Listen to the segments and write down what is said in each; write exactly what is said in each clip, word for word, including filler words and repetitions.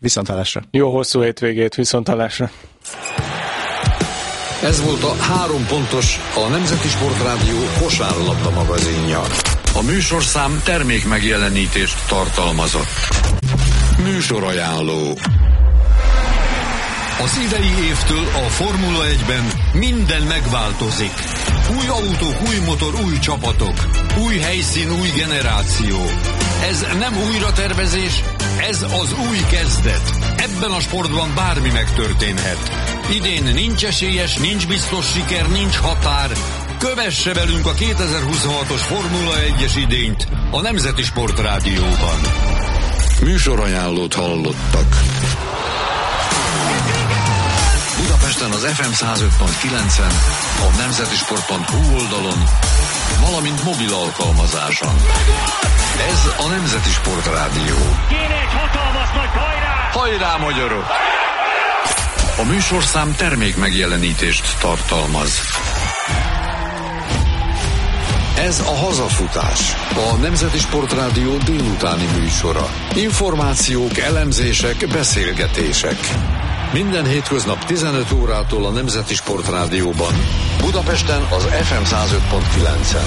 Viszonthallásra. Jó hosszú hétvégét, viszonthallásra. Ez volt a Három pontos, a Nemzeti Sportrádió kosárlabda magazinja. A műsorszám termék megjelenítést tartalmazott. Műsorajánló. Az idei évtől a Formula egyben minden megváltozik. Új autók, új motor, új csapatok. Új helyszín, új generáció. Ez nem újratervezés, ez az új kezdet. Ebben a sportban bármi megtörténhet. Idén nincs esélyes, nincs biztos siker, nincs határ. Kövesse velünk a kétezer-huszonhatos Formula egyes idényt a Nemzeti Sportrádióban. Műsorajánlót hallottak. Budapesten az ef em száz öt pont kilencen, a nemzetisport pont hu oldalon, valamint mobil alkalmazáson. Ez a Nemzeti Sportrádió. Kéne egy hatalmas nagy hajrá! Hajrá, magyarok! A műsorszám termék megjelenítést tartalmaz. Ez a Hazafutás, a Nemzeti Sportrádió délutáni műsora. Információk, elemzések, beszélgetések. Minden hétköznap tizenöt órától a Nemzeti Sportrádióban. Budapesten az ef em száz öt pont kilencen.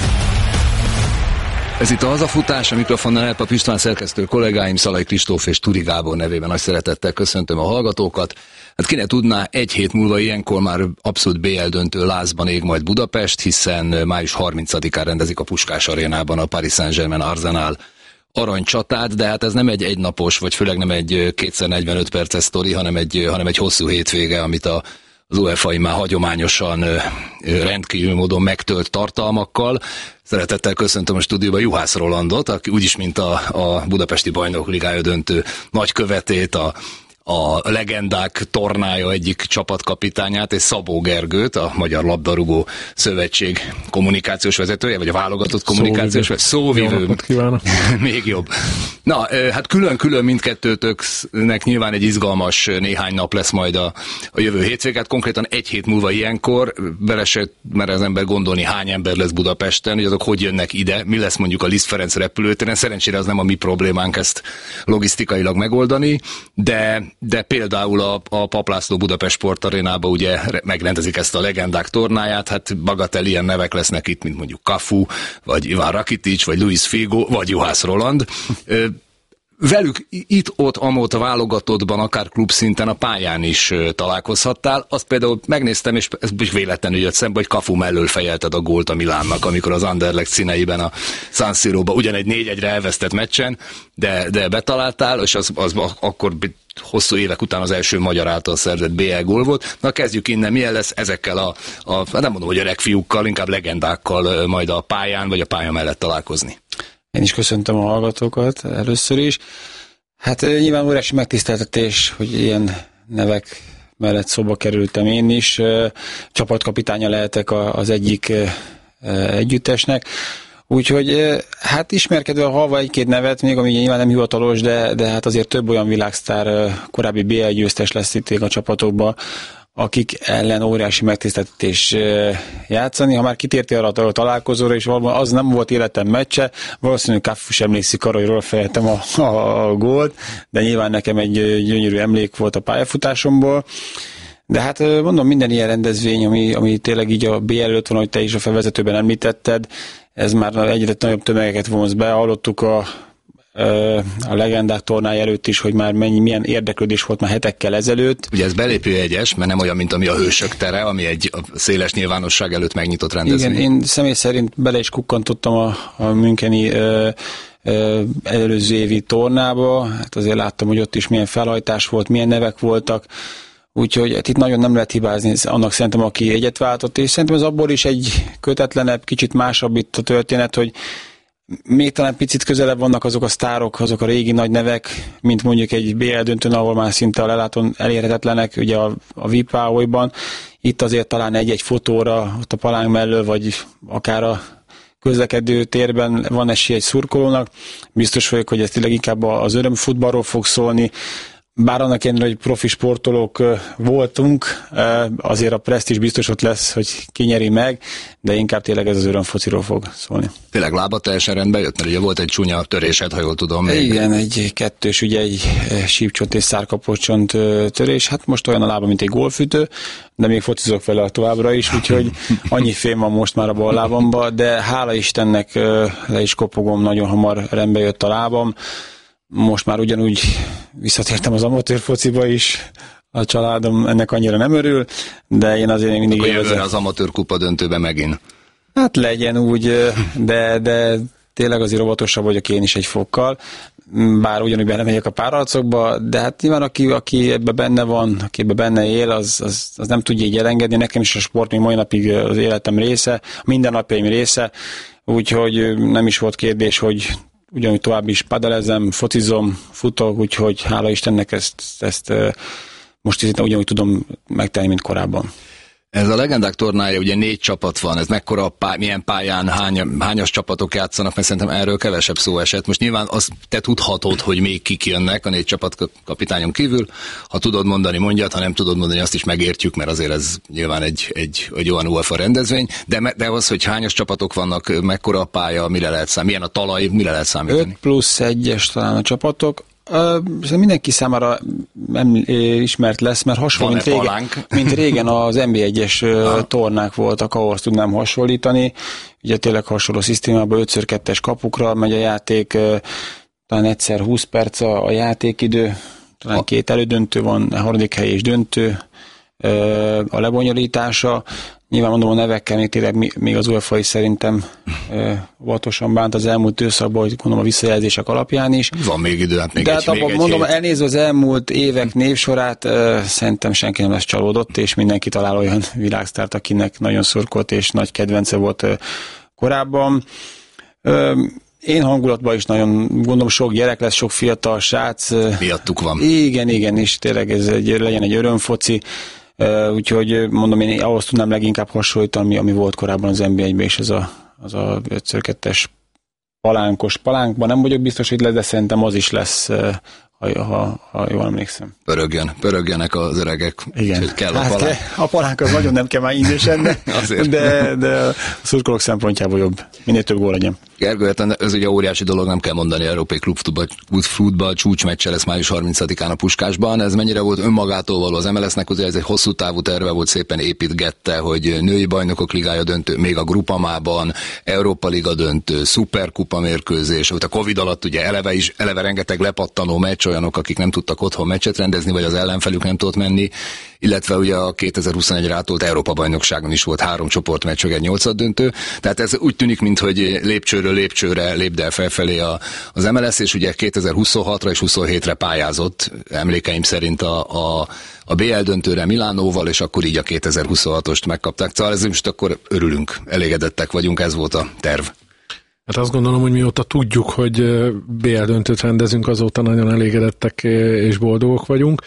Ez itt a Hazafutás, a mikrofonnál Elpap István, szerkesztő kollégáim, Szalai Kristóf és Turi Gábor nevében nagy szeretettel köszöntöm a hallgatókat. Hát ki ne tudná, egy hét múlva ilyenkor már abszolút bé el döntő lázban ég majd Budapest, hiszen május harmincadikán rendezik a Puskás arénában a Paris Saint-Germain Arsenal aranycsatát, de hát ez nem egy egynapos, vagy főleg nem egy kétszer negyvenöt perces sztori, hanem egy, hanem egy hosszú hétvége, amit a az u ef á már hagyományosan rendkívül módon megtölt tartalmakkal. Szeretettel köszöntöm a stúdióban Juhász Rolandot, aki úgyis, mint a, a Budapesti Bajnok Ligája döntő nagykövetét, a a legendák tornája egyik csapatkapitányát, és Szabó Gergőt, a Magyar Labdarúgó Szövetség kommunikációs vezetője, vagy a válogatott kommunikációs vezetője. Szóvivő. Még jobb. Na, hát külön-külön mindkettőtöknek nyilván egy izgalmas néhány nap lesz majd a, a jövő hétvég. Hát konkrétan egy hét múlva ilyenkor, bele se mer az ember gondolni, hány ember lesz Budapesten, hogy azok hogy jönnek ide, mi lesz mondjuk a Liszt Ferenc repülőtéren. Szerencsére az nem a mi problémánk ezt logisztikailag megoldani, de de például a, a Paplászló Budapest Sportarénába ugye megrendezik ezt a legendák tornáját, hát bagatell ilyen nevek lesznek itt, mint mondjuk Cafu, vagy Iván Rakitic, vagy Luis Figo, vagy Juhász Roland. Velük itt-ott, amott a válogatottban, akár klubszinten a pályán is találkozhattál. Azt például megnéztem, és ez is véletlenül jött szembe, hogy Cafu mellől fejelted a gólt a Milánnak, amikor az Anderlecht színeiben a San Siróba ugyan egy négy egyre elvesztett meccsen, de, de betaláltál, és az, az akkor hosszú évek után az első magyar által szerzett bé el gól volt. Na kezdjük innen, milyen lesz ezekkel a, a nem mondom, hogy öreg fiúkkal, inkább legendákkal majd a pályán, vagy a pálya mellett találkozni. Én is köszöntöm a hallgatókat először is. Hát nyilván óriási megtiszteltetés, hogy ilyen nevek mellett szóba kerültem én is. Csapatkapitánya lehetek az egyik együttesnek. Úgyhogy hát ismerkedve halva egy-két nevet, még ami nyilván nem hivatalos, de, de hát azért több olyan világsztár, korábbi bé el győztes lesz itt a csapatokban, akik ellen óriási megtiszteltetés játszani. Ha már kitérti arra a találkozóra, és valóban az nem volt életem meccse, valószínűleg Cafu sem emlékszik arra, hogy róla fejeltem a, a, a gólt, de nyilván nekem egy gyönyörű emlék volt a pályafutásomból. De hát mondom, minden ilyen rendezvény, ami, ami tényleg így a bé el előtt van, hogy te is a felvezetőben említetted, ez már egyre nagyobb tömegeket vonz be. Hallottuk a, a legendák tornája előtt is, hogy már mennyi, milyen érdeklődés volt már hetekkel ezelőtt. Ugye ez belépőjegyes, mert nem olyan, mint ami a Hősök tere, ami egy széles nyilvánosság előtt megnyitott rendezvény. Igen, én személy szerint bele is kukkantottam a, a müncheni ö, ö, előző évi tornába. Hát azért láttam, hogy ott is milyen felhajtás volt, milyen nevek voltak. Úgyhogy hát itt nagyon nem lehet hibázni annak szerintem, aki egyet váltott, és szerintem ez abból is egy kötetlenebb, kicsit másabb itt a történet, hogy még talán picit közelebb vannak azok a sztárok, azok a régi nagy nevek, mint mondjuk egy bé el döntőn, ahol már szinte a lelátón elérhetetlenek, ugye a, a vé i pé Ahoyban. Itt azért talán egy-egy fotóra, ott a palánk mellől, vagy akár a közlekedő térben van esély egy szurkolónak. Biztos vagyok, hogy ez tényleg inkább az örömfutballról fog szólni. bár annak ellenére, hogy profi sportolók voltunk, azért a presztízs biztos ott lesz, hogy ki nyeri meg, de inkább tényleg ez az örömfociról fog szólni. Tényleg lába teljesen rendbe jött, mert ugye volt egy csúnya törésed, ha jól tudom. Még. Igen, egy kettős, ugye egy sípcsont és szárkapocsont törés, hát most olyan a lába, mint egy golfütő, de még focizok vele továbbra is, úgyhogy annyi fém van most már a bal lábamba, de hála Istennek le is kopogom, nagyon hamar rendbe jött a lábam. Most már ugyanúgy visszatértem az amatőr fociba is, a családom ennek annyira nem örül, de én azért mindig élvezem. Jövőre az amatőr kupa döntőbe megint. Hát legyen úgy, de, de tényleg azért óvatosabb vagyok én is egy fokkal, bár ugyanúgy belemegyek a párharcokba, de hát nyilván aki, aki ebbe benne van, aki ebbe benne él, az, az, az nem tudja így elengedni. Nekem is a sport még mai napig az életem része, minden napjaim része, úgyhogy nem is volt kérdés, hogy ugyanúgy tovább is padelezem, focizom, futok, úgyhogy hála Istennek ezt, ezt most ugyanúgy tudom megtenni, mint korábban. Ez a legendák tornája, ugye négy csapat van, ez mekkora, pály, milyen pályán, hány, hányas csapatok játszanak, mert szerintem erről kevesebb szó esett. Most nyilván azt te tudhatod, hogy még kik jönnek a négy csapat kapitányon kívül. Ha tudod mondani, mondjad, ha nem tudod mondani, azt is megértjük, mert azért ez nyilván egy, egy, egy olyan UEFA rendezvény. De, de az, hogy hányas csapatok vannak, mekkora a pálya, mire lehet számítani, milyen a talaj, mire lehet számítani? öt plusz egyes talán a csapatok. Uh, mindenki számára nem ismert lesz, mert hasonló, mint régen, mint régen az en bé egyes uh, tornák voltak, ahhoz tudnám hasonlítani. Ugye tényleg hasonló szisztémában öt kettes kapukra megy a játék, uh, talán egyszer húsz perc a, a játékidő, talán két elődöntő van, a harmadik hely és döntő uh, a lebonyolítása. Nyilván mondom, a nevekkel még tényleg még az UEFA is szerintem óvatosan bánt az elmúlt időszakban, hogy gondolom a visszajelzések alapján is. Van még idő, hát még de egy, hát abban mondom, hét. Elnézve az elmúlt évek névsorát, szerintem senki nem lesz csalódott, és mindenki talál olyan világsztárt, akinek nagyon szurkolt és nagy kedvence volt korábban. Én hangulatban is nagyon gondolom, sok gyerek lesz, sok fiatal srác. Miattuk van. Igen, igen, és tényleg ez egy, legyen egy örömfoci. Uh, úgyhogy mondom, én ahhoz tudnám leginkább hasonlítani, ami volt korábban az en bé egyben, és ez a, az a öt kettes palánkos palánkban. Nem vagyok biztos, hogy lesz, de szerintem az is lesz, uh, ha, ha, ha jól emlékszem. Pörögjön, pörögjenek az öregek. Igen. Kell a hát palánk. A palánk az nagyon nem kell már ingyenesen, de, de, de a szurkolók szempontjából jobb. Minél több gól legyen. Gergő, ez ugye óriási dolog, nem kell mondani, Európai Klubfutball csúcsmeccse lesz május harmincadikán a Puskásban. Ez mennyire volt önmagától való az em el es-nek, ugye ez egy hosszú távú terve volt, szépen építgette, hogy női bajnokok ligája döntő, még a Grupamában, Európa Liga döntő, Szuperkupa mérkőzés, a Covid alatt ugye eleve is, eleve rengeteg lepattanó meccs, olyanok, akik nem tudtak otthon meccset rendezni, vagy az ellenfelük nem tudott menni, illetve ugye a kétezer-huszonegyre átolt Európa bajnokságon is volt három csoportmeccs, egy nyolcad döntő. Tehát ez úgy tűnik, mintha lépcsőről lépcsőre lépd el felfelé a, az em el es, és ugye kétezer-huszonhatra és huszonhétre pályázott, emlékeim szerint a, a, a bé el döntőre Milánóval, és akkor így a kétezer-huszonhatost megkapták. Szóval ez most akkor örülünk, elégedettek vagyunk, ez volt a terv. Hát azt gondolom, hogy mióta tudjuk, hogy bé el döntőt rendezünk, azóta nagyon elégedettek és boldogok vagyunk.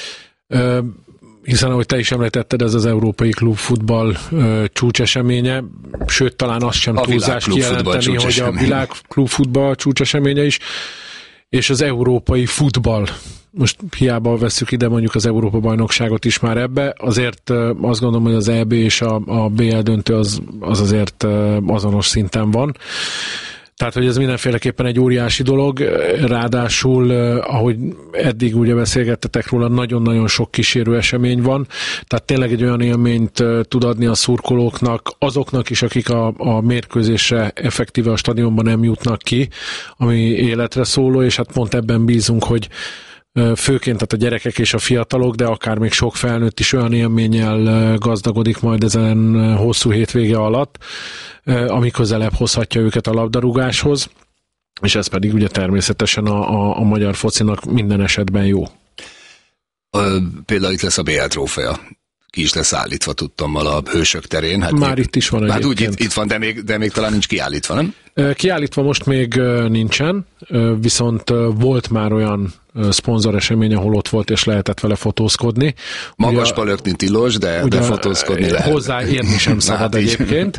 Hiszen, ahogy te is említetted, ez az Európai Klubfutball csúcseseménye, sőt, talán azt sem a túlzás kijelenteni, hogy a világ klubfutball csúcseseménye is, és az európai futball. Most hiába vesszük ide mondjuk az Európa-bajnokságot is már ebbe, azért azt gondolom, hogy az é bé és a, a bé el döntő az, az azért azonos szinten van. Tehát, hogy ez mindenféleképpen egy óriási dolog, ráadásul, ahogy eddig ugye beszélgettetek róla, nagyon-nagyon sok kísérő esemény van, tehát tényleg egy olyan élményt tud adni a szurkolóknak, azoknak is, akik a, a mérkőzésre effektíve a stadionban nem jutnak ki, ami életre szóló, és hát pont ebben bízunk, hogy főként tehát a gyerekek és a fiatalok, de akár még sok felnőtt is olyan élménnyel gazdagodik majd ezen hosszú hétvége alatt, ami közelebb hozhatja őket a labdarúgáshoz, és ez pedig ugye természetesen a, a, a magyar focinak minden esetben jó. Ö, például itt lesz a bé el trófea. Ki is lesz állítva, tudtam, a hősök terén. Hát Már itt is van egyébként. Hát úgy itt, itt itt van, de még, de még talán nincs kiállítva, nem? Kiállítva most még nincsen, viszont volt már olyan szponzor esemény, ahol ott volt, és lehetett vele fotózkodni. Magas palökni tilos, de, de fotózkodni lehet. Hozzáérni sem szabad egyébként.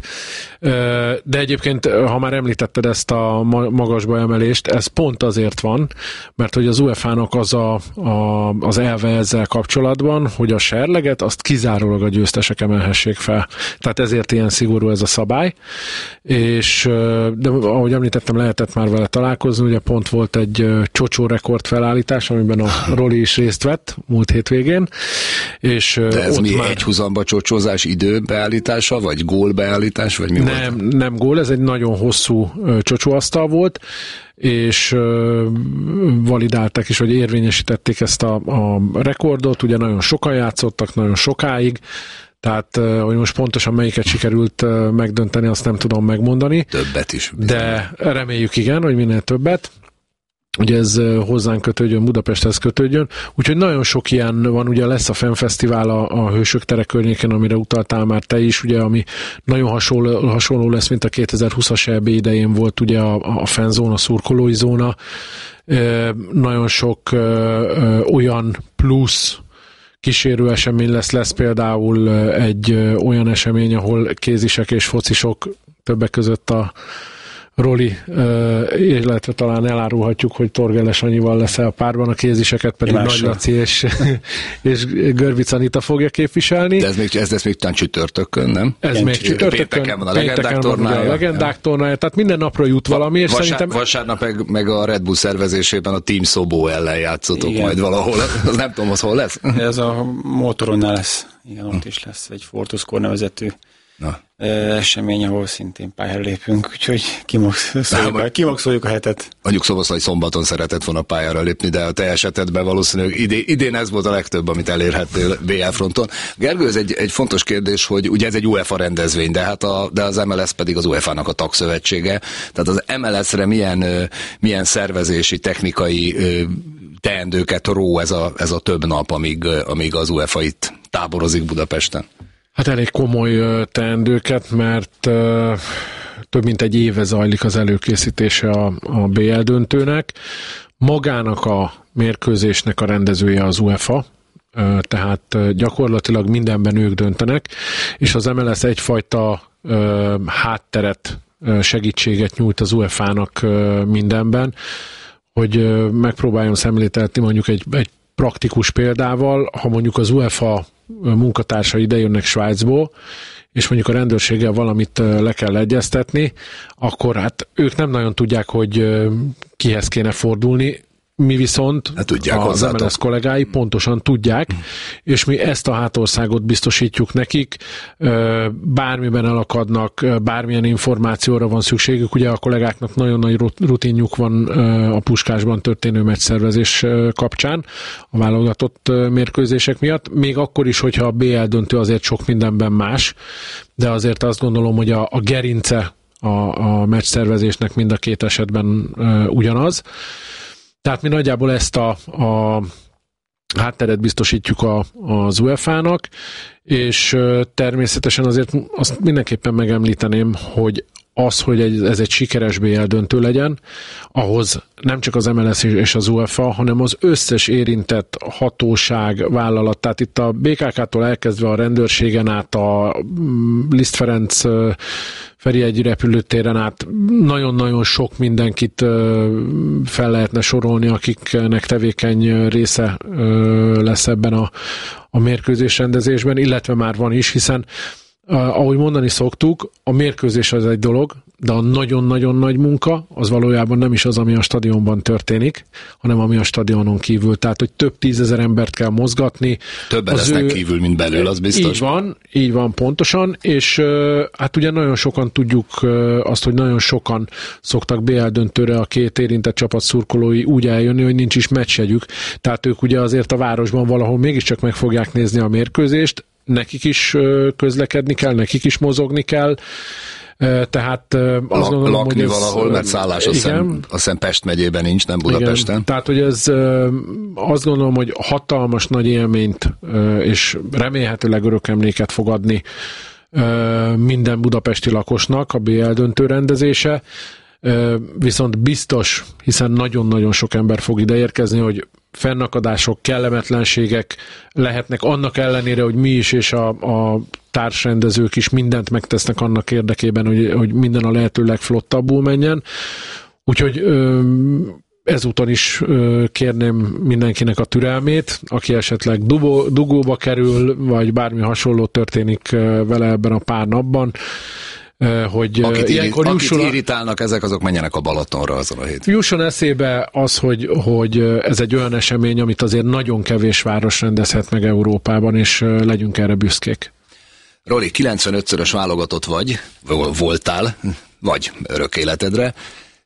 De egyébként, ha már említetted ezt a magasba emelést, ez pont azért van, mert hogy az u e fá nak az a, a, az elve ezzel kapcsolatban, hogy a serleget azt kizárólag a győztesek emelhessék fel. Tehát ezért ilyen szigorú ez a szabály. És de ahogy említettem, lehetett már vele találkozni, ugye pont volt egy csocsó rekord felállítás, amiben a Roli is részt vett múlt hétvégén. És de ez ott mi már... egy húzamba csocsózás idő beállítása, vagy gól beállítás, vagy mi nem, volt? Nem gól, ez egy nagyon hosszú csocsóasztal volt, és validálták is, vagy érvényesítették ezt a, a rekordot, ugye nagyon sokan játszottak, nagyon sokáig, tehát, hogy most pontosan melyiket sikerült megdönteni, azt nem tudom megmondani. Többet is. Bizony. De reméljük igen, hogy minél többet. Ugye ez hozzánk kötődjön, Budapesthez kötődjön. Úgyhogy nagyon sok ilyen van, ugye lesz a Fenfesztivál a, a Hősök tere környéken, amire utaltál már te is, ugye, ami nagyon hasonló, hasonló lesz, mint a kétezer-húszas é bé idején volt ugye a, a fanzóna, a szurkolói zóna. E, nagyon sok e, e, olyan plusz kísérő esemény lesz, lesz például egy olyan esemény, ahol kézisek és focisok, többek között a Roli, illetve talán elárulhatjuk, hogy Torgeles Anyival lesz el párban, a kéziseket pedig Nagy Laci és, és Görbic Anita fogja képviselni. De ez még, ez lesz még talán csütörtökön, nem? Ez Ilyen még csütörtökön. Pénteken van a legendák tornája. A legendák tornája, tehát minden napra jut valami, és Vasár, szerintem... Vasárnap meg, meg a Red Bull szervezésében a Team Szobó ellen játszotok igen. majd valahol. Az nem tudom, az hol lesz. Ez a motoronnál lesz. Igen, ott hm. is lesz egy Fortuskor nevezetű Na. esemény, ahol szintén pályára lépünk, úgyhogy kimaxoljuk, kimaxoljuk a hetet. Mondjuk Szoboszlai szombaton szeretett volna pályára lépni, de a te esetedben valószínűleg idén, idén ez volt a legtöbb, amit elérhettél bé el fronton. Gergő, ez egy, egy fontos kérdés, hogy ugye ez egy UEFA rendezvény, de hát a, de az em el es pedig az UEFA-nak a tagszövetsége. Tehát az em el es-re milyen, milyen szervezési, technikai teendőket ró ez a, ez a több nap, amíg, amíg az UEFA itt táborozik Budapesten? Hát elég komoly teendőket, mert uh, több mint egy éve zajlik az előkészítése a, a bé el döntőnek. Magának a mérkőzésnek a rendezője az UEFA, uh, tehát uh, gyakorlatilag mindenben ők döntenek, és az em el es egyfajta uh, hátteret, uh, segítséget nyújt az UEFA-nak uh, mindenben, hogy uh, megpróbáljon szemléltetni mondjuk egy, egy praktikus példával, ha mondjuk az UEFA munkatársa ide jönnek Svájcból, és mondjuk a rendőrséggel valamit le kell egyeztetni, akkor hát ők nem nagyon tudják, hogy kihez kéne fordulni, mi viszont hát tudják, az em el es kollégái pontosan tudják, mm. és mi ezt a hátországot biztosítjuk nekik, bármiben elakadnak, bármilyen információra van szükségük, ugye a kollégáknak nagyon nagy rutinjuk van a Puskásban történő meccsszervezés kapcsán, a válogatott mérkőzések miatt, még akkor is, hogyha a bé el döntő azért sok mindenben más, de azért azt gondolom, hogy a, a gerince a, a meccsszervezésnek mind a két esetben ugyanaz. Tehát mi nagyjából ezt a, a hátteret biztosítjuk a, az UEFA-nak, és természetesen azért azt mindenképpen megemlíteném, hogy az, hogy egy, ez egy sikeres bé el döntő legyen, ahhoz nem csak az em el es és az UEFA, hanem az összes érintett hatóság, vállalat, tehát itt a bé ká ká-tól elkezdve a rendőrségen át, a Liszt Ferenc Ferihegyi repülőtéren át nagyon-nagyon sok mindenkit fel lehetne sorolni, akiknek tevékeny része lesz ebben a, a mérkőzés rendezésben, illetve már van is, hiszen ahogy mondani szoktuk, a mérkőzés az egy dolog, de a nagyon-nagyon nagy munka az valójában nem is az, ami a stadionban történik, hanem ami a stadionon kívül. Tehát, hogy több tízezer embert kell mozgatni. Többen lesznek ő... kívül, mint belül, az biztos. Így van, így van pontosan, és hát ugye nagyon sokan tudjuk azt, hogy nagyon sokan szoktak bé el döntőre a két érintett csapat szurkolói úgy eljönni, hogy nincs is meccsegyük. Tehát ők ugye azért a városban valahol mégiscsak meg fogják nézni a mérkőzést, nekik is közlekedni kell, nekik is mozogni kell, tehát azt Lak, gondolom, lakni hogy ez, valahol, mert szállás azt hiszem Pest megyében nincs, nem Budapesten. Igen. Tehát, hogy ez azt gondolom, hogy hatalmas nagy élményt és remélhetőleg örök emléket fog adni minden budapesti lakosnak a bé el döntő rendezése. viszont biztos, hiszen nagyon-nagyon sok ember fog ide érkezni, hogy fennakadások, kellemetlenségek lehetnek annak ellenére, hogy mi is és a, a társrendezők is mindent megtesznek annak érdekében, hogy, hogy minden a lehető legflottabbul menjen. Úgyhogy ezúton is kérném mindenkinek a türelmét, aki esetleg dugó, dugóba kerül, vagy bármi hasonló történik vele ebben a pár napban, hogy akit, ilyenkor akit jusson, irritálnak ezek, azok menjenek a Balatonra azon a héten. Jusson eszébe az, hogy, hogy ez egy olyan esemény, amit azért nagyon kevés város rendezhet meg Európában, és legyünk erre büszkék. Roli, kilencvenötszörös válogatott vagy, voltál, vagy örök életedre.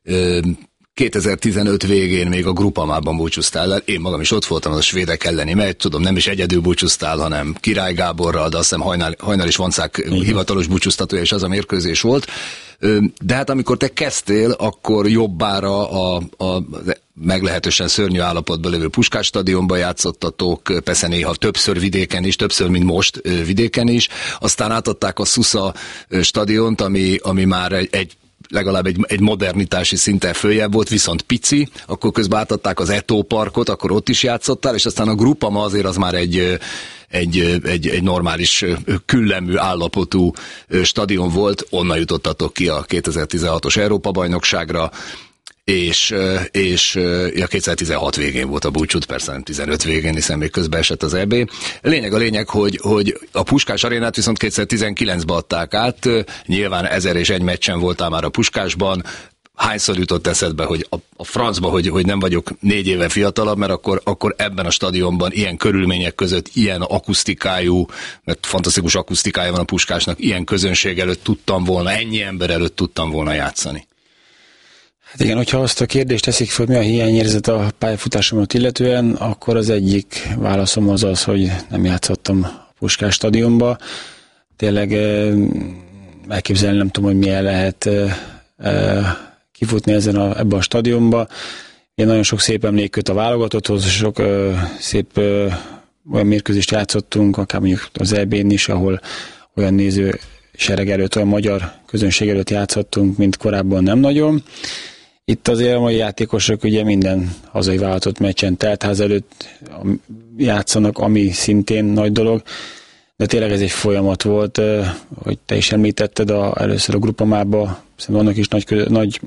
kétezer-tizenöt végén még a Grupamában búcsúztál el, én magam is ott voltam az a svédek elleni meccs, tudom, nem is egyedül búcsúztál, hanem Király Gáborral, de azt hiszem Hajnal, Hajnal és Vancák igen. hivatalos búcsúztatója, és az a mérkőzés volt. De hát amikor te kezdtél, akkor jobbára a, a meglehetősen szörnyű állapotban lévő Puskás stadionban játszottatok, persze néha többször vidéken is, többször, mint most vidéken is, aztán átadták a Szusza stadiont, ami, ami már egy, egy legalább egy, egy modernitási szinten följebb volt, viszont pici, akkor közben átadták az Eto Parkot, akkor ott is játszottál, és aztán a Grupama azért az már egy, egy, egy, egy normális, küllemű állapotú stadion volt, onnan jutottatok ki a kétezer-tizenhatos Európa-bajnokságra, és, és ja, kétezer-tizenhat végén volt a búcsút, persze nem tizenöt végén, hiszen még közben esett az é bé. Lényeg a lényeg, hogy, hogy a Puskás arénát viszont kétezer-tizenkilencben adták át, nyilván ezer és egy meccsen voltál már a Puskásban. Hányszor jutott eszedbe, hogy a, a francba, hogy, hogy nem vagyok négy éve fiatalabb, mert akkor, akkor ebben a stadionban ilyen körülmények között, ilyen akusztikájú, mert fantasztikus akusztikája van a Puskásnak, ilyen közönség előtt tudtam volna, ennyi ember előtt tudtam volna játszani. Hát igen, hogyha azt a kérdést teszik fel, mi a hiányérzet a pályafutásomat illetően, akkor az egyik válaszom az az, hogy nem játszottam a Puskás stadionba. Tényleg elképzelni nem tudom, hogy milyen lehet kifutni ezen a, ebbe a stadionba. Én nagyon sok szép emlék köt a válogatotthoz, sok szép olyan mérkőzést játszottunk, akár mondjuk az é bén is, ahol olyan néző sereg előtt, olyan magyar közönség előtt játszottunk, mint korábban nem nagyon. Itt azért a mai játékosok ugye minden hazai válogatott meccsen teltház előtt játszanak, ami szintén nagy dolog, de tényleg ez egy folyamat volt, hogy te is említetted a, először a Grupamába, szerintem annak is nagy, nagy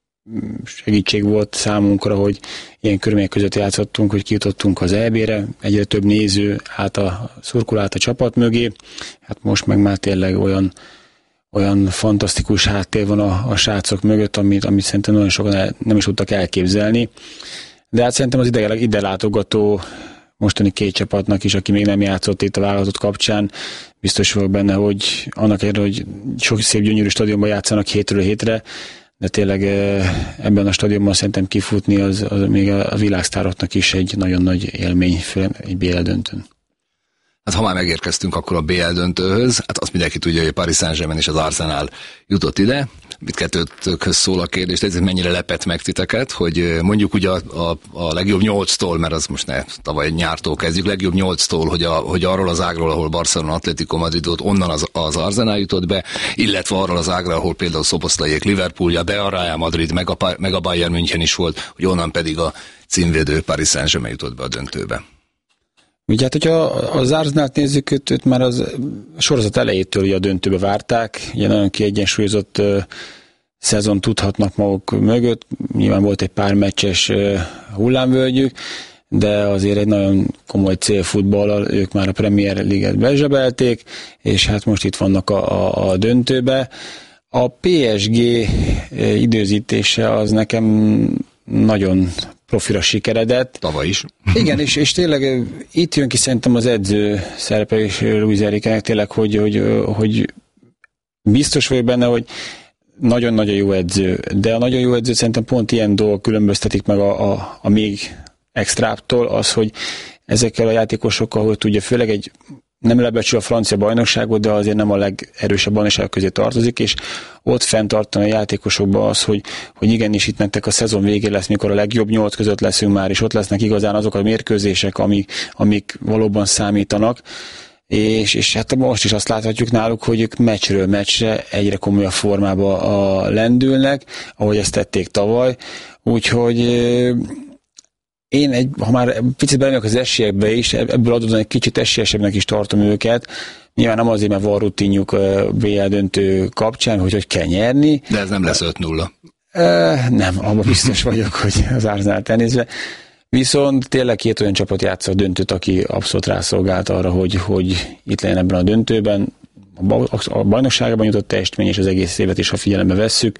segítség volt számunkra, hogy ilyen körülmények között játszottunk, hogy kijutottunk az é bére, egyre több néző át a szurkoló át a csapat mögé, hát most meg már tényleg olyan olyan fantasztikus háttér van a, a srácok mögött, amit, amit szerintem nagyon sokan el, nem is tudtak elképzelni. De hát szerintem az ide, ide látogató mostani két csapatnak is, aki még nem játszott itt a válogatott kapcsán, biztos vagyok benne, hogy annak ellenére, hogy sok szép gyönyörű stadionban játszanak hétről hétre, de tényleg ebben a stadionban szerintem kifutni az, az még a világsztároknak is egy nagyon nagy élmény, főleg egy bé el döntőn. Hát ha már megérkeztünk akkor a bé el döntőhöz, hát azt mindenki tudja, hogy a Paris Saint-Germain és az Arsenal jutott ide. Mindkettőtökhöz szól a kérdés, ez mennyire lepett meg titeket, hogy mondjuk ugye a, a, a legjobb nyolctól, mert az most ne tavaly nyártól kezdjük, legjobb nyolctól, hogy, a, hogy arról az ágról, ahol Barcelona, Atletico Madrid volt, onnan az, az Arsenal jutott be, illetve arról az ágról, ahol például Szoboszlaiék Liverpoolja, de a Real Madrid, meg a, meg a Bayern München is volt, hogy onnan pedig a címvédő Paris Saint-Germain jutott be a döntőbe. Ugye hát, hogyha az Arsenalt nézzük, őt már az a sorozat elejétől ugye a döntőbe várták, ugye nagyon kiegyensúlyozott uh, szezon tudhatnak maguk mögött, nyilván volt egy pár meccses uh, hullámvölgyük, de azért egy nagyon komoly célfutballal ők már a Premier League-et bezsebelték, és hát most itt vannak a, a, a döntőbe. A pé es gé időzítése az nekem nagyon profira sikeredett. Tavaly is. Igen, és, és tényleg itt jön ki szerintem az edző szerepe és Luis Enriquének tényleg, hogy, hogy, hogy biztos vagyok benne, hogy nagyon-nagyon jó edző, de a nagyon jó edző szerintem pont ilyen dolgok különböztetik meg a, a, a még extráptól, az, hogy ezekkel a játékosokkal, hogy tudja, főleg egy nem lebecsül a francia bajnokságot, de azért nem a legerősebb bajnokság közé tartozik, és ott fenntartani a játékosokban az, hogy, hogy igenis itt nektek a szezon végén lesz, mikor a legjobb nyolc között leszünk már, és ott lesznek igazán azok a mérkőzések, amik, amik valóban számítanak. és, és hát most is azt láthatjuk náluk, hogy ők meccsről meccsre egyre komolyabb formába a lendülnek, ahogy ezt tették tavaly, úgyhogy én, egy, ha már picit belemegyek az esélyekbe is, ebből adódóan egy kicsit esélyesebbnek is tartom őket. Nyilván nem azért, mert van rutinjuk bé el döntő kapcsán, hogy hogy kell nyerni. De ez nem lesz öt nulla. Nem, abban biztos vagyok, hogy az Arsenal nézve. Viszont tényleg két olyan csapat játszott a döntőt, aki abszolút rászolgált arra, hogy, hogy itt legyen ebben a döntőben. A bajnokságban jutott teljesítmény, és az egész évet is, ha figyelembe vesszük.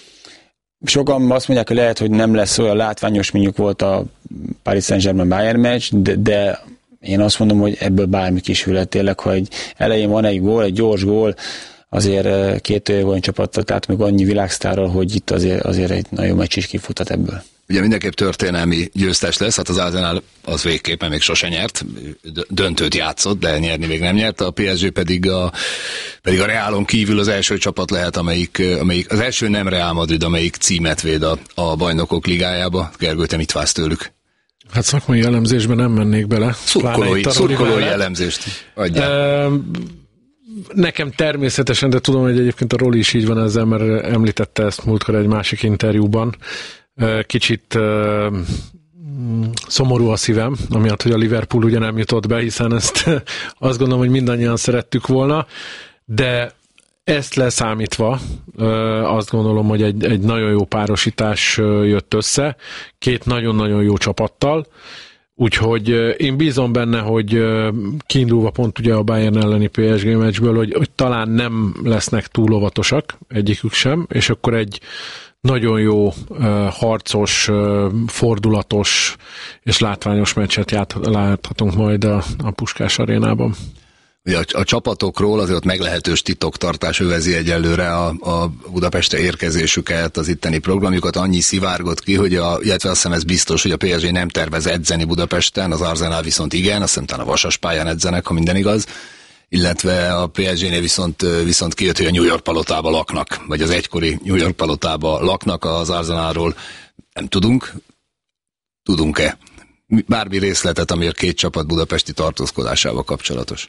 Sokan azt mondják, hogy lehet, hogy nem lesz olyan látványos, mondjuk volt a Paris Saint-Germain Bayern meccs, de, de én azt mondom, hogy ebből bármi kisülhet tényleg, ha egy elején van egy gól, egy gyors gól, azért két olyan csapattal, tehát még annyi világsztárral, hogy itt azért, azért egy nagyon meccs is kifutat ebből. Ugye mindenképp történelmi győztes lesz, hát az Arsenal az végképpen még sose nyert, döntőt játszott, de nyerni még nem nyert, a pé es gé pedig a, pedig a Realon kívül az első csapat lehet, amelyik, amelyik az első nem Real Madrid, amelyik címet véd a, a bajnokok ligájába. Gergő, te mit vársz tőlük? Hát szakmai elemzésben nem mennék bele. Szurkolói, szurkolói elemzést adják. Uh, Nekem természetesen, de tudom, hogy egyébként a Roli is így van ezzel, mert említette ezt múltkor egy másik interjúban. Kicsit uh, szomorú a szívem, amiatt, hogy a Liverpool ugye nem jutott be, hiszen ezt azt gondolom, hogy mindannyian szerettük volna, de ezt leszámítva azt gondolom, hogy egy, egy nagyon jó párosítás jött össze, két nagyon-nagyon jó csapattal, úgyhogy én bízom benne, hogy kiindulva pont ugye a Bayern elleni pé es gé meccsből, hogy, hogy talán nem lesznek túl óvatosak, egyikük sem, és akkor egy nagyon jó, harcos, fordulatos és látványos meccset láthatunk majd a, a Puskás arénában. A, a csapatokról azért ott meglehetős titoktartás övezi egyelőre a, a Budapestre érkezésüket, az itteni programjukat, annyi szivárgott ki, hogy a, illetve azt hiszem ez biztos, hogy a pé es gé nem tervez edzeni Budapesten, az Arsenal viszont igen, azt hiszem talán a Vasas pályán edzenek, ha minden igaz, illetve a pé es génél viszont, viszont kijött, hogy a New York palotában laknak, vagy az egykori New York palotában laknak, az Arsenalról nem tudunk. Tudunk-e bármi részletet, ami a két csapat budapesti tartózkodásával kapcsolatos?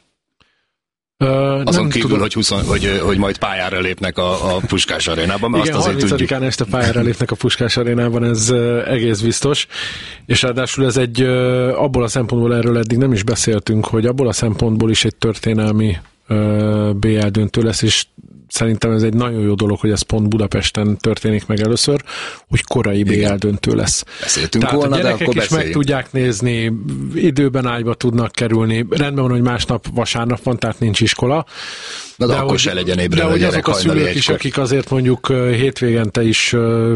Uh, Azon kívül, tudom. hogy, húsz, hogy, hogy majd pályára lépnek a, a Puskás arénában, mert igen, azt azért tudjuk. Igen, este pályára lépnek a Puskás arénában, ez uh, egész biztos. És ráadásul ez egy, uh, abból a szempontból erről eddig nem is beszéltünk, hogy abból a szempontból is egy történelmi uh, bé el döntő lesz, és szerintem ez egy nagyon jó dolog, hogy ez pont Budapesten történik meg először, hogy korai bé el döntő lesz. Beszéltünk Tehát volna, a gyerekek de akkor is beszéljünk. meg tudják nézni, időben ágyba tudnak kerülni. Rendben van, hogy másnap vasárnap van, tehát nincs iskola. De, de akkor hogy, se legyen ébren de a hogy gyerek azok a szülők is, egykor. akik azért mondjuk hétvégente is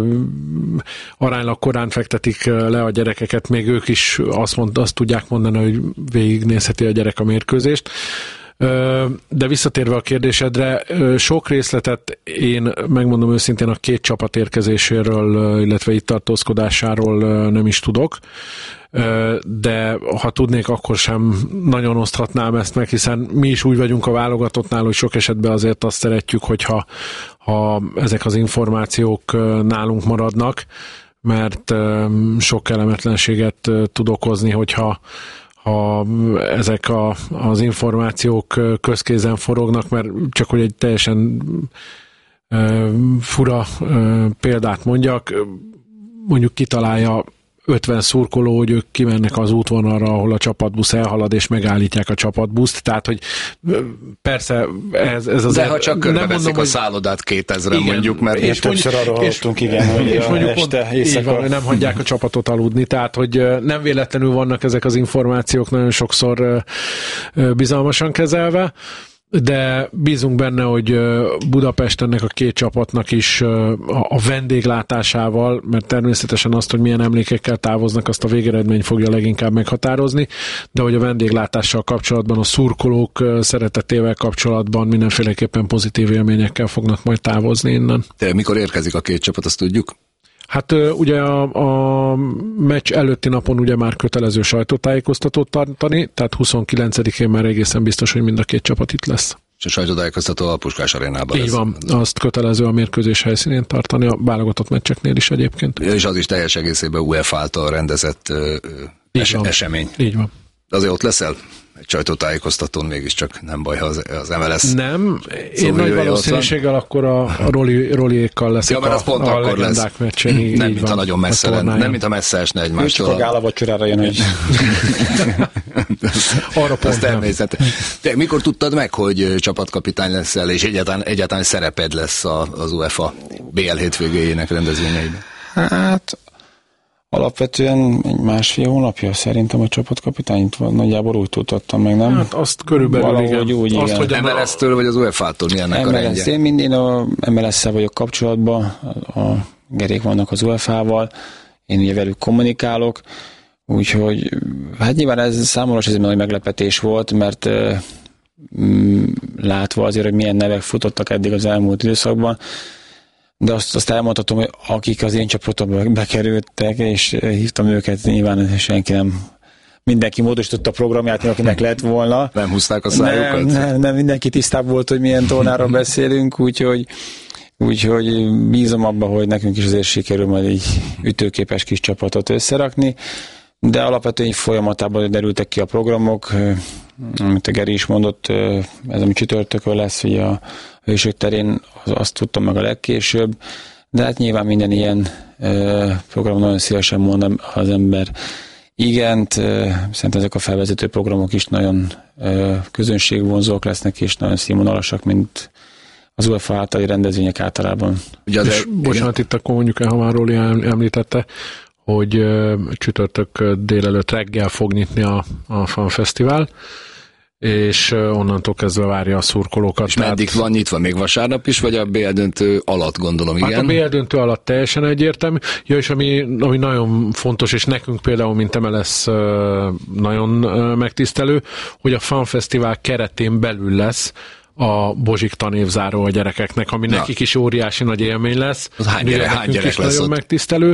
aránylag korán fektetik le a gyerekeket, még ők is azt, mond, azt tudják mondani, hogy végignézheti a gyerek a mérkőzést. De visszatérve a kérdésedre, sok részletet én megmondom őszintén a két csapat érkezéséről, illetve itt tartózkodásáról nem is tudok, de ha tudnék, akkor sem nagyon oszthatnám ezt meg, hiszen mi is úgy vagyunk a válogatottnál, hogy sok esetben azért azt szeretjük, hogyha ha ezek az információk nálunk maradnak, mert sok kellemetlenséget tud okozni, hogyha ha ezek a, az információk közkézen forognak, mert csak hogy egy teljesen uh, fura uh, példát mondjak, mondjuk kitalálja ötven szurkoló, hogy ők kimennek az útvonalra, ahol a csapatbusz elhalad, és megállítják a csapatbuszt. Tehát, hogy persze ez, ez az... De ha csak körbeveszik a szállodát kétezren mondjuk, mert... És többször arról hallottunk, igen, hogy és mondjuk este pont, így van, hogy nem hagyják a csapatot aludni, tehát, hogy nem véletlenül vannak ezek az információk nagyon sokszor bizalmasan kezelve, de bízunk benne, hogy Budapest ennek a két csapatnak is a vendéglátásával, mert természetesen azt, hogy milyen emlékekkel távoznak, azt a végeredmény fogja leginkább meghatározni, de hogy a vendéglátással kapcsolatban, a szurkolók szeretetével kapcsolatban mindenféleképpen pozitív élményekkel fognak majd távozni innen. De mikor érkezik a két csapat, azt tudjuk? Hát ugye a, a meccs előtti napon ugye már kötelező sajtótájékoztatót tartani, tehát huszonkilencedikén már egészen biztos, hogy mind a két csapat itt lesz. És a sajtótájékoztató a Puskás arénában így lesz. van, azt kötelező a mérkőzés helyszínén tartani, a válogatott meccseknél is egyébként. És az is teljes egészében UEFA által rendezett ö, es- van. esemény. Így van. De azért ott leszel? Egy sajtótájékoztatón mégiscsak nem baj, ha az, az em el es. Nem, én nagy valószínűséggel akkor a, a Roli, Roliékkal leszek ja, a, a, a legendák meccsen. Nem, mint van, ha nagyon messze lenne, nem, mint ha messze esne egymástól. Ő csak a gála vacsorára jön, hogy... Arra pont természet. De mikor tudtad meg, hogy csapatkapitány leszel, és egyáltalán, egyáltalán szereped lesz az UEFA bé el hétvégéjének rendezvényeiben? Hát... Alapvetően egy másfél hónapja szerintem a csapatkapitányt nagyjából úgy tudtattam meg, nem? Hát azt körülbelül valahogy igen. Úgy, azt, igen. em el es-től vagy az UEFA-tól milyennek a rendje? Én mindig a em el es-szel vagyok kapcsolatban, a Gerék vannak az UEFA-val, én ugye velük kommunikálok, úgyhogy hát nyilván ez számomra ez egy nagy meglepetés volt, mert mm, látva azért, hogy milyen nevek futottak eddig az elmúlt időszakban, de azt, azt elmondhatom, hogy akik az én csapatomba bekerültek, és hívtam őket, nyilván senki nem, mindenki módosította a programját, akinek lett volna. Nem húzták a szájukat? Nem, nem, nem mindenki tisztában volt, hogy milyen tornáról beszélünk, úgyhogy, úgyhogy bízom abba, hogy nekünk is azért sikerül majd egy ütőképes kis csapatot összerakni, de alapvetően folyamatában derültek ki a programok, amit a Geri is mondott, ez ami csütörtökön lesz, ugye a Hősök terén, azt tudtam meg a legkésőbb, de hát nyilván minden ilyen program nagyon szívesen mond az ember igent, szerintem ezek a felvezető programok is nagyon közönségvonzók lesznek, és nagyon színvonalasak, mint az UEFA általi rendezvények általában. Ugye és bocsánat, itt akkor mondjuk el, ha már Róli említette, hogy uh, csütörtök délelőtt reggel fog nyitni a, a Fan Fesztivál, és uh, onnantól kezdve várja a szurkolókat. És meddig van nyitva? Még vasárnap is, vagy a bé el döntő alatt, gondolom, igen? Hát a bé el döntő alatt teljesen egyértelmű. Ja, és ami, ami nagyon fontos, és nekünk például, mint em el es uh, nagyon uh, megtisztelő, hogy a Fan Fesztivál keretén belül lesz a Bozsik tanévzáró a gyerekeknek, ami Na. nekik is óriási nagy élmény lesz. Az hány, gyere, hány gyerek lesz nagyon ott? Megtisztelő.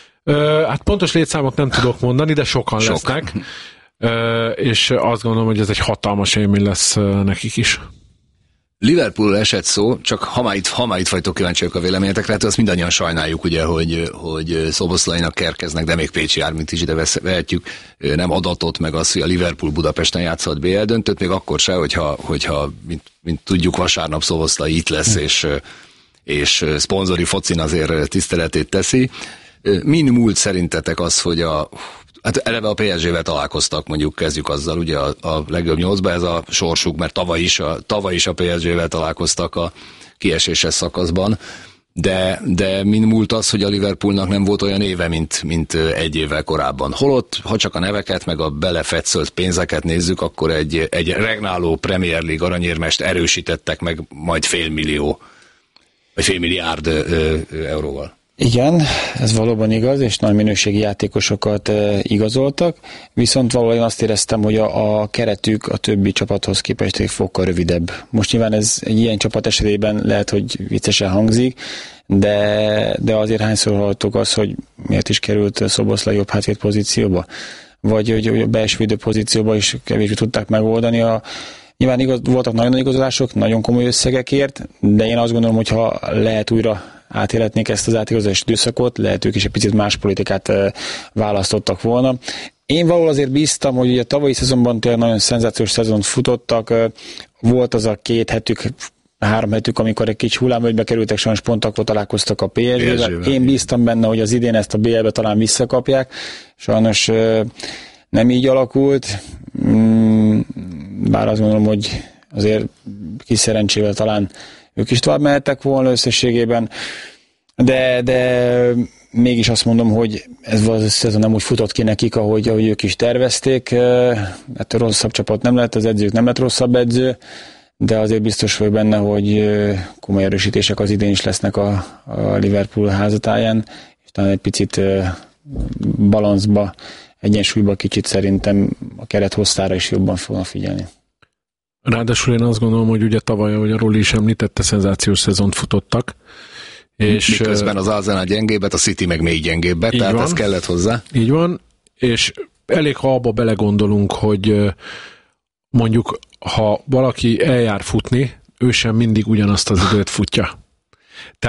Uh, hát pontos létszámot nem tudok mondani, de sokan Sok. lesznek, uh, és azt gondolom, hogy ez egy hatalmas élmény lesz uh, nekik is. Liverpool esett szó, csak ha már itt, ha már itt vagytok kíváncsiak a véleményetekre, hát azt mindannyian sajnáljuk, ugye, hogy, hogy Szoboszlainak kerkeznek, de még Pécsi Ármint is ide vehetjük, nem adatot meg az, hogy a Liverpool Budapesten játszott bé el döntőt, még akkor se, hogyha, hogyha mint, mint tudjuk, vasárnap Szoboszlai itt lesz, hmm. és, és szponzori focin azért tiszteletét teszi. Min múlt szerintetek az, hogy a hát eleve a pé es gével találkoztak, mondjuk kezdjük azzal, ugye a, a legjobb nyolcba ez a sorsuk, mert tavaly is a, tavaly is a pé es gével találkoztak a kieséses szakaszban, de, de min múlt az, hogy a Liverpoolnak nem volt olyan éve, mint, mint egy évvel korábban. Holott, ha csak a neveket, meg a belefetszölt pénzeket nézzük, akkor egy, egy regnáló Premier League aranyérmest erősítettek meg majd félmillió, vagy félmilliárd ö, ö, euróval. Igen, ez valóban igaz, és nagy minőségi játékosokat e, igazoltak, viszont valójában azt éreztem, hogy a, a keretük a többi csapathoz képest egy fokkal rövidebb. Most nyilván ez egy ilyen csapat esetében lehet, hogy viccesen hangzik, de, de azért hányszor hallottuk azt, hogy miért is került Szoboszlai jobb hátvéd pozícióba, vagy hogy a belső védő pozícióba is kevésbé tudták megoldani a Nyilván igaz, voltak nagyon nagy igazolások, nagyon komoly összegekért, de én azt gondolom, hogy ha lehet újra átéletnék ezt az átigazolási időszakot, lehet ők is egy picit más politikát választottak volna. Én valahol azért bíztam, hogy ugye a tavalyi szezonban tényleg nagyon szenzációs szezont futottak, volt az a két hetük, három hetük, amikor egy kicsi hullámvölgybe kerültek, sajnos pont akkor találkoztak a pé es gével. Én bíztam benne, hogy az idén ezt a bé el-be talán visszakapják. Sajnos nem így alakult, bár azt gondolom, hogy azért kis szerencsével talán ők is tovább mehettek volna összességében, de, de mégis azt mondom, hogy ez a szezon nem úgy futott ki nekik, ahogy, ahogy ők is tervezték. Hát rosszabb csapat nem lett, az edzők nem lett rosszabb edző, de azért biztos vagyok benne, hogy komoly erősítések az idén is lesznek a, a Liverpool házatáján, és talán egy picit balanszba, egyensúlyba kicsit szerintem a keret hosszára is jobban fognak figyelni. Ráadásul én azt gondolom, hogy ugye tavaly, ahogy a Roli is említette, szenzációs szezont futottak. És miközben az Arsenal gyengébbet, a City meg még gyengébbet, tehát van, ez kellett hozzá. Így van, és elég, ha abba belegondolunk, hogy mondjuk, ha valaki eljár futni, ő sem mindig ugyanazt az időt futja. Tehát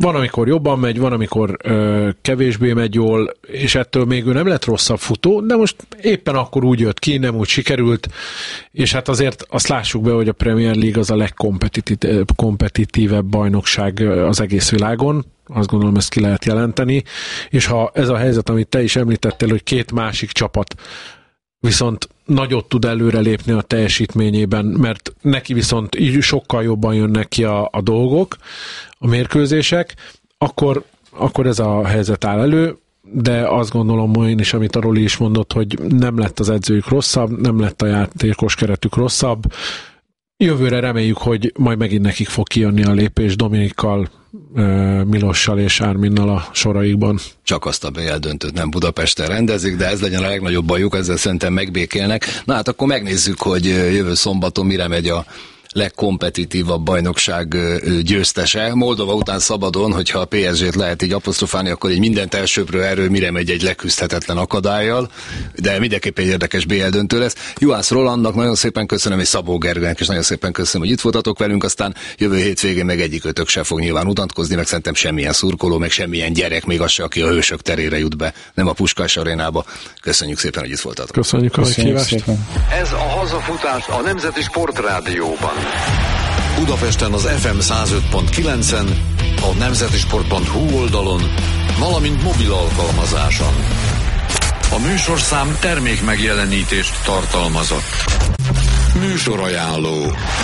van, amikor jobban megy, van, amikor ö, kevésbé megy jól, és ettől még ő nem lett rosszabb futó, de most éppen akkor úgy jött ki, nem úgy sikerült, és hát azért azt lássuk be, hogy a Premier League az a legkompetitívebb bajnokság az egész világon, azt gondolom, ezt ki lehet jelenteni, és ha ez a helyzet, amit te is említettél, hogy két másik csapat viszont nagyot tud előrelépni a teljesítményében, mert neki viszont így sokkal jobban jönnek ki a, a dolgok, a mérkőzések, akkor, akkor ez a helyzet áll elő, de azt gondolom én is, amit a Roli is mondott, hogy nem lett az edzőjük rosszabb, nem lett a játékos keretük rosszabb. Jövőre reméljük, hogy majd megint nekik fog kijönni a lépés Dominikkal, Milossal és Árminnal a soraikban. Csak azt a bé el döntőt nem Budapesten rendezik, de ez legyen a legnagyobb bajuk, ezzel szerintem megbékélnek. Na hát akkor megnézzük, hogy jövő szombaton mire megy a legkompetitívabb bajnokság győztese. Moldova után szabadon, hogyha a pé es gét lehet így apostrofálni, akkor egy mindent elsőprő erő mire megy egy leküzdhetetlen akadályjal, de mindenképp egy érdekes bé el döntő lesz. Juhász Rolandnak nagyon szépen köszönöm, és Szabó Gergelynek is nagyon szépen köszönöm, hogy itt voltatok velünk, aztán jövő hétvégén meg egyikőtök se fog nyilván utatkozni, meg szerintem semmilyen szurkoló, meg semmilyen gyerek, még az se, aki a Hősök terére jut be, nem a Puskás arénába. Köszönjük szépen, hogy itt voltatok. Köszönjük a meghívást. Ez a hazafutás a Nemzeti Sportrádióban. Budapesten az ef em száz öt pont kilencen, a nemzetisport pont hu oldalon, valamint mobil alkalmazáson. A műsorszám termék megjelenítést tartalmazott. Műsorajánló.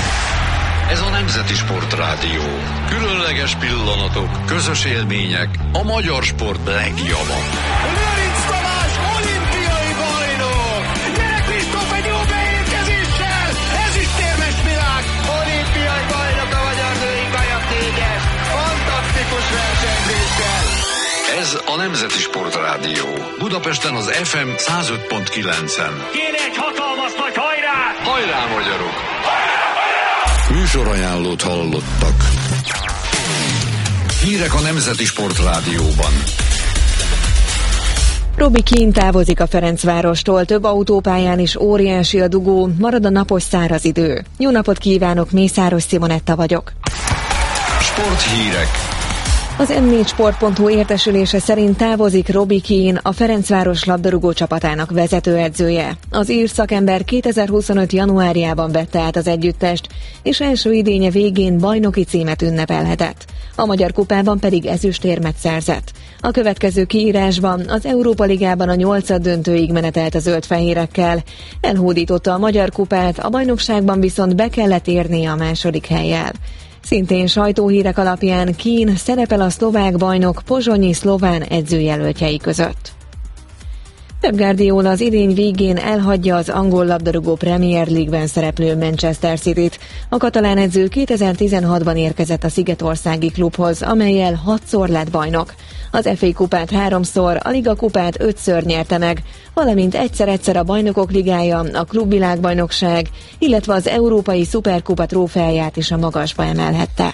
Ez a Nemzeti Sportrádió. Különleges pillanatok, közös élmények, a magyar sport legjava. Lőrinc Tamás, olimpiai bajnok! Gyere Kristóf egy jó beérkezéssel! Ezüstérmes világ, olimpiai bajnok a magyar női kajak négyes! Fantasztikus versenyzéssel! Ez a Nemzeti Sportrádió. Budapesten az ef em száz öt pont kilencen. Kéne egy hatalmas nagy hajrá! Hajrá, magyarok! Műsorajánlót hallottak. Hírek a Nemzeti Sportrádióban. Robbie Keane távozik a Ferencvárostól, több autópályán is óriási a dugó, marad a napos száraz idő. Jó napot kívánok, Mészáros Simonetta vagyok. Sporthírek. Az em négy sport pont hu értesülése szerint távozik Robbie Keane, a Ferencváros labdarúgó csapatának vezetőedzője. Az ír szakember kétezer-huszonöt januárjában vette át az együttest, és első idénye végén bajnoki címet ünnepelhetett. A Magyar Kupában pedig ezüstérmet szerzett. A következő kiírásban az Európa Ligában a nyolcad döntőig menetelt a zöld-fehérekkel. Elhódította a Magyar Kupát, a bajnokságban viszont be kellett érnie a második hellyel. Szintén sajtóhírek alapján Keane szerepel a szlovák bajnok pozsonyi szlován edzőjelöltjei között. Pep Guardiola az idény végén elhagyja az angol labdarúgó Premier League-ben szereplő Manchester Cityt. A katalán edző kétezer-tizenhatban érkezett a szigetországi klubhoz, amellyel hatszor lett bajnok. Az ef á kupát háromszor, a Liga kupát ötször nyerte meg, valamint egyszer-egyszer a Bajnokok Ligája, a Klubvilágbajnokság, illetve az Európai Szuperkupa trófeáját is a magasba emelhette.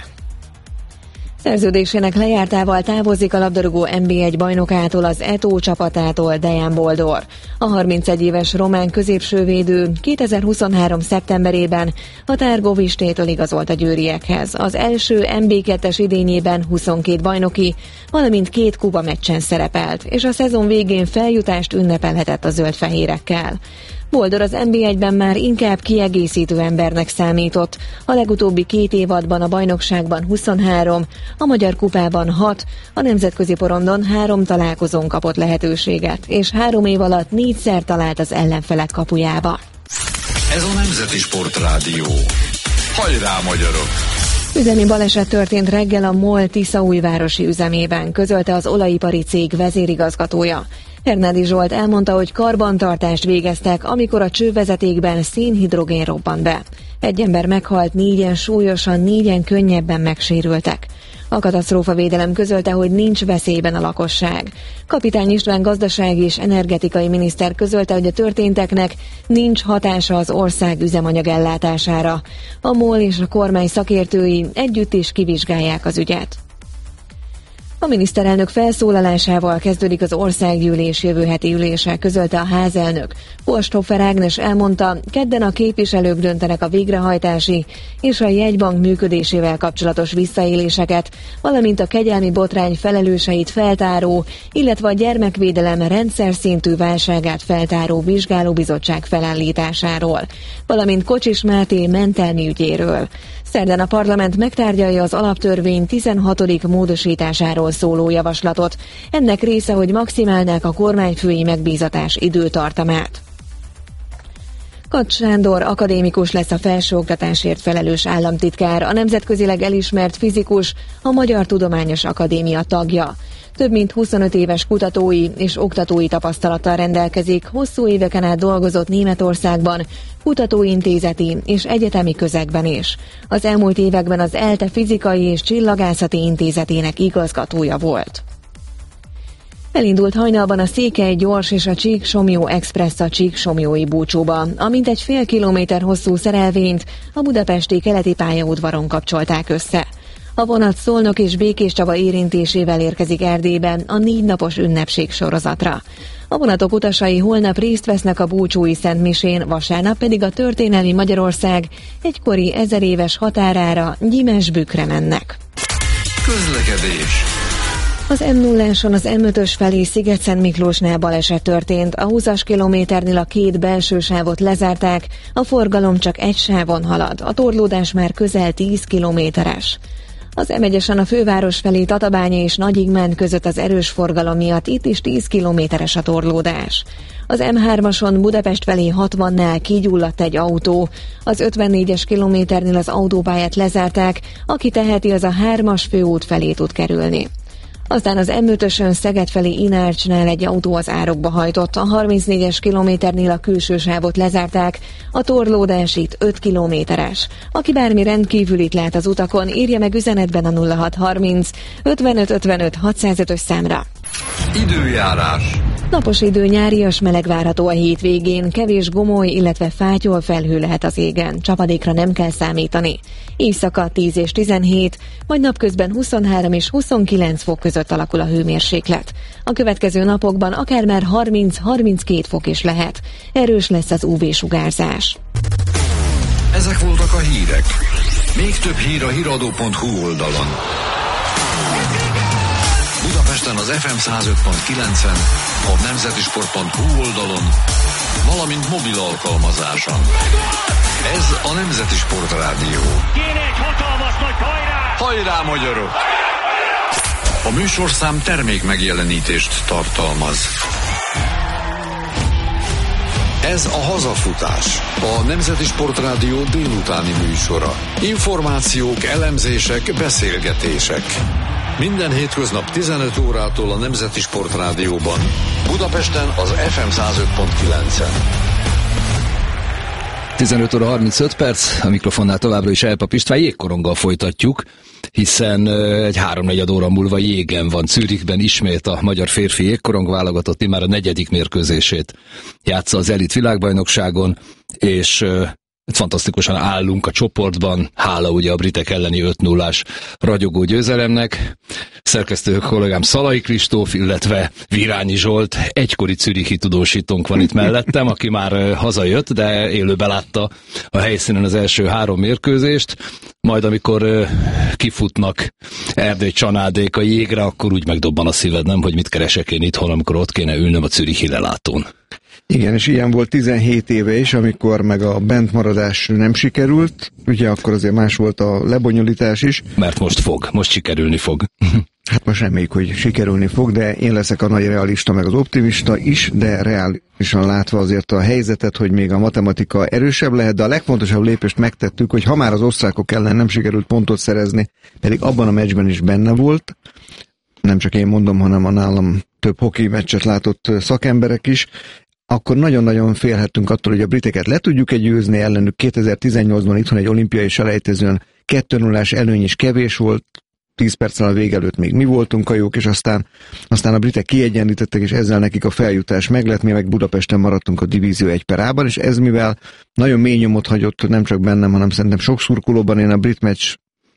Szerződésének lejártával távozik a labdarúgó en bé egy bajnokától, az Eto csapatától Dejan Boldor. A harmincegy éves román középsővédő kétezer-huszonhárom szeptemberében a Tárgovistétől igazolt a győriekhez. Az első en bé kettes idényében huszonkét bajnoki, valamint két kupa meccsen szerepelt, és a szezon végén feljutást ünnepelhetett a zöld-fehérekkel. Boldor az en bé egyben már inkább kiegészítő embernek számított. A legutóbbi két évadban a bajnokságban huszonhárom, a Magyar Kupában hat, a nemzetközi porondon három találkozón kapott lehetőséget, és három év alatt négyszer talált az ellenfelek kapujába. Ez a Nemzeti Sportrádió. Hajrá, magyarok! Üzemi baleset történt reggel a MOL Tiszaújvárosi üzemében, közölte az olajipari cég vezérigazgatója. Hernádi Zsolt elmondta, hogy karbantartást végeztek, amikor a csővezetékben szénhidrogén robbant be. Egy ember meghalt, négyen súlyosan, négyen könnyebben megsérültek. A katasztrófavédelem közölte, hogy nincs veszélyben a lakosság. Kapitány István gazdasági és energetikai miniszter közölte, hogy a történteknek nincs hatása az ország üzemanyag ellátására. A MOL és a kormány szakértői együtt is kivizsgálják az ügyet. A miniszterelnök felszólalásával kezdődik az országgyűlés jövő heti ülése, közölte a házelnök. Posthofer Ágnes elmondta, kedden a képviselők döntenek a végrehajtási és a jegybank működésével kapcsolatos visszaéléseket, valamint a kegyelmi botrány felelőseit feltáró, illetve a gyermekvédelem rendszer szintű válságát feltáró vizsgálóbizottság felállításáról, valamint Kocsis Máté mentelmi ügyéről. Szerdán a parlament megtárgyalja az alaptörvény tizenhatodik módosításáról szóló javaslatot. Ennek része, hogy maximálnák a kormányfői megbízatás időtartamát. Kacs Sándor akadémikus lesz a felsőoktatásért felelős államtitkár, a nemzetközileg elismert fizikus, a Magyar Tudományos Akadémia tagja. Több mint huszonöt éves kutatói és oktatói tapasztalattal rendelkezik, hosszú éveken át dolgozott Németországban, kutatóintézeti és egyetemi közegben is. Az elmúlt években az ELTE Fizikai és Csillagászati Intézetének igazgatója volt. Elindult hajnalban a Székely gyors és a Csík-Somlyó Express a Csík-Somlyói búcsúba, amint egy fél kilométer hosszú szerelvényt a budapesti keleti pályaudvaron kapcsolták össze. A vonat Szolnok és Békéscsaba érintésével érkezik Erdélyben a négy napos ünnepség sorozatra. A vonatok utasai holnap részt vesznek a búcsúi szentmisén, vasárnap pedig a történelmi Magyarország egykori ezeréves határára, Gyimesbükre mennek. Közlekedés. Az em nulláson az em ötös felé Sziget-Szentmiklósnál baleset történt, a húszas kilométernél a két belső sávot lezárták, a forgalom csak egy sávon halad, a torlódás már közel tíz kilométeres. Az em egyesen a főváros felé Tatabánya és Nagyigmán között az erős forgalom miatt itt is tíz kilométeres a torlódás. Az em hármason Budapest felé hatvannál kigyulladt egy autó, az ötvennégyes kilométernél az autópályát lezárták, aki teheti, az a hármas főút felé tud kerülni. Aztán az em ötösön Szeged felé Inárcsnál egy autó az árokba hajtott, a harmincnégyes kilométernél a külső sávot lezárták, a torlódás itt öt kilométeres. Aki bármi rendkívülit lát az utakon, írja meg üzenetben a nulla hat harminc ötvenöt ötvenöt hatszázötös számra. Időjárás. Napos idő, nyárias meleg várható a hétvégén, kevés gomoly, illetve fátyol felhő lehet az égen, csapadékra nem kell számítani. Éjszaka tíz és tizenhét, majd napközben huszonhárom és huszonkilenc fok között alakul a hőmérséklet. A következő napokban akár már harminc-harminckét fok is lehet. Erős lesz az ú vé-sugárzás. Ezek voltak a hírek. Még több hír a híradó pont hú oldalon. Budapesten az ef em száz öt pont kilencen, a nemzetisport pont hú oldalon, valamint mobil alkalmazáson. Ez a Nemzeti Sport Rádió. Kéne egy hatalmas nagy hajrá! Hajrá, magyarok! A műsorszám termék megjelenítést tartalmaz. Ez a Hazafutás, a Nemzeti Sport Rádió délutáni műsora. Információk, elemzések, beszélgetések. Minden hétköznap tizenöt órától a Nemzeti Sport Rádióban. Budapesten az ef em száz öt pont kilencen. tizenöt óra harmincöt perc, a mikrofonnál továbbra is Elpap István, jégkoronggal folytatjuk, hiszen egy háromnegyed óra múlva jégen van Zürichben ismét a magyar férfi jégkorong válogatott, már a negyedik mérkőzését játsza az elit világbajnokságon, és fantasztikusan állunk a csoportban, hála ugye a britek elleni öt nullás ragyogó győzelemnek. Szerkesztő kollégám Szalai Kristóf, illetve Virányi Zsolt, egykori zürichi tudósítónk van itt mellettem, aki már hazajött, de élőben látta a helyszínen az első három mérkőzést, majd amikor kifutnak Erdély csanádék a jégre, akkor úgy megdobban a szíved, nem, hogy mit keresek én itthon, amikor ott kéne ülnöm a zürichi lelátón. Igen, és ilyen volt tizenhét éve is, amikor meg a bentmaradás nem sikerült, ugye akkor azért más volt a lebonyolítás is. Mert most fog, most sikerülni fog. Hát most reméljük, hogy sikerülni fog, de én leszek a nagy realista, meg az optimista is, de reálisan látva azért a helyzetet, hogy még a matematika erősebb lehet, de a legfontosabb lépést megtettük, hogy ha már az osztrákok ellen nem sikerült pontot szerezni, pedig abban a meccsben is benne volt, nem csak én mondom, hanem a nálam több hoki meccset látott szakemberek is, akkor nagyon-nagyon félhettünk attól, hogy a briteket le tudjuk-e győzni ellenük. kétezer-tizennyolcban itthon egy olimpiai selejtezőn kettő nullás előny is kevés volt, tíz perccel a vég előtt még mi voltunk a jók, és aztán, aztán a britek kiegyenlítettek, és ezzel nekik a feljutás meglett, mi meg Budapesten maradtunk a divízió egy per á-ban, és ez mivel nagyon mély nyomot hagyott nem csak bennem, hanem szerintem sok szurkolóban, én a brit meccs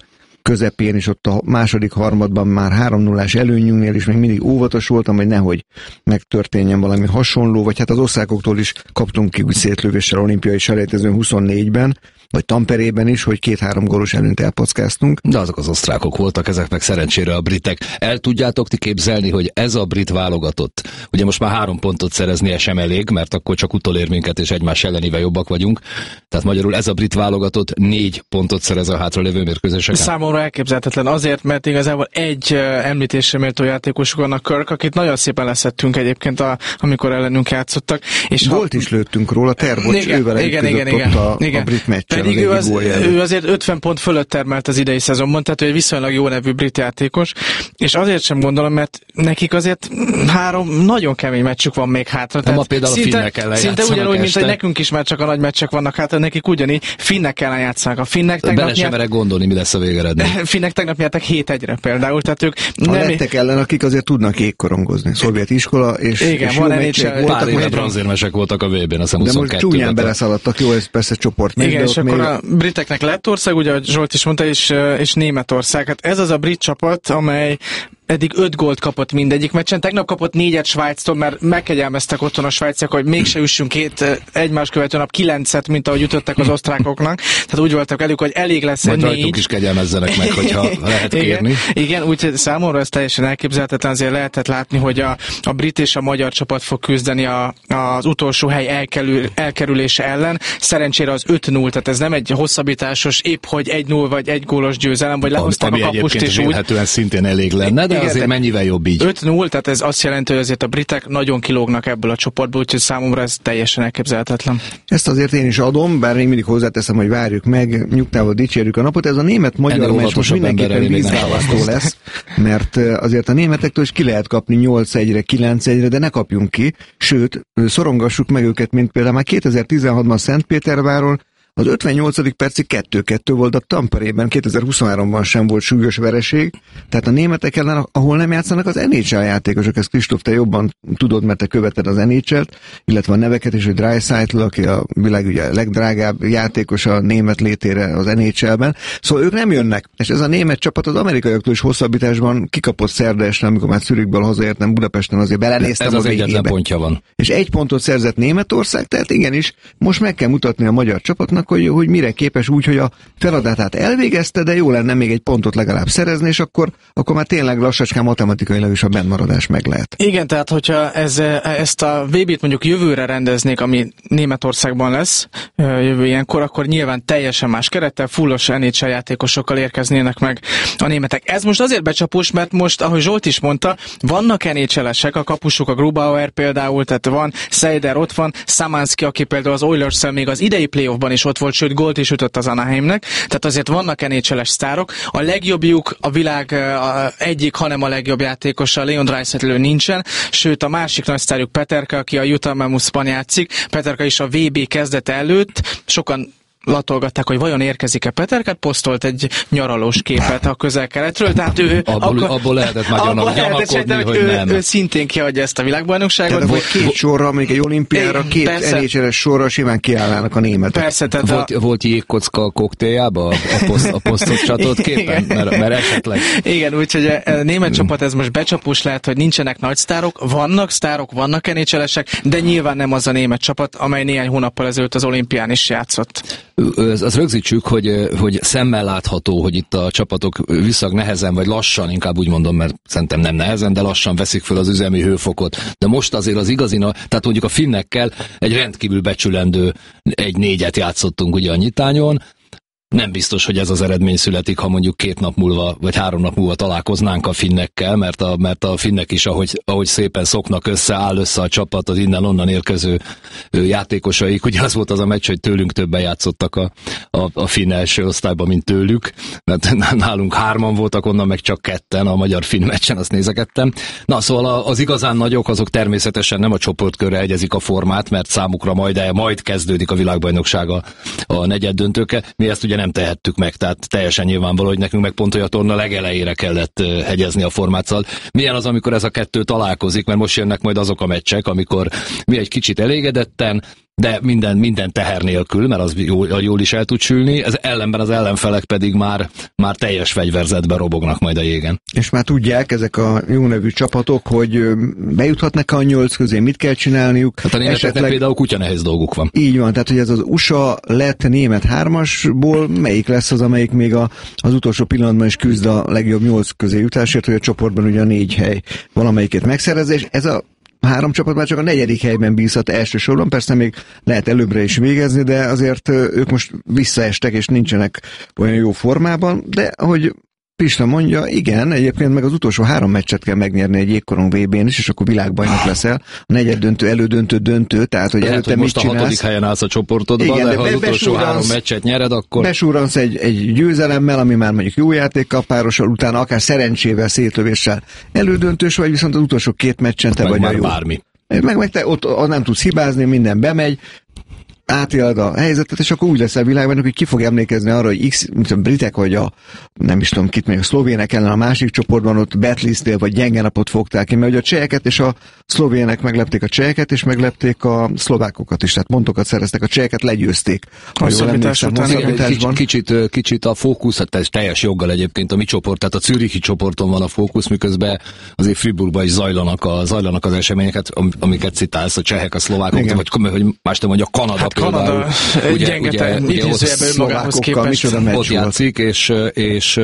közepén, és ott a második harmadban már három nullás előnyünknél is még mindig óvatos voltam, hogy nehogy megtörténjen valami hasonló, vagy hát az osztrákoktól is kaptunk ki úgy szétlövéssel olimpiai selejtezőn huszonnégyben, vagy Tamperében is, hogy két-három gólos előnyt elpackáztunk. De azok az osztrákok voltak, ezek meg szerencsére a britek. El tudjátok ti képzelni, hogy ez a brit válogatott, ugye most már három pontot szereznie sem elég, mert akkor csak utolér minket, és egymás ellenével jobbak vagyunk. Tehát magyarul ez a brit válogatott négy pontot szerez a hátralévő mérkőzéseken. Számomra elképzelhetetlen azért, mert igazából egy említésre méltó játékosuk vannak, Kirk, akit nagyon szépen leszettünk egyébként, a, amikor ellenünk játszottak. És Gólt ha... is lőttünk róla, Terbocs, ővel igen, igen, igen, a, igen. a brit meccsen. Pedig ő, az, ő azért ötven pont fölött termelt az idei szezonban, tehát ő egy viszonylag jó nevű brit játékos, és azért sem gondolom, mert nekik azért három nagyon kemény meccsük van még hátra. Nem a például a finnek ellen szinte ugyanúgy, mint hogy nekünk is már csak a nagy meccsek vannak hátra, nekik ugyanígy finnek ellen játszanak. A finnek tegnap Bele sem merek gondolni, mi lesz a végeredmény. Finnek tegnap nyertek hét egyre például, tehát ők a nem... lettek ellen, akik azért tudnak égkorongozni. Szovjet iskola, és, igen, és van jó meccsek voltak. Pár éve bronzérmesek voltak a vé bén, azt hiszem de most csúnyán beleszaladtak, jó, ez persze csoport. Igen, és akkor a briteknek Lettország, ugye, ahogy Zsolt is mondta, és, és Németország. Hát ez az a brit csapat, amely eddig öt gólt kapott mindegyik meccsen. Tegnap kapott négyet Svájctól, mert megkegyelmeztek otthon a svájciak, hogy mégse üssünk két egymás követő nap kilencet, mint ahogy ütöttek az osztrákoknak. Tehát úgy voltak elég, hogy elég lesz majd négy. Rajtunk is kegyelmezzenek meg, hogyha lehet kérni. Igen, igen, úgyhogy számomra ez teljesen elképzelhetetlen, azért lehetett látni, hogy a, a brit és a magyar csapat fog küzdeni a, az utolsó hely elkerül, elkerülése ellen. Szerencsére az öt null, tehát ez nem egy hosszabbításos, épp hogy egy null vagy egy gólos győzelem, vagy lehozták a kapust és úgy. Szintén elég lenne, de igen, azért mennyivel jobb így. öt null, tehát ez azt jelenti, hogy azért a britek nagyon kilógnak ebből a csoportból, úgyhogy számomra ez teljesen elképzelhetetlen. Ezt azért én is adom, bár én mindig hozzáteszem, hogy várjuk meg, nyugtával dicsérjük a napot. Ez a német-magyar meccs most mindenképpen vízválasztó lesz, mert azért a németektől is ki lehet kapni nyolc egyre, kilenc egyre, de ne kapjunk ki, sőt, szorongassuk meg őket, mint például már kétezer-tizenhatban Szentpéterváron, az ötvennyolcadik percig kettő kettő volt a Tamperében, kétezer-huszonháromban sem volt súlyos vereség, tehát a németek ellen, ahol nem játszanak az en há el játékosok, ezt Kristóf, te jobban tudod, mert te követed az en há el-t, illetve a neveket is, hogy Draisaitl, aki a világ ugye legdrágább játékos a német létére az en há el-ben, szóval ők nem jönnek, és ez a német csapat az amerikaiaktól is hosszabbításban kikapott szerda este, amikor már Zürichből hazaértem Budapesten, azért belenéztem ez a az végébe. egyetlen pontja van. És egy pontot szerzett Németország, tehát igenis, most meg kell mutatni a magyar csapatnak, Hogy, hogy mire képes úgy, hogy a feladatát elvégezte, de jó lenne még egy pontot legalább szerezni, és akkor, akkor már tényleg lassacskán matematikailag is a bennmaradás meg lehet. Igen, tehát hogyha ez, ezt a vé bét mondjuk jövőre rendeznék, ami Németországban lesz jövő ilyenkor, akkor nyilván teljesen más kerettel, fullos en há el játékosokkal érkeznének meg a németek. Ez most azért becsapós, mert most, ahogy Zsolt is mondta, vannak en há el-esek, a kapusuk, a Grubauer például, tehát van Seider, ott van Szamanszki, aki például az Oilers-szel még az idei playoffban is ott volt, sőt gólt is ütött az Anaheimnek, tehát azért vannak en há el-es sztárok. A legjobbjuk a világ a egyik, hanem a legjobb játékosa, Leon Draisaitl nincsen, sőt a másik nagy sztárjuk Peterka, aki a Utah Mammothsban játszik. Peterka is a vé bé kezdete előtt, sokan latolgatták, hogy vajon érkezik-e Peterket, posztolt egy nyaralós képet a közel-keletről, tehát ő... Abból, akkor, abból lehetett már abból gyanakodni, hogy, hogy ő, nem. Ő szintén kiadja ezt a világbajnokságot. Tehát, hogy két sorra, még egy olimpiára, két persze, en há el-es sorra simán kiállnának a németek. Persze, tehát volt, a... volt jégkocka a koktéljában, a, poszt, a posztot csatolt képen? Mert, mert esetleg... Igen, úgyhogy a német csapat ez most becsapós lehet, hogy nincsenek nagy sztárok, vannak sztárok, vannak en há el-esek, de nyilván nem az a német csapat, amely néhány hónappal ezelőtt az olimpián is játszott. Az, az rögzítsük, hogy, hogy szemmel látható, hogy itt a csapatok viszonylag nehezen, vagy lassan, inkább úgy mondom, mert szerintem nem nehezen, de lassan veszik fel az üzemi hőfokot. De most azért az igazina, tehát mondjuk a finnekkel egy rendkívül becsülendő egy négyet játszottunk ugye a nyitányon. Nem biztos, hogy ez az eredmény születik, ha mondjuk két nap múlva, vagy három nap múlva találkoznánk a finnekkel, mert a, mert a finnek is, ahogy, ahogy szépen szoknak össze, áll össze a csapat, az innen-onnan érkező játékosaik. Ugye az volt az a meccs, hogy tőlünk többen játszottak a, a, a finn első osztályban, mint tőlük, mert nálunk hárman voltak, onnan meg csak ketten a magyar-finn meccsen, azt nézegettem. Na, szóval az igazán nagyok, azok természetesen nem a csoportkörre egyezik a formát, mert számukra majd, majd kezdődik a világbajnoksága a negyeddöntőke. Mi ezt ugye nem tehettük meg, tehát teljesen nyilvánvaló, hogy nekünk meg pont olyan torna legelejére kellett hegyezni a formát. Szóval milyen az, amikor ez a kettő találkozik, mert most jönnek majd azok a meccsek, amikor mi egy kicsit elégedetten, de minden, minden teher nélkül, mert az jól, jól is el tud sülni, ez ellenben az ellenfelek pedig már, már teljes fegyverzetben robognak majd a jégen. És már tudják ezek a jó nevű csapatok, hogy bejuthatnak a nyolc közé, mit kell csinálniuk. Hát a németeknek esetleg... például kutya nehéz dolguk van. Így van, tehát hogy ez az u es á lett német hármasból, melyik lesz az, amelyik még a, az utolsó pillanatban is küzd a legjobb nyolc közé jutásért, hogy a csoportban ugye a négy hely valamelyiket megszerezze, és ez a három csapat már csak a negyedik helyben bízhat elsősorban, persze még lehet előbbre is végezni, de azért ők most visszaestek, és nincsenek olyan jó formában, de ahogy Pista mondja, igen, egyébként meg az utolsó három meccset kell megnyerni egy jégkorong vé bén is, és akkor világbajnok leszel. A negyed döntő, elődöntő, döntő, tehát hogy lehet, előtte hogy mit most csinálsz. a hatodik helyen állsz a csoportodban, igen, de, de ha az utolsó három meccset nyered, akkor... Besúransz egy, egy győzelemmel, ami már mondjuk jó játékkal párosul, utána akár szerencsével, szétlövéssel elődöntős vagy, viszont az utolsó két meccsen te vagy a jó. Bármi. Meg, meg te ott nem tudsz hibázni, minden bemegy, átéled a helyzetet, és akkor úgy lesz a világban, hogy ki fog emlékezni arra, hogy X, mint a britek, vagy a, nem is tudom kit, még a szlovének ellen a másik csoportban ott betlisztél, vagy gyenge napot fogtál ki, mert hogy a cseheket és a szlovének meglepték a cseheket, és meglepték a szlovákokat is, tehát pontokat szereztek, a cseheket legyőzték. Hosszabbítás után. Kicsit, kicsit, kicsit a fókusz, hát ez teljes joggal egyébként a mi csoport, tehát a zürichi csoporton van a fókusz, miközben azért Fribourgban is zajlanak, a, zajlanak az eseményeket, amiket citálsz, a csehek, a szlovákok, igen. vagy hogy más nem mondja, Kanada. Hát Kanada gyenge, idézőjelben önmagához képest ott játszik, és, és,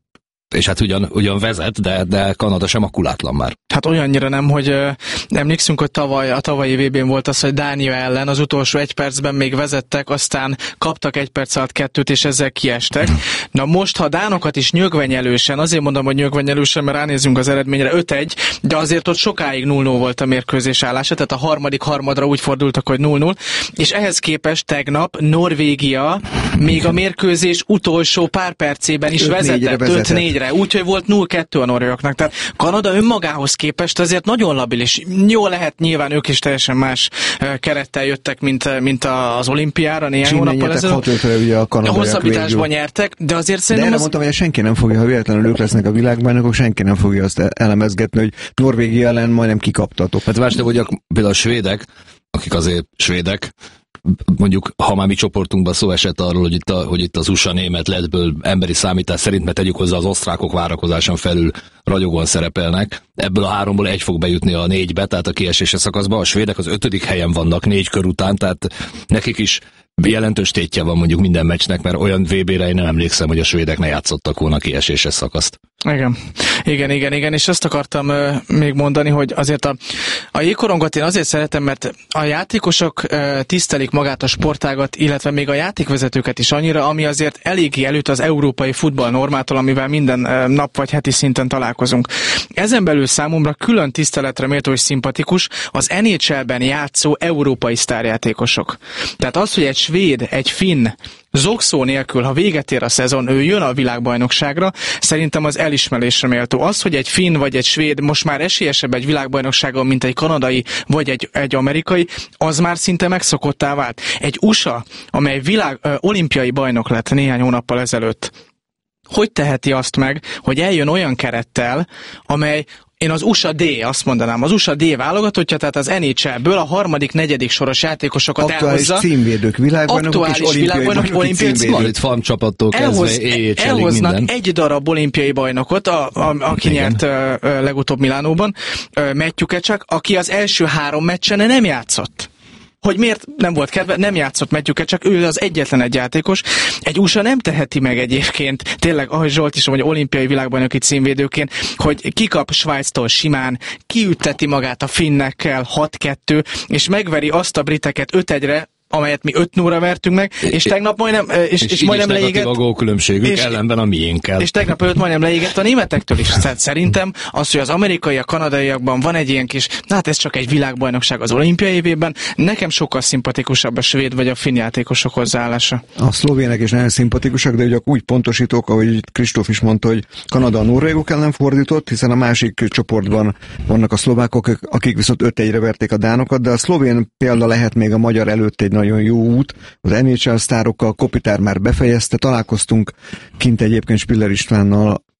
és hát ugyan, ugyan vezet, de, de Kanada sem makulátlan már. Hát olyannyira nem, hogy uh, emlékszünk, hogy tavaly, a tavalyi vé bén volt az, hogy Dánia ellen az utolsó egy percben még vezettek, aztán kaptak egy perc alatt kettőt, és ezzel kiestek. Na most, ha dánokat is nyögvenyelősen, azért mondom, hogy nyögvenyelősen, mert ránézzünk az eredményre, öt egy, de azért ott sokáig null null volt a mérkőzés állása, tehát a harmadik harmadra úgy fordultak, hogy null null, és ehhez képest tegnap Norvégia még a mérkőzés utolsó pár percében is vezetett, öt négyre, úgyhogy volt nulla kettő a norvégoknak, tehát Kanada önmagához képest azért nagyon labilis. Jó lehet, nyilván ők is teljesen más kerettel jöttek, mint, mint az olimpiára néhány hónappal ezelőtt. A hosszabbításban nyertek, de azért szerintem... De erre az... mondtam, hogy senki nem fogja, ha véletlenül ők lesznek a világbajnokok, senki nem fogja azt elemezgetni, hogy Norvégia ellen majdnem kikaptatok. Hát várj, hogy a, például a svédek, akik azért svédek, mondjuk, ha már mi csoportunkban szó esett arról, hogy itt, a, hogy itt az u es á német lettből emberi számítás szerint, mert tegyük hozzá, az osztrákok várakozáson felül ragyogóan szerepelnek. Ebből a háromból egy fog bejutni a négybe, tehát a kiesési szakaszba. A svédek az ötödik helyen vannak négy kör után, tehát nekik is jelentős tétje van mondjuk minden meccsnek, mert olyan vé bére én nem emlékszem, hogy a svédek ne játszottak volna kieséses szakaszt. Igen, igen, igen, igen, és azt akartam uh, még mondani, hogy azért a, a jégkorongot én azért szeretem, mert a játékosok uh, tisztelik magát a sportágat, illetve még a játékvezetőket is annyira, ami azért eléggé előtt az európai futball normától, amivel minden uh, nap vagy heti szinten találkozunk. Ezen belül számomra külön tiszteletre méltó és szimpatikus az en há el-ben játszó európai sztárjátékosok. Tehát az, hogy egy svéd, egy finn, zokszó nélkül, ha véget ér a szezon, ő jön a világbajnokságra, szerintem az elismerésre méltó. Az, hogy egy finn vagy egy svéd most már esélyesebb egy világbajnokságon, mint egy kanadai vagy egy, egy amerikai, az már szinte megszokottá vált. Egy u es á, amely világ, ö, olimpiai bajnok lett néhány hónappal ezelőtt, hogy teheti azt meg, hogy eljön olyan kerettel, amely én az u es á D, azt mondanám, az u es á D válogatottja, tehát az en há el-ből a harmadik, negyedik soros játékosokat aktuális elhozza. Címvédők, világbajnokok és olimpiai bajnokok, olimpiai címvédők. Itt farmcsapattól kezdve é há el-ig minden. Egy darab olimpiai bajnokot, a, a, aki igen. nyert uh, legutóbb Milánóban, uh, Matthew Tkachuk, aki az első három meccsen nem játszott. Hogy miért nem volt kedve, nem játszott Matthew, csak ő az egyetlen egy játékos. Egy u es á nem teheti meg egyébként, tényleg, ahogy Zsolt is mondja, olimpiai világbajnoki címvédőként, hogy kikap Svájctól simán, kiütteti magát a finnekkel hat kettő, és megveri azt a briteket öt egyre, amelyet mi öt nullra vertünk meg, és tegnap majdnem, és, és, és majdnem leégett. A gólkülönbségük és, ellenben a miénkkel. És tegnap előtt majdnem leégett a németektől is. Tehát szerintem az, hogy az amerikai, a kanadaiakban van egy ilyen kis, hát ez csak egy világbajnokság az olimpiai évében, nekem sokkal szimpatikusabb a svéd vagy a finn játékosok hozzáállása. A szlovének is nagyon szimpatikusak, de ugye úgy pontosítók, ahogy Kristóf is mondta, hogy Kanada a norvégok ellen fordított, hiszen a másik csoportban vannak a szlovákok, akik viszont öt egyre verték a dánokat, de a szlovén példa lehet még a magyar előtt egy nagyon jó út. Az en há el sztárokkal Kopitár már befejezte, találkoztunk kint egyébként Spiller Istvánnal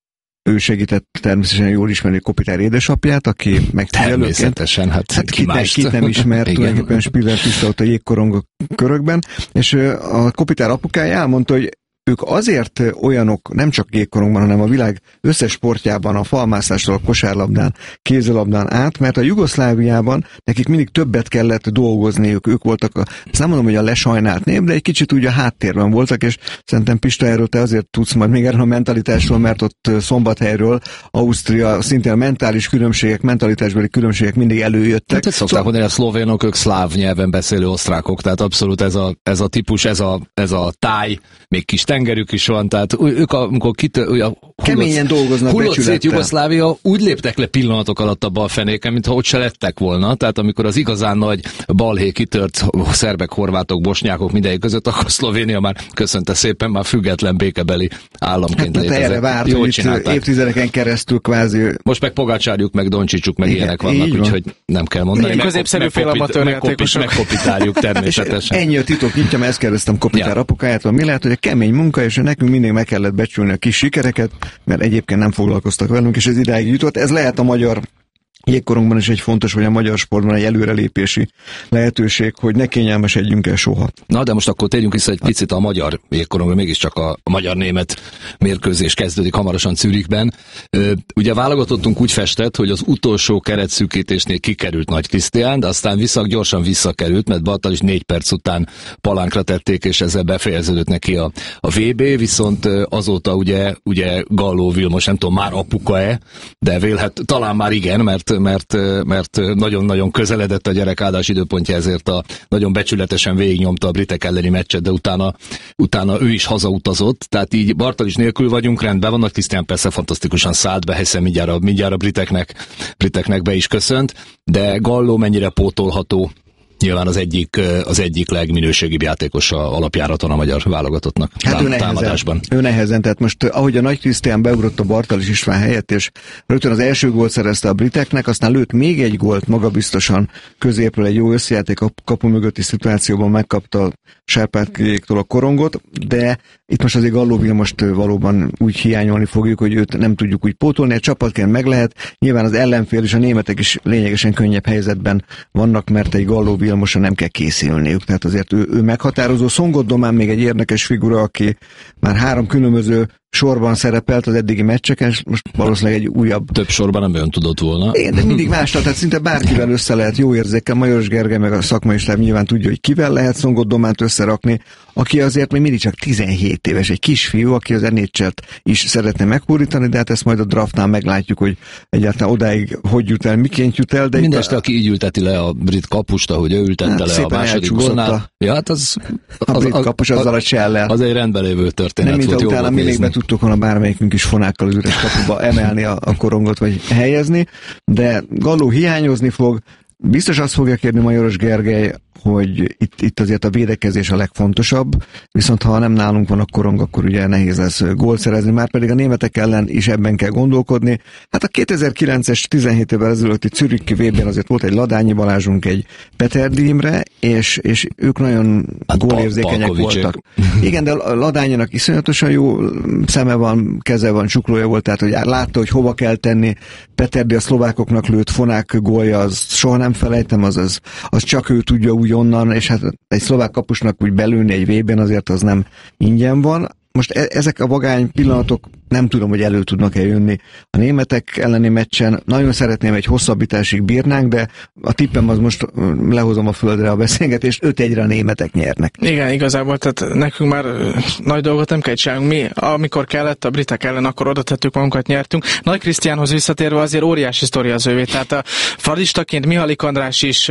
ő segített természetesen jól ismerni Kopitar édesapját, aki megfigyelőként. Természetesen, hát, hát ki kit, ne, kit nem ismert, tulajdonképpen Spiller Pista ott a jégkorong körökben, és a Kopitar apukája elmondta, hogy ők azért olyanok, nem csak jégkorongban, hanem a világ összes sportjában, a falmászástól, a kosárlabdán, kézilabdán át, mert a Jugoszláviában nekik mindig többet kellett dolgozniuk, ők voltak, a, ezt nem mondom, hogy a lesajnált nép, de egy kicsit úgy a háttérben voltak, és szerintem Pista, erről te azért tudsz majd még erről a mentalitásról, mert ott Szombathelyről, Ausztria, szintén a mentális különbségek, mentalitásbeli különbségek mindig előjöttek. Hát szokták mondani, a szlovénok, ők szláv nyelven beszélő osztrákok, tehát abszolút ez a, ez a típus, ez a, ez a táj, még kis tengerük is van, tehát ők amikor kit, a keményen dolgoznak, hullott szét Jugoszlávia, úgy léptek le pillanatok alatt a balfenéken, mintha ott se lettek volna, tehát amikor az igazán nagy balhé kitört szerbek, horvátok, bosnyákok mindegyik között, akkor Szlovénia már köszönte szépen, már független békebeli államként hát, létezett. Erre várt, jól csinálták. Évtizedeken keresztül kvázi. Most meg Pogácsárjuk, meg Doncsicsuk, meg igen, ilyenek vannak, van. Úgyhogy nem kell mondani. Középszerű félamatőr játékosok. Megkopitáljuk természetesen. Ennyi a titok, nyitja, mert ezt kérdeztem Kopitar ja. apukájától, mi lehet, hogy a kemény munka, és nekünk mindig meg kellett becsülni a kis sikereket, mert egyébként nem foglalkoztak velünk, és ez idáig jutott. Ez lehet a magyar jégkorongban is egy fontos, vagy a magyar sportban egy előrelépési lehetőség, hogy ne kényelmesedjünk el soha. Na, de most akkor térjünk vissza egy picit a magyar jégkorongra, mégiscsak a, a magyar-német mérkőzés kezdődik hamarosan Zürichben. Ugye válogatottunk úgy festett, hogy az utolsó keretszűkítésnél kikerült Nagy Krisztián, de aztán vissza, gyorsan visszakerült, mert Bartal is négy perc után palánkra tették, és ezzel befejeződött neki a, a vé bé, viszont azóta ugye, ugye Galló Vilmos, nem tudom, már apuka-e, de vélhet, talán már igen, mert mert mert nagyon-nagyon közeledett a gyerek áldás időpontja, ezért a nagyon becsületesen végignyomta a britek elleni meccset, de utána, utána ő is hazautazott, tehát így Bartal is nélkül vagyunk, rendben van, Nagy Krisztián persze fantasztikusan szállt be, hiszen mindjárt a, mindjárt a briteknek, briteknek be is köszönt, de Galló mennyire pótolható? Nyilván az egyik, az egyik legminőségibb játékos a alapjáraton a magyar válogatottnak hát ő támadásban. Nehezen, ő nehezen, tehát most ahogy a Nagy Krisztián beugrott a Bartalis István helyett, és rögtön az első gólt szerezte a briteknek, aztán lőtt még egy gólt magabiztosan középről, egy jó összejáték a kapu mögötti szituációban megkapta Sárpátkéktől a korongot, de itt most azért Galló Vilmost valóban úgy hiányolni fogjuk, hogy őt nem tudjuk úgy pótolni, a csapatként meg lehet, nyilván az ellenfél és a németek is lényegesen könnyebb helyzetben vannak, mert egy Galló Vilmosra nem kell készülniük, tehát azért ő, ő meghatározó. Szongott Domán még egy érdekes figura, aki már három különböző sorban szerepelt az eddigi meccseken, és most valószínűleg egy újabb... Több sorban nem olyan tudott volna. Igen, de mindig másra, tehát szinte bárkivel össze lehet, jó érzékel. Majoros Gergely meg a szakmai stáb nyilván tudja, hogy kivel lehet Szongott Dománt összerakni, aki azért még mindig csak tizenhét éves, egy kisfiú, aki az en há el-t is szeretne meghódítani, de hát ezt majd a draftnál meglátjuk, hogy egyáltalán odáig hogy jut el, miként jut el. De mindeste, a... aki így ülteti le a brit kapust, ahogy ő ültette hát, le a második buszonál. Ja, hát az, a brit az, kapus azzal a csellel. Az egy rendben lévő történet nem, volt. Nem, mint utána mi még be tudtuk volna bármelyikünk is fonákkal az üres kapuba emelni a, a korongot, vagy helyezni, de Galló hiányozni fog. Biztos azt fogja kérni Majoros Gergely, hogy itt, itt azért a védekezés a legfontosabb, viszont ha nem nálunk van a korong, akkor ugye nehéz lesz gólt szerezni, már pedig a németek ellen is ebben kell gondolkodni. Hát a kétezer-kilences tizenhét évvel ezelőtti Zürich vé bén azért volt egy Ladányi Balázsunk, egy Peterdi Imre, és, és ők nagyon hát gólérzékenyek pa- voltak. Igen, de a Ladányinak iszonyatosan jó szeme van, keze van, csuklója volt, tehát hogy látta, hogy hova kell tenni. Peterdi a szlovákoknak lőtt Fonák gólja, az soha nem felejtem, az, az, az csak ő tudja úgy onnan, és hát egy szlovák kapusnak úgy belőni egy vé bén azért az nem ingyen van. Most e- ezek a vagány pillanatok nem tudom, hogy elő tudnak-e jönni a németek elleni meccsen. Nagyon szeretném, egy hosszabbításig bírnánk, de a tippem az most lehozom a földre a beszélgetést, öt egyre a németek nyernek. Igen, igazából, tehát nekünk már nagy dolgot nem kell csinálnunk. Mi, amikor kellett a britek ellen, akkor oda tettük magunkat, nyertünk. Nagy Krisztiánhoz visszatérve azért óriási sztoria az ővé. Tehát a fadistaként Mihalik András is,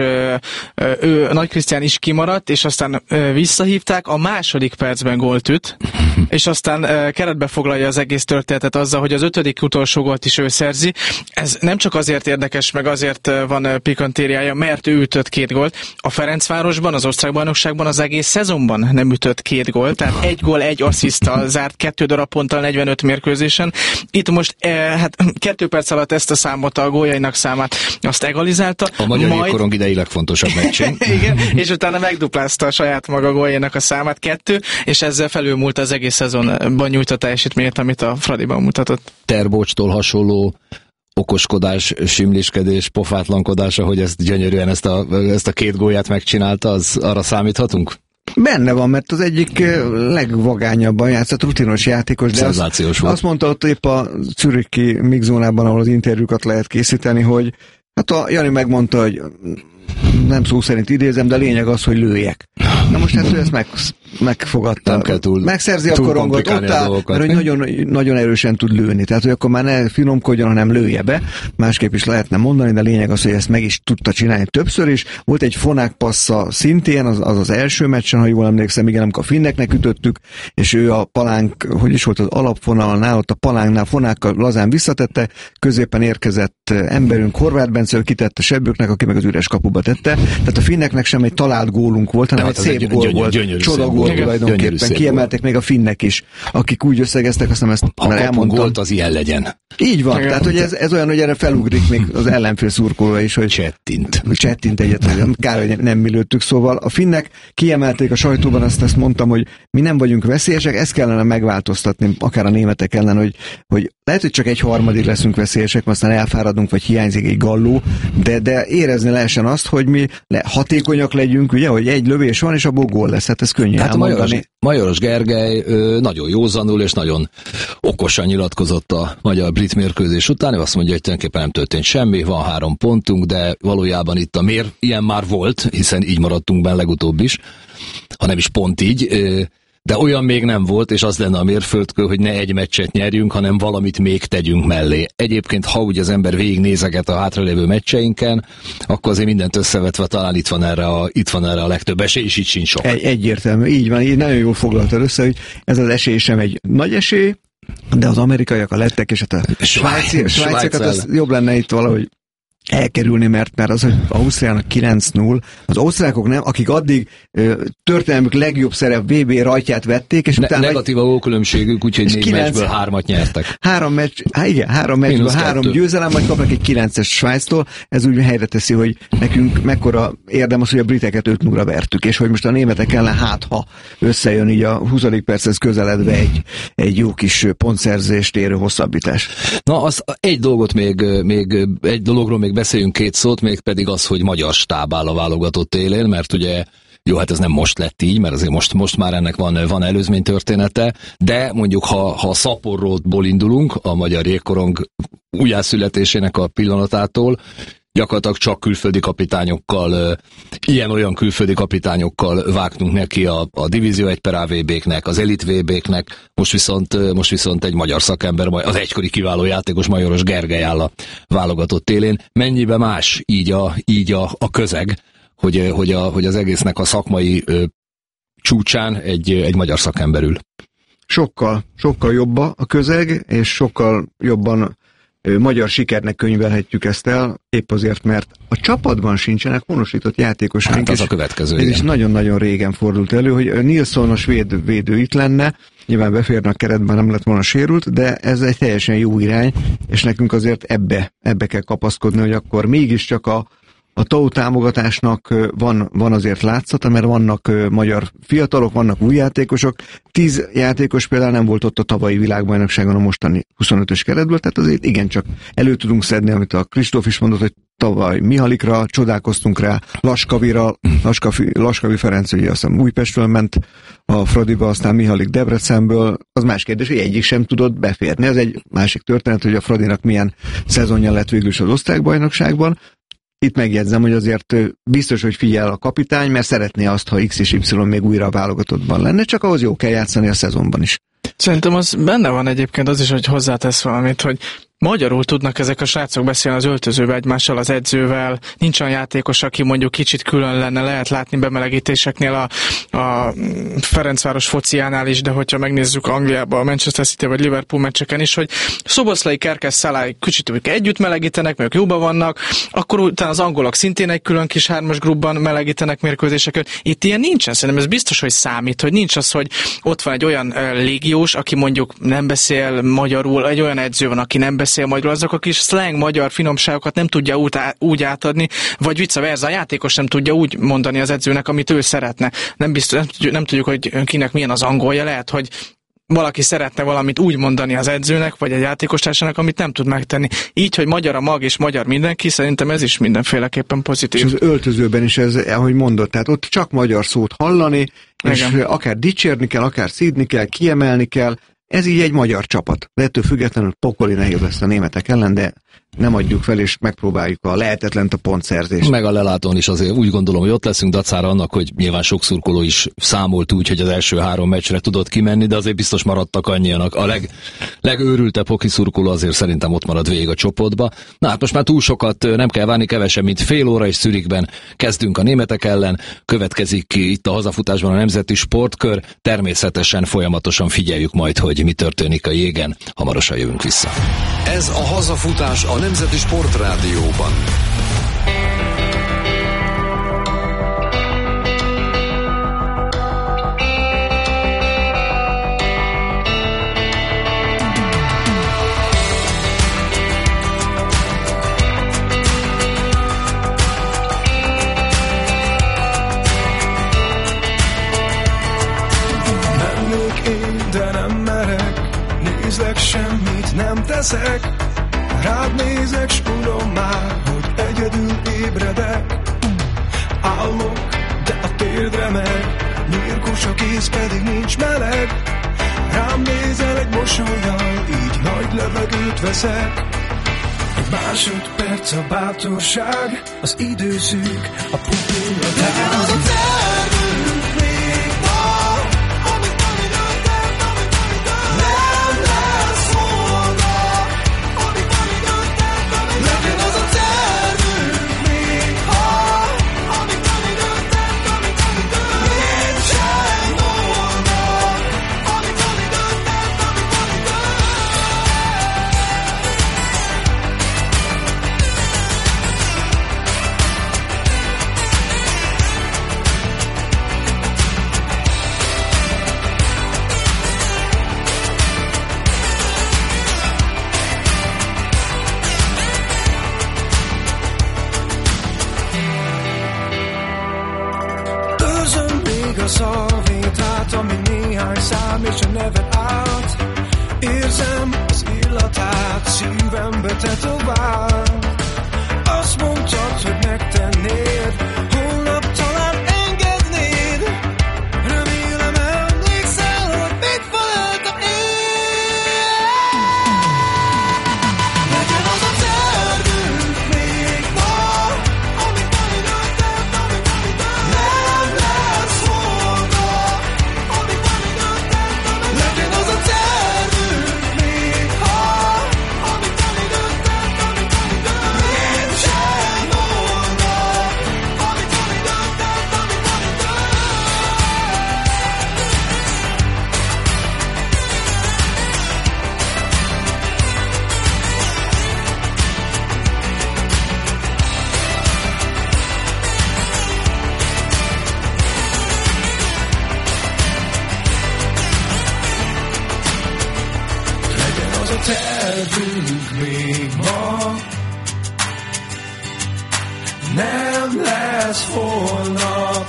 ő, Nagy Krisztián is kimaradt, és aztán visszahívták, a második percben gólt üt, és aztán keretbe foglalja az egész történetet azzal, hogy az ötödik utolsó gólt is ő szerzi. Ez nem csak azért érdekes, meg azért van pikantériája, mert ő ütött két gólt. A Ferencvárosban, az osztrák bajnokságban az egész szezonban nem ütött két gólt, tehát egy gól, egy assziszttal zárt, kettő darab ponttal negyvenöt mérkőzésen. Itt most eh, hát kettő perc alatt ezt a számot, a góljainak számát azt egalizálta. A magyar majd... jégkorong idei legfontosabb meccsén. Igen, és utána megduplázta a saját maga góljainak a számát, kettő, és ezzel felülmúlt az egész egész szezonban nyújtott teljesítményét, amit a Fradiban mutatott. Terbocstól hasonló okoskodás, simliskedés, pofátlankodás, ahogy ezt gyönyörűen ezt a, ezt a két gólját megcsinálta, az arra számíthatunk? Benne van, mert az egyik legvagányabban játszott rutinos játékos, de azt, azt mondta ott épp a zürichi mixzónában, ahol az interjúkat lehet készíteni, hogy hát a Jani megmondta, hogy nem szó szerint idézem, de a lényeg az, hogy lőjek. Na most hát ő ezt meg, megfogadta. Nem kell túl, megszerzi túl a korongot, ott áll, mert hogy nagyon, nagyon erősen tud lőni. Tehát, hogy akkor már ne finomkodjon, hanem lője be. Másképp is lehetne mondani, de a lényeg az, hogy ezt meg is tudta csinálni többször is. Volt egy fonák passza szintén, az az, az első meccsen, ha jól emlékszem, igen, amikor a finneknek ütöttük, és ő a palánk, hogy is volt az alapfonalnál, ott a palánknál fonákkal lazán visszatette, középen érkezett emberünk, Horváth Bence, kitette Sebbőknek, aki meg az üres kapuba tette. Tehát a finneknek sem egy talált gólunk volt, hanem egy szép gól volt. Csoda gól tulajdonképpen. Kiemeltek még a finnek is, akik úgy összegeztek, aztán ezt ha már elmondtam. Gólt, az ilyen legyen. Így van, tehát hogy ez, ez olyan, hogy erre felugrik még az ellenfél szurkolóra is, hogy csettint. Csettint egyet, kár, hogy nem mi lőttük, szóval a finnek kiemelték a sajtóban, azt, ezt mondtam, hogy mi nem vagyunk veszélyesek, ezt kellene megváltoztatni, akár a németek ellen, hogy, hogy lehet, hogy csak egy harmadik leszünk veszélyesek, aztán elfáradunk, vagy hiányzik egy galló, de, de érezni lehessen azt, hogy mi le, hatékonyak legyünk, ugye, hogy egy lövés van, és abból gól lesz, hát ez könnyű hát elmondani. Majoros, Majoros Gergely ö, nagyon józanul, és nagyon okosan nyilatkozott a magyar-brit mérkőzés után, ő azt mondja, hogy tulajdonképpen nem történt semmi, van három pontunk, de valójában itt a mér ilyen már volt, hiszen így maradtunk benne legutóbb is, ha nem is pont így, ö, de olyan még nem volt, és az lenne a mérföldkő, hogy ne egy meccset nyerjünk, hanem valamit még tegyünk mellé. Egyébként, ha úgy az ember végignézeget a hátralévő meccseinken, akkor azért mindent összevetve talán itt van erre a, itt van erre a legtöbb esély, és itt sincs sok. Egy, egyértelmű, így van, így nagyon jól foglaltad össze, hogy ez az esély sem egy nagy esély, de az amerikaiak, a lettek, és hát a svájci, svájciakat, az jobb lenne itt valahogy elkerülni, mert, mert az, hogy Ausztriának kilenc null, az osztrákok nem, akik addig ö, történelmük legjobb szerep vé bé rajtját vették, és ne, utána... Negatív a gólkülönbségük, úgyhogy négy kilenc, meccsből hármat nyertek. Három meccs, há, igen, három meccsből három győzelem, majd kapnak egy kilences Svájctól, ez úgy helyre teszi, hogy nekünk mekkora érdem az, hogy a briteket öt nullra vertük, és hogy most a németek ellen hát, ha összejön így a huszadik perchez közeledve egy, egy jó kis pontszerzést érő hosszabbítás. Na, az egy dolgot még, még egy dologról még beszéljünk két szót, még pedig az, hogy magyar stáb áll a válogatott élén, mert ugye jó, hát ez nem most lett így, mert azért most, most már ennek van, van előzménytörténete, de mondjuk ha, ha a szaporról indulunk, a magyar jégkorong újjászületésének a pillanatától, gyakorlatilag csak külföldi kapitányokkal, ilyen-olyan külföldi kapitányokkal vágtunk neki a, a Divízió egy per á vé béknek, az Elit vé béknek, most viszont, most viszont egy magyar szakember, az egykori kiváló játékos Majoros Gergely áll a válogatott élén. Mennyibe más így a, így a, a közeg, hogy, hogy, a, hogy az egésznek a szakmai ö, csúcsán egy, egy magyar szakember ül? Sokkal, sokkal jobb a közeg, és sokkal jobban magyar sikernek könyvelhetjük ezt el, épp azért, mert a csapatban sincsenek honosított játékosaink. Hát az a következő. Ez is nagyon-nagyon régen fordult elő, hogy Nilsson a svéd védő itt lenne, nyilván beférne a keretben, nem lett volna sérült, de ez egy teljesen jó irány, és nekünk azért ebbe, ebbe kell kapaszkodni, hogy akkor mégiscsak a A té á u támogatásnak van, van azért látszata, mert vannak magyar fiatalok, vannak új játékosok. Tíz játékos például nem volt ott a tavalyi világbajnokságon a mostani huszonötös keretből, tehát azért igencsak elő tudunk szedni, amit a Kristóf is mondott, hogy tavaly Mihalikra csodálkoztunk rá, Laskavira, Laskavi, Laskavi Ferenc, ugye azt hiszem Újpestről ment a Fradiba, aztán Mihalik Debrecenből. Az más kérdés, hogy egyik sem tudott beférni. Ez egy másik történet, hogy a Fradinak milyen szezonja lett végül is az osztrák-bajnokságban. Itt megjegyzem, hogy azért biztos, hogy figyel a kapitány, mert szeretné azt, ha X és Y még újra a válogatottban lenne, csak ahhoz jó kell játszani a szezonban is. Szerintem az benne van egyébként az is, hogy hozzátesz valamit, hogy magyarul tudnak ezek a srácok beszélni az öltözővel, egymással, az edzővel, nincs olyan játékos, aki mondjuk kicsit külön lenne, lehet látni bemelegítéseknél a, a Ferencváros fociánál is, de hogyha megnézzük Angliában, a Manchester City vagy Liverpool meccseken is, hogy Szoboszlai, Kerkez, Szalály kicsit ők együtt melegítenek, mert ők jóban vannak, akkor utána az angolok szintén egy külön kis hármas grupban melegítenek mérkőzéseket. Itt ilyen nincsen, szerintem ez biztos, hogy számít, hogy nincs az, hogy ott van egy olyan uh, légiós, aki mondjuk nem beszél magyarul, egy olyan edző van, aki nem beszél magyarul, azok a kis slang magyar finomságokat nem tudja úgy, úgy átadni, vagy vice versa, a játékos nem tudja úgy mondani az edzőnek, amit ő szeretne. Nem, biztos, nem, tudjuk, nem tudjuk, hogy kinek milyen az angolja, lehet, hogy valaki szeretne valamit úgy mondani az edzőnek, vagy egy játékostársának, amit nem tud megtenni. Így, hogy magyar a mag és magyar mindenki, szerintem ez is mindenféleképpen pozitív. És az öltözőben is ez, ahogy mondott, tehát ott csak magyar szót hallani, és igen, akár dicsérni kell, akár szídni kell, kiemelni kell. Ez így egy magyar csapat. De ettől függetlenül pokoli nehéz lesz a németek ellen, de nem adjuk fel, és megpróbáljuk a lehetetlent, a pontszerzést. Meg a lelátón is azért úgy gondolom, hogy ott leszünk, dacára annak, hogy nyilván sok szurkoló is számolt úgy, hogy az első három meccsre tudott kimenni, de azért biztos maradtak annyian. A leg, legőrültebb hoki szurkoló azért szerintem ott marad végig a csoportba. Na hát most már túl sokat nem kell várni, kevesebb, mint fél óra, és Zürichben kezdünk a németek ellen. Következik itt a hazafutásban a Nemzeti Sportkör. Természetesen folyamatosan figyeljük majd, hogy mi történik a jégen. Hamarosan jövünk vissza. Ez a hazafutás a Nemzeti Sportrádióban. Mennék én, de nem merek, nézlek, semmit nem teszek. Rád nézek, s tudom már, hogy egyedül ébredek. Állok, de a térdre meg, nyírkos a kéz, pedig nincs meleg. Rám nézel egy mosollyal, így nagy levegőt veszek. Egy másodperc a bátorság, az idő szűk, a pupilla tár. Az a tervünk még ma, amit ami döntett, amit ami döntett, nem lesz holnap. Amit ami döntett, amit legyen az a tervünk még ha, amit ami döntett, amit ami döntett, nincsen holnap. Amit ami döntett, amit ami döntett. Őrzöm még a szalvétát, ami néhány szám és a neved át. Érzem az illatát, szívembe tetovál. Azt mondtad, hogy megtennéd, holnap talán engednéd. Remélem emlékszel, hogy mit feleltem én. Legyen az a tervünk még ma, amit ami döntett, amit ami döntett, nem lesz holnap. Amit ami döntett, amit legyen az a tervünk még ha, amit ami döntett, amit ami döntett, nincsen holnap. Amit ami döntett, amit ami döntett. Legyen az a tervünk még ma, nem lesz holnap.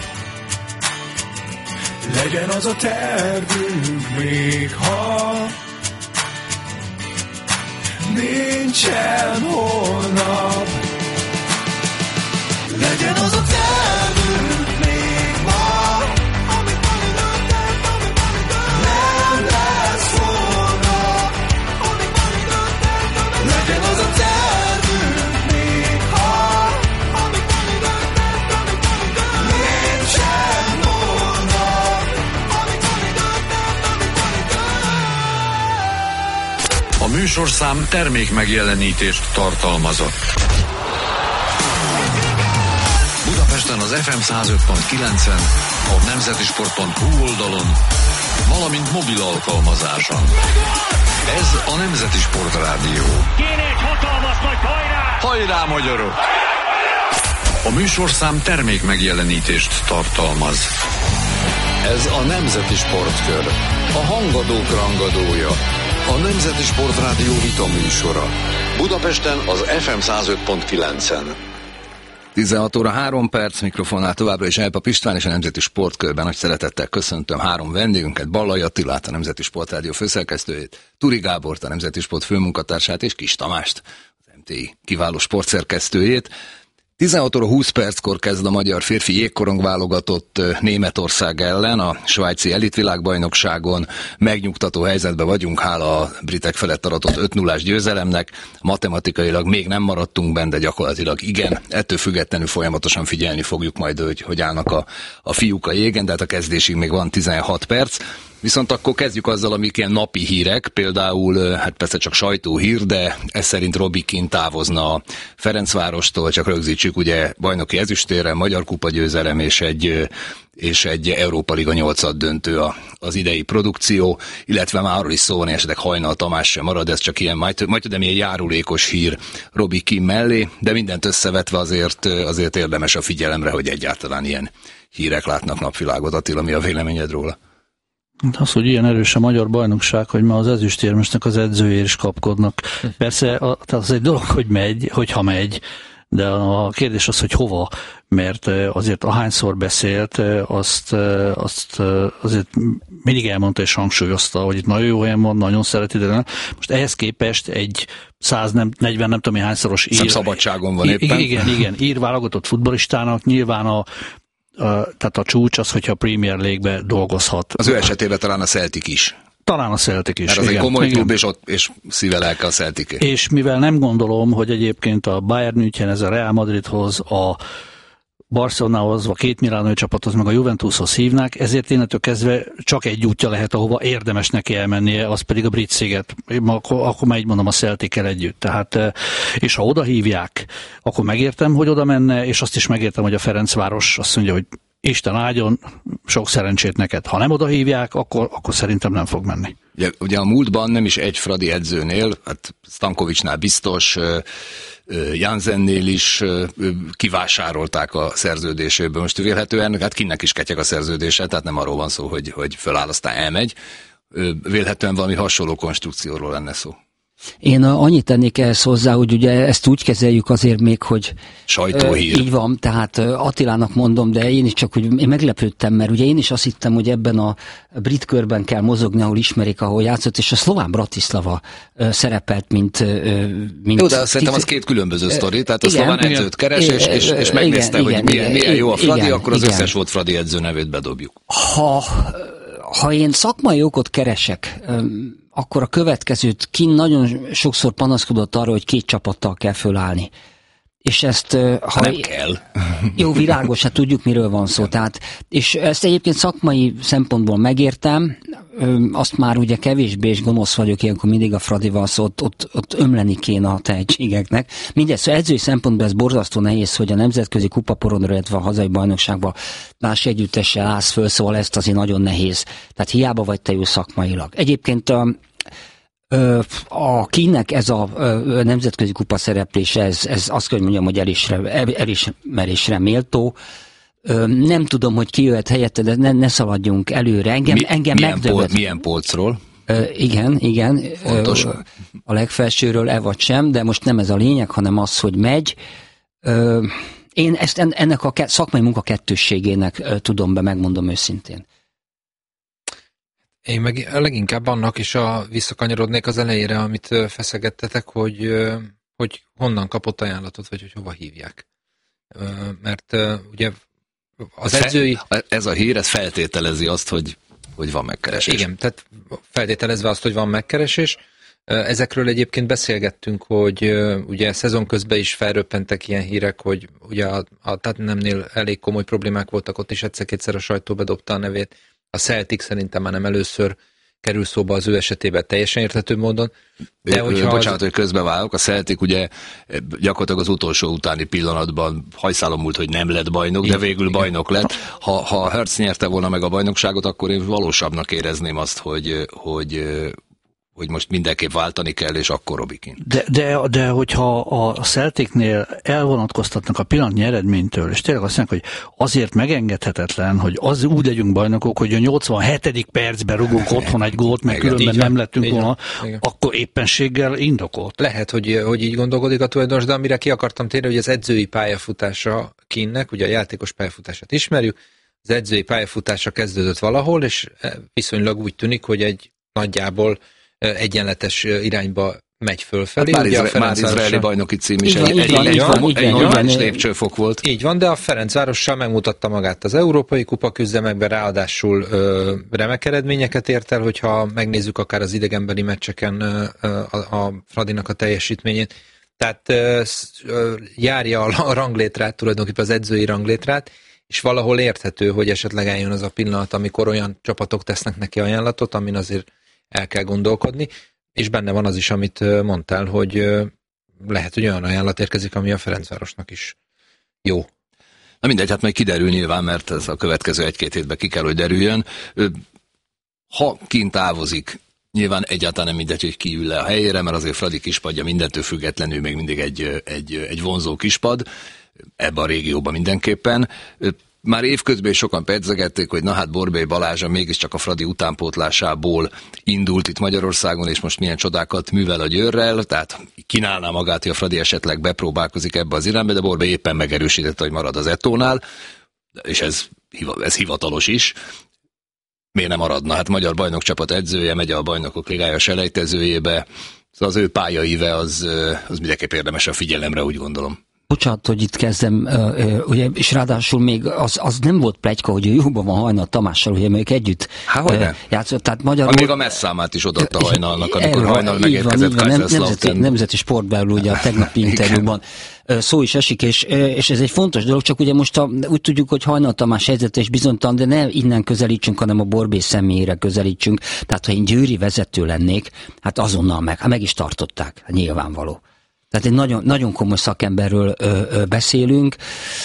Legyen az a tervünk még ha, nincsen holnap. Legyen az a tervünk még ma, amit ami döntett, amit ami döntett, nem lesz holnap. Amit ami döntett, amit legyen az a tervünk még ha, amit ami döntett, amit ami döntett, nincsen holnap. Amit ami döntett, amit ami döntett. A műsorszám termék megjelenítést tartalmazott. Budapesten az ef em száz öt pont kilencen, a nemzetisport pont hu oldalon, valamint mobil alkalmazáson. Ez a Nemzeti Sportrádió. Kéne egy hatalmas nagy hajrá! Hajrá, magyarok! A műsorszám termék megjelenítést tartalmaz. Ez a Nemzeti Sportkör. A hangadók rangadója. A Nemzeti Sportrádió vita műsora. Budapesten az ef em száz öt pont kilencen. tizenhat óra három perc, mikrofonnál továbbra is Elpa István, és a Nemzeti Sportkörben nagy szeretettel köszöntöm három vendégünket, Ballai Attilát, a Nemzeti Sportrádió főszerkesztőjét, Turi Gábort, a Nemzeti Sport főmunkatársát, és Kis Tamást, az em té i kiváló sportszerkesztőjét. tizenhat óra húsz perckor kezd a magyar férfi jégkorong válogatott Németország ellen a svájci elitvilágbajnokságon. Megnyugtató helyzetben vagyunk, hála a britek felett aratott öt nullás győzelemnek. Matematikailag még nem maradtunk benne, de gyakorlatilag igen. Ettől függetlenül folyamatosan figyelni fogjuk majd, hogy, hogy állnak a, a fiúk a jégen, de hát a kezdésig még van tizenhat perc. Viszont akkor kezdjük azzal, amik ilyen napi hírek, például, hát persze csak sajtóhír, de ez szerint Robbie Keane távozna a Ferencvárostól, csak rögzítsük, ugye bajnoki ezüstérrel, magyar kupa győzelem és egy, és egy Európa Liga nyolcad döntő az idei produkció, illetve már arról is szó van, esetleg Hajnal Tamás sem marad, ez csak ilyen, majd, majd tudom, ilyen járulékos hír Robbie Keane mellé, de mindent összevetve azért, azért érdemes a figyelemre, hogy egyáltalán ilyen hírek látnak napvilágot. Attila, mi a véleményed róla? Az, hogy ilyen erős a magyar bajnokság, hogy ma az ezüstérmesnek az edzőjér is kapkodnak. Persze az egy dolog, hogy megy, hogyha megy, de a kérdés az, hogy hova, mert azért ahányszor beszélt, azt, azt azért mindig elmondta és hangsúlyozta, hogy itt nagyon jó helyen van, nagyon szereti, de nem. Most ehhez képest egy száznegyven nem tudom hányszoros ír... szabadságon van éppen. Igen, igen, ír válogatott futballistának nyilván a Uh, tehát a csúcs az, hogyha a Premier League-be dolgozhat. Az ő esetében talán a Celtic is. Talán a Celtic is. Mert az igen, egy komoly klub, és, ott, és szíve lelke a Celtic-é. És mivel nem gondolom, hogy egyébként a Bayern München, ez a Real Madridhoz, a Barcelonához, a két milánói csapathoz, meg a Juventushoz hívnák, ezért innentől kezdve csak egy útja lehet, ahova érdemes neki elmennie, az pedig a brit sziget. Akkor, akkor már így mondom a Celtic-kel együtt. Tehát, és ha oda hívják, akkor megértem, hogy oda menne, és azt is megértem, hogy a Ferencváros azt mondja, hogy Isten áldjon, sok szerencsét neked. Ha nem oda hívják, akkor, akkor szerintem nem fog menni. Ugye, ugye a múltban nem is egy Fradi edzőnél, hát Stankovicsnál biztos, Jansennél is kivásárolták a szerződéséből. Most vélhetően, hát Kinnek is ketyeg a szerződése, tehát nem arról van szó, hogy, hogy föláll, aztán elmegy. Vélhetően valami hasonló konstrukcióról lenne szó. Én annyit tennék ehhez hozzá, hogy ugye ezt úgy kezeljük azért még, hogy sajtóhír. Így van, tehát Attilának mondom, de én is csak, hogy én meglepődtem, mert ugye én is azt hittem, hogy ebben a brit körben kell mozogni, ahol ismerik, ahol játszott, és a Szlován Bratislava szerepelt, mint... mint jó, de szerintem az két különböző sztori, tehát a szlován edzőt keres, és, és, és megnézte, igen, hogy igen, milyen, milyen jó a Fradi, igen, akkor az igen. összes volt Fradi edző nevét bedobjuk. Ha, ha én szakmai okot keresek, akkor a következőt, Keane nagyon sokszor panaszkodott arra, hogy két csapattal kell fölállni. És ezt... Ha nem kell. Jó, világos, hát tudjuk, miről van szó. Tehát, és ezt egyébként szakmai szempontból megértem, azt már ugye kevésbé és gonosz vagyok ilyenkor mindig a Fradival, szó, ott, ott, ott ömleni kéne a tehetségeknek. Mindez, szóval edzői szempontból ez borzasztó nehéz, hogy a nemzetközi kupaporonra, illetve a hazai bajnokságban más együttessel állsz föl, szóval ezt azért nagyon nehéz. Tehát hiába vagy te jó szakmailag. Egyébként a A Keane-nek ez a nemzetközi kupa szereplése, ez, ez azt kell, hogy mondjam, hogy elisre, elismerésre méltó. Nem tudom, hogy ki jöhet helyette, de ne, ne szaladjunk előre. Engem, Mi, engem milyen, megdöbbent. pol, milyen polcról? Igen, igen. Fontos. A legfelsőről e vagy sem, de most nem ez a lényeg, hanem az, hogy megy. Én ezt ennek a szakmai munka kettősségének tudom be, megmondom őszintén. Én meg leginkább annak is a, visszakanyarodnék az elejére, amit feszegettetek, hogy, hogy honnan kapott ajánlatot, vagy hogy hova hívják. Mert ugye az edzői... Ez a hír, ez feltételezi azt, hogy, hogy van megkeresés. Igen, tehát feltételezve azt, hogy van megkeresés. Ezekről egyébként beszélgettünk, hogy ugye szezon közben is felröppentek ilyen hírek, hogy ugye a, a Tottenhamnél elég komoly problémák voltak, ott is egyszer-kétszer a sajtó bedobta a nevét. A Celtic szerintem már nem először kerül szóba az ő esetében teljesen érthető módon. De hogyha Bocsánat, az... hogy közbeválok, a Celtic ugye gyakorlatilag az utolsó utáni pillanatban hajszálon múlt, hogy nem lett bajnok, de végül bajnok lett. Ha, ha Hertz nyerte volna meg a bajnokságot, akkor én valósabbnak érezném azt, hogy, hogy hogy most mindenképp váltani kell, és akkor Robikin. De, de, de hogyha a Celticnél elvonatkoztatnak a pillanatnyi eredménytől, és tényleg azt mondják, hogy azért megengedhetetlen, hogy az úgy legyünk bajnokok, hogy a nyolcvanhetedik percben rugunk otthon egy gólt, mert igen, különben nem lettünk volna, akkor éppenséggel indokolt. Lehet, hogy, hogy így gondolkodik a tulajdonos, de amire ki akartam térni, hogy az edzői pályafutása Keane-nek, ugye a játékos pályafutását ismerjük, az edzői pályafutása kezdődött valahol, és viszonylag úgy tűnik, hogy egy nagyjából egyenletes irányba megy fölfelé. Hát már, izra, már izraeli bajnoki cím is egy, egy, egy, egy, egy normális lépcsőfok volt. Így van, de a Ferencvárossal megmutatta magát az európai kupa küzdemekben, ráadásul ö, remek eredményeket ért el, hogyha megnézzük akár az idegenbeli meccseken ö, a, a Fradinak a teljesítményét. Tehát ö, ö, járja a ranglétrát, tulajdonképpen az edzői ranglétrát, és valahol érthető, hogy esetleg eljön az a pillanat, amikor olyan csapatok tesznek neki ajánlatot, amin azért el kell gondolkodni, és benne van az is, amit mondtál, hogy lehet, hogy olyan ajánlat érkezik, ami a Ferencvárosnak is jó. Na mindegy, hát majd kiderül nyilván, mert ez a következő egy-két hétben ki kell, hogy derüljön. Ha kint távozik, nyilván egyáltalán nem mindegy, hogy ki ül le a helyére, mert azért Fradi kispadja mindentől függetlenül még mindig egy, egy, egy vonzó kispad, ebben a régióban mindenképpen. Már évközben is sokan pedzegették, hogy na hát Borbély Balázsa mégiscsak a Fradi utánpótlásából indult itt Magyarországon, és most milyen csodákat művel a Győrrel, tehát kínálná magát, hogy a Fradi esetleg bepróbálkozik ebbe az irányba, de Borbély éppen megerősítette, hogy marad az Ettónál, és ez, ez hivatalos is. Miért nem maradna? Hát magyar bajnokcsapat edzője, megy a Bajnokok Ligája selejtezőjébe, szóval az ő pályaíve az, az mindenképp érdemes a figyelemre, úgy gondolom. Bocsánat, hogy itt kezdem, ugye, és ráadásul még az, az nem volt pletyka, hogy ő jóban van Hajnal Tamással, ugye ők együtt játszott. Tehát magyarul... Még a messzámát is odaadta Hajnalnak, amikor Hajnal megérkezett Kaiserslautern. Nemzeti Sportbelül ugye a tegnapi interjúban szó is esik, és, és ez egy fontos dolog, csak ugye most a, úgy tudjuk, hogy Hajnal Tamás helyzete is bizonytalan, de ne innen közelítsünk, hanem a Borbély személyére közelítsünk. Tehát ha én győri vezető lennék, hát azonnal meg, hát meg is tartották, nyilvánvaló. Tehát egy nagyon, nagyon komoly szakemberről ö, ö, beszélünk,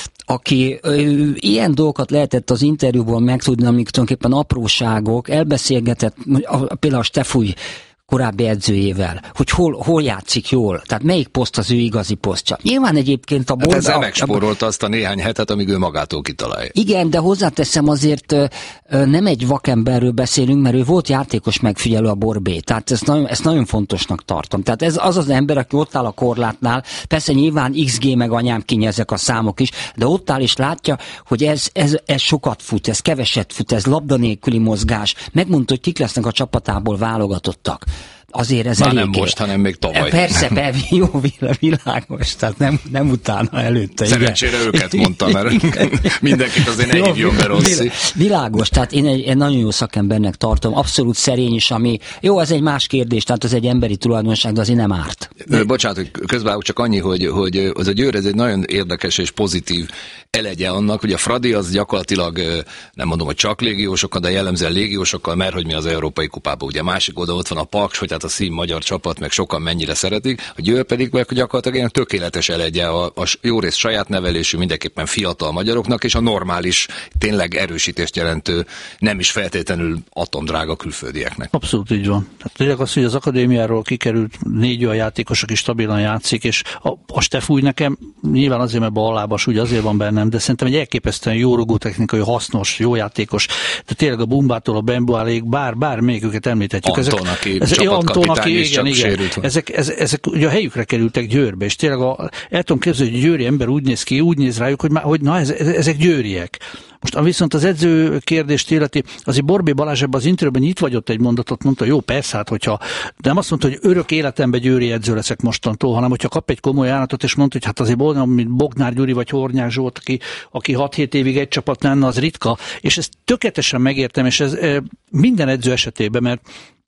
aki ö, ilyen dolgokat lehetett az interjúból megtudni, amik tulajdonképpen apróságok, elbeszélgetett a, például a Stefúj korábbi edzőjével, hogy hol, hol játszik jól, tehát melyik poszt az ő igazi posztja. Nyilván egyébként a Borda... Hát ezzel megspórolta azt a néhány hetet, amíg ő magától kitalálja. Igen, de hozzáteszem azért nem egy vakemberről beszélünk, mert ő volt játékos megfigyelő a Borbé, tehát ezt nagyon, ezt nagyon fontosnak tartom. Tehát ez az az ember, aki ott áll a korlátnál, persze nyilván iksz gé meg anyám kinyi ezek a számok is, de ott áll és látja, hogy ez, ez, ez sokat fut, ez keveset fut, ez labda nélküli mozgás. Megmondta, hogy kik lesznek a csapatából válogatottak. Azért ez már elég... nem most, hanem még tavaly. Persze, persze, jó, világos, tehát nem, nem utána, előtte. Szerencsére igen. Őket mondta, mert mindenkit azért ne hívjon be Rossi. Világos, tehát én egy, egy nagyon jó szakembernek tartom, abszolút szerény is, ami, jó, ez egy más kérdés, tehát az egy emberi tulajdonság, de azért nem árt. De, bocsánat, hogy közben csak annyi, hogy, hogy az a Győr, ez egy nagyon érdekes és pozitív elegye annak, hogy a Fradi az gyakorlatilag, nem mondom, hogy csak légiósokkal, de jellemzően légiósokkal, mert hogy mi az Európai Kupában, ugye másik oda ott van a Paks, hogy hát a szín magyar csapat, meg sokan mennyire szeretik, a Győr pedig meg gyakorlatilag ilyen tökéletes elegye a, a jó rész saját nevelésű, mindenképpen fiatal magyaroknak, és a normális, tényleg erősítést jelentő, nem is feltétlenül atomdrága külföldieknek. Abszolút így van. Tehát tényleg az, hogy az akadémiáról kikerült négy olyan játékos, aki stabilan játszik, és a, a Stefúj nekem nyilván azért, mert ballábas, úgy azért van bennem, de szerintem egy elképesztően jó rugótechnikai, hasznos, jó játékos, de tényleg a Bumbától a Bembuálék, bár, bár még őket említhetjük. Anton, aki ezek, Anton, aki, igen, igen. Ezek, ezek, ezek ugye a helyükre kerültek Győrbe, és tényleg a, el tudom képzelni, hogy győri ember úgy néz ki, úgy néz rájuk, hogy, már, hogy na, ez, ezek győriek. Most viszont az edző kérdést illeti, azért Borbély Balázs ebben az interjúban nyit vagyott egy mondatot, mondta, jó, persze, hát, hogyha nem azt mondta, hogy örök életemben győri edző leszek mostantól, hanem hogyha kap egy komoly ajánlatot, és mondta, hogy hát azért olyan, mint Bognár Gyuri vagy Hornyák Zsolt, aki, aki hat-hét évig egy csapat lenne, az ritka, és ezt tökéletesen megértem, és ez minden edző esetében, mert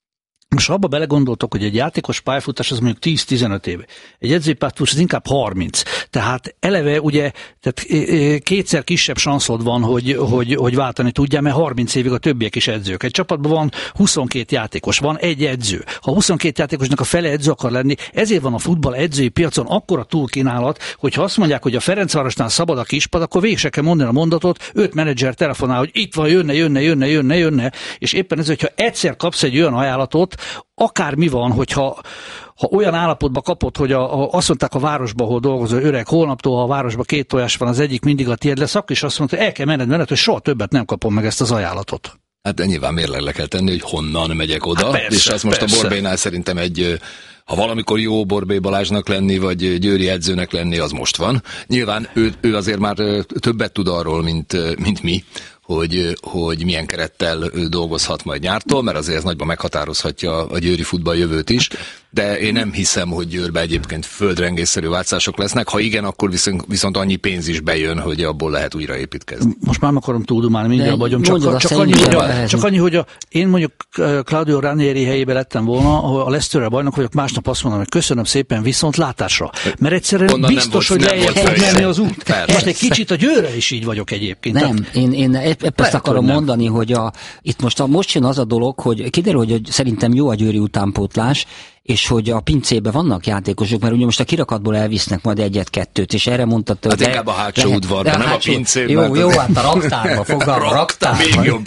most abba belegondoltok, hogy egy játékos pályafutás az mondjuk tíz-tizenöt éve. Egy edzői pályafutás az inkább harminc. Tehát eleve ugye tehát kétszer kisebb sanszod van, hogy, hogy, hogy váltani tudjál, mert harminc évig a többiek is edzők. Egy csapatban van huszonkét játékos, van egy edző. Ha huszonkét játékosnak a fele edző akar lenni, ezért van a futball edzői piacon akkora túlkínálat, hogy ha azt mondják, hogy a Ferencvárosnál szabad a kispad, akkor végig se kell mondani a mondatot, öt menedzser telefonál, hogy itt van, jönne, jönne, jönne, jönne, jönne, és éppen ez, hogyha egyszer kapsz egy olyan ajánlatot, akármi van, hogyha ha olyan állapotba kapod, hogy a, a, azt mondták a városban, ahol dolgozó öreg, holnaptól, ha a városban két tojás van, az egyik mindig a tiéd lesz, akkor is azt mondta, hogy el kell menned menned, hogy soha többet nem kapom meg ezt az ajánlatot. Hát de nyilván mérlegre kell tenni, hogy honnan megyek oda, hát persze, és az most persze. a Borbénál szerintem egy, ha valamikor jó Borbé Balázsnak lenni, vagy Győri edzőnek lenni, az most van. Nyilván ő, ő azért már többet tud arról, mint, mint mi, hogy, hogy milyen kerettel dolgozhat majd nyártól, mert azért ez nagyban meghatározhatja a győri futball jövőt is, de én nem hiszem, hogy Győrbe egyébként földrengésszerű változások lesznek, ha igen, akkor viszont, viszont annyi pénz is bejön, hogy abból lehet újra építkezni. Most már nem akarom túldumálni, mindjárt vagyom, csak, csak, annyi, hogy a, csak annyi, hogy a, én mondjuk Claudio Ranieri helyébe lettem volna, ahol a Leicesterrel bajnok vagyok, másnap azt mondom, hogy köszönöm szépen, viszont látásra. Mert egyszerűen onnan biztos, hogy lejjebb fog menni az út. Most egy kicsit a Győrrel is így vagyok egyébként. Nem, Tehát, én, én épp ezt akarom nem. mondani, hogy a, itt most, a, most jön az a dolog, hogy kiderül, hogy szerintem jó a győri utánpótlás, és hogy a pincében vannak játékosok, mert ugye most a kirakatból elvisznek majd egyet-kettőt, és erre mondtad, hogy... Hát inkább a hátsó lehet, udvarban, nem hátsó, a pincében. Jó, jó, hát a raktárban, fogalma, a raktárban. Jobb.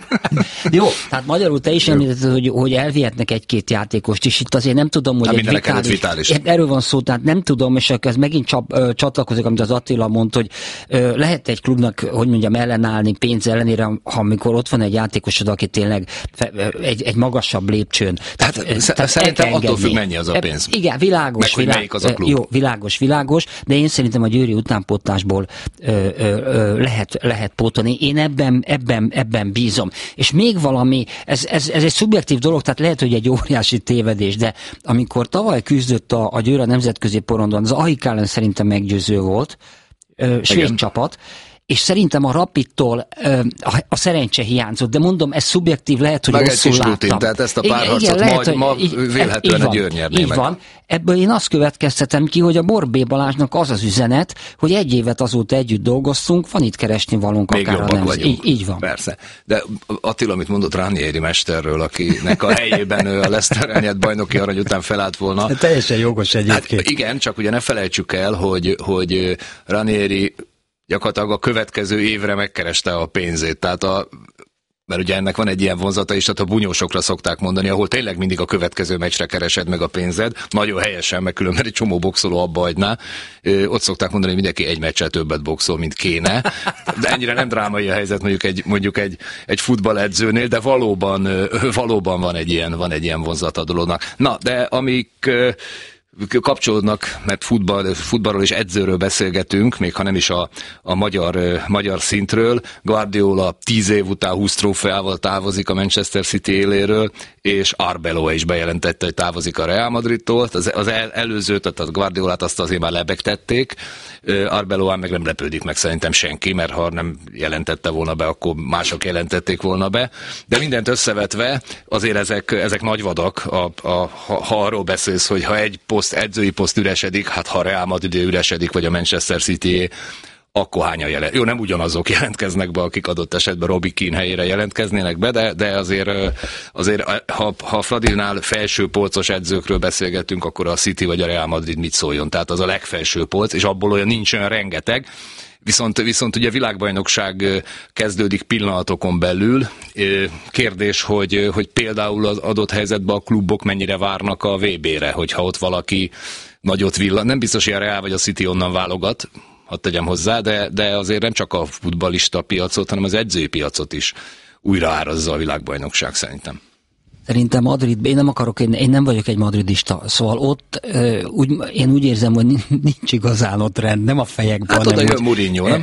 Jó, hát magyarul te is említetted, hogy, hogy elvihetnek egy-két játékost is, itt azért nem tudom, hogy hát egy vitális, vitális. Erről van szó, tehát nem tudom, és ez megint csap, ö, csatlakozik, amit az Attila mondta, hogy ö, lehet egy klubnak, hogy mondjam, ellenállni pénz ellenére, ha amikor ott van egy játékosod, aki tényleg fe, egy, egy magasabb lépcsőn. Tehát, tehát, tehát szerintem attól függ, mennyi az a pénz. E, igen, világos, meg, világ, az a klub. Jó, világos, világos, de én szerintem a győri utánpótlásból ö, ö, ö, lehet, lehet pótolni. Én ebben, ebben, ebben bízom. És még valami, ez, ez, ez egy szubjektív dolog, tehát lehet, hogy egy óriási tévedés, de amikor tavaly küzdött a, a Győr a nemzetközi porondon, az á i ká ellen szerintem meggyőző volt, ö, svéd csapat, és szerintem a Rapidtól ö, a, a szerencse hiányzott, de mondom, ez szubjektív, lehet, hogy rosszul láttam. Rutin, tehát ezt a párharcot igen, lehet, majd, ma vélhetően a Győr nyerné így meg. Van. Ebből én azt következtetem ki, hogy a Borbé Balázsnak az az üzenet, hogy egy évet azóta együtt dolgoztunk, van itt keresni valónk még akár a nem. Vagyunk. Így, így van. Persze. De Attila, amit mondott Ranieri mesterről, akinek a helyében a Leicester nyert bajnoki arany után felállt volna. De teljesen jogos egyébként. Hát igen, csak ugye ne felejtsük el, hogy, hogy Ranieri gyakorlatilag a következő évre megkereste a pénzét, tehát a, mert ugye ennek van egy ilyen vonzata is, tehát a bunyósokra szokták mondani, ahol tényleg mindig a következő meccsre keresed meg a pénzed, nagyon helyesen, meg különben egy csomó boxoló abba hagyná, ott szokták mondani, hogy mindenki egy meccsel többet boxol, mint kéne, de ennyire nem drámai a helyzet mondjuk egy, mondjuk egy, egy futballedzőnél, de valóban, valóban van egy ilyen, van egy ilyen vonzata a dolognak. Na, de amik kapcsolódnak, mert futball, futballról és edzőről beszélgetünk, még ha nem is a, a magyar, magyar szintről. Guardiola tíz év után húsz trófeával távozik a Manchester City éléről, és Arbeloa is bejelentette, hogy távozik a Real Madridtól. Az, az el, előző, tehát a Guardiolát azt azért már lebegtették. Arbeloán meg nem lepődik meg szerintem senki, mert ha nem jelentette volna be, akkor mások jelentették volna be. De mindent összevetve, azért ezek, ezek nagy vadak, a, a, ha, ha arról beszélsz, hogy ha egy poszt, edzői poszt üresedik, hát ha Real Madrid üresedik, vagy a Manchester City, akkor hányan jelent. Jó, nem ugyanazok jelentkeznek be, akik adott esetben Robbie Keane helyére jelentkeznének be, de, de azért, azért ha, ha a Fradinál felső polcos edzőkről beszélgetünk, akkor a City vagy a Real Madrid mit szóljon. Tehát az a legfelső polc, és abból olyan nincs olyan rengeteg. Viszont, viszont ugye világbajnokság kezdődik pillanatokon belül. Kérdés, hogy, hogy például az adott helyzetben a klubok mennyire várnak a vé bére, hogyha ott valaki nagyot villan. Nem biztos, hogy a Real vagy a City onnan válogat, hadd tegyem hozzá, de, de azért nem csak a futballista piacot, hanem az edzői piacot is újra árazza a világbajnokság szerintem. Szerintem Madrid, én nem akarok, én, én nem vagyok egy madridista, szóval ott ö, úgy, én úgy érzem, hogy nincs igazán ott rend, nem a fejekben. Hát oda jön Mourinho, nem?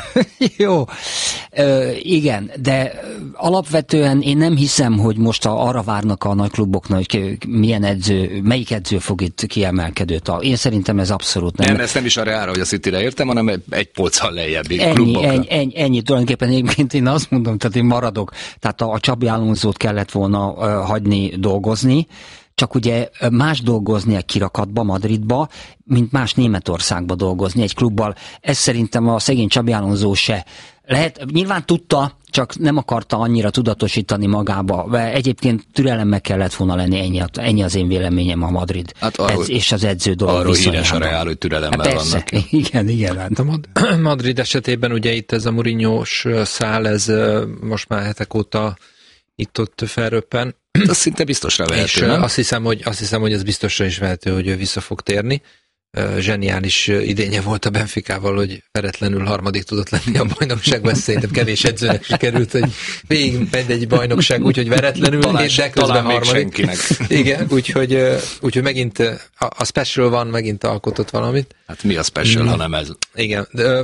Jó, ö, igen, de alapvetően én nem hiszem, hogy most a, arra várnak a nagy kluboknak, hogy milyen edző, melyik edző fog itt kiemelkedőt. Én szerintem ez abszolút nem. Nem, ezt nem is a Reálra, hogy a Cityre értem, hanem egy polccal lejjebbi ennyi, klubokra. Ennyi, ennyi, ennyi, tulajdonképpen egyébként én azt mondom, tehát én maradok, tehát a, a Csabi Alonzót kellett volna uh, hagyni dolgozni, csak ugye más dolgozni egy kirakatba, Madridba, mint más Németországba dolgozni egy klubbal. Ez szerintem a szegény Csabi Alonso se. Lehet, nyilván tudta, csak nem akarta annyira tudatosítani magába. Egyébként türelemmel kellett volna lenni, ennyi, ennyi az én véleményem a Madrid. Hát arról, Ez, és az edző dolog arról híres a Reál, hogy türelemmel hát persze, vannak. Igen, igen. Hát a Madrid esetében ugye itt ez a Mourinho-s szál, ez most már hetek óta itt-ott felröppen. Az szinte biztosra vehető, és nem? azt hiszem, hogy, azt hiszem, hogy ez biztosra is vehető, hogy ő vissza fog térni. Zseniális idénye volt a Benficával, hogy veretlenül harmadik tudott lenni a bajnokságban. Szerintem kevés edzőnek sikerült, hogy végig egy bajnokság úgy, hogy veretlenül, talán, de közben harmadik. Igen, úgyhogy, úgyhogy megint a, a special van, megint alkotott valamit. Hát mi a special, mm. ha nem ez? Igen, de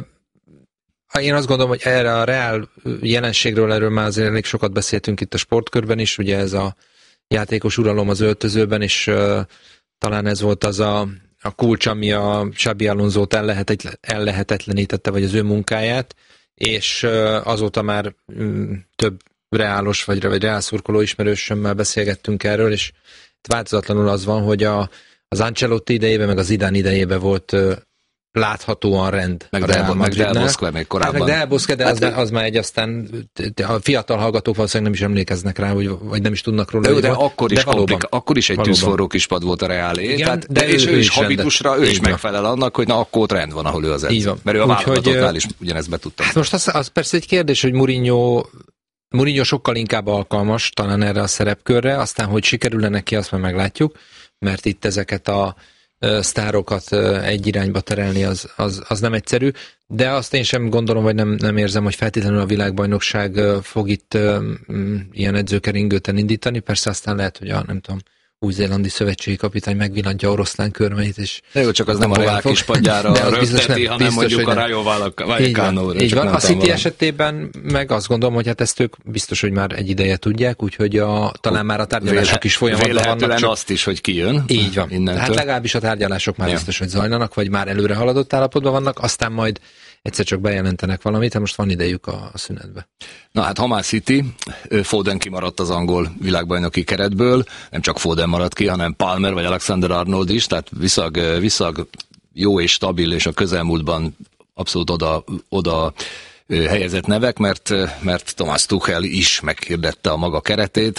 én azt gondolom, hogy erre a reál jelenségről, erről már azért elég sokat beszéltünk itt a sportkörben is, ugye ez a játékos uralom az öltözőben, és uh, talán ez volt az a, a kulcs, ami a Xabi Alonsót ellehetetlen, ellehetetlenítette, vagy az ő munkáját, és uh, azóta már um, több reálos, vagy, vagy reál szurkoló ismerősömmel beszélgettünk erről, és változatlanul az van, hogy a, az Ancelotti idejében, meg az Zidane idejében volt uh, láthatóan rend. Meg Del Bosque még korábban. Meg Del Bosque, de az, hát, az már egy aztán a fiatal hallgatók valószínűleg nem is emlékeznek rá, vagy, vagy nem is tudnak róla. De, de akkor, is de valóban, akkor is egy tűzforró kispad volt a Reálé. Igen, tehát, de, de és ő, ő is habitusra, ő is megfelel annak, hogy na akkor ott rend van, ahol ő az edző. Mert ő a válogatottnál is ugyanezt be tudta. Hát most az, az persze egy kérdés, hogy Mourinho Mourinho sokkal inkább alkalmas talán erre a szerepkörre, aztán hogy sikerül-e neki, azt már meglátjuk, mert itt ezeket a sztárokat egy irányba terelni, az, az, az nem egyszerű, de azt én sem gondolom, vagy nem, nem érzem, hogy feltétlenül a világbajnokság fog itt um, ilyen edzőkeringőten indítani, persze aztán lehet, hogy a nem tudom, új-zélandi szövetségi kapitány megvillantja oroszlán körmeit, és... De jó, csak az nem a Reál kispadjára rögteti, hanem biztos, mondjuk a Rayo Vallecano-ra. Így van, a City esetében meg azt gondolom, hogy hát ezt ők biztos, hogy már egy ideje tudják, úgyhogy a, talán már a tárgyalások is folyamatban vannak. Csak... azt is, hogy kijön. Így van. Innentől. Hát legalábbis a tárgyalások már ja. biztos, hogy zajlanak, vagy már előre haladott állapotban vannak, aztán majd egyszer csak bejelentenek valamit, hát most van idejük a, a szünetbe. Na hát ha már City, Foden kimaradt az angol világbajnoki keretből, nem csak Foden maradt ki, hanem Palmer vagy Alexander-Arnold is, tehát viszag, viszag jó és stabil, és a közelmúltban abszolút oda, oda helyezett nevek, mert, mert Thomas Tuchel is meghirdette a maga keretét.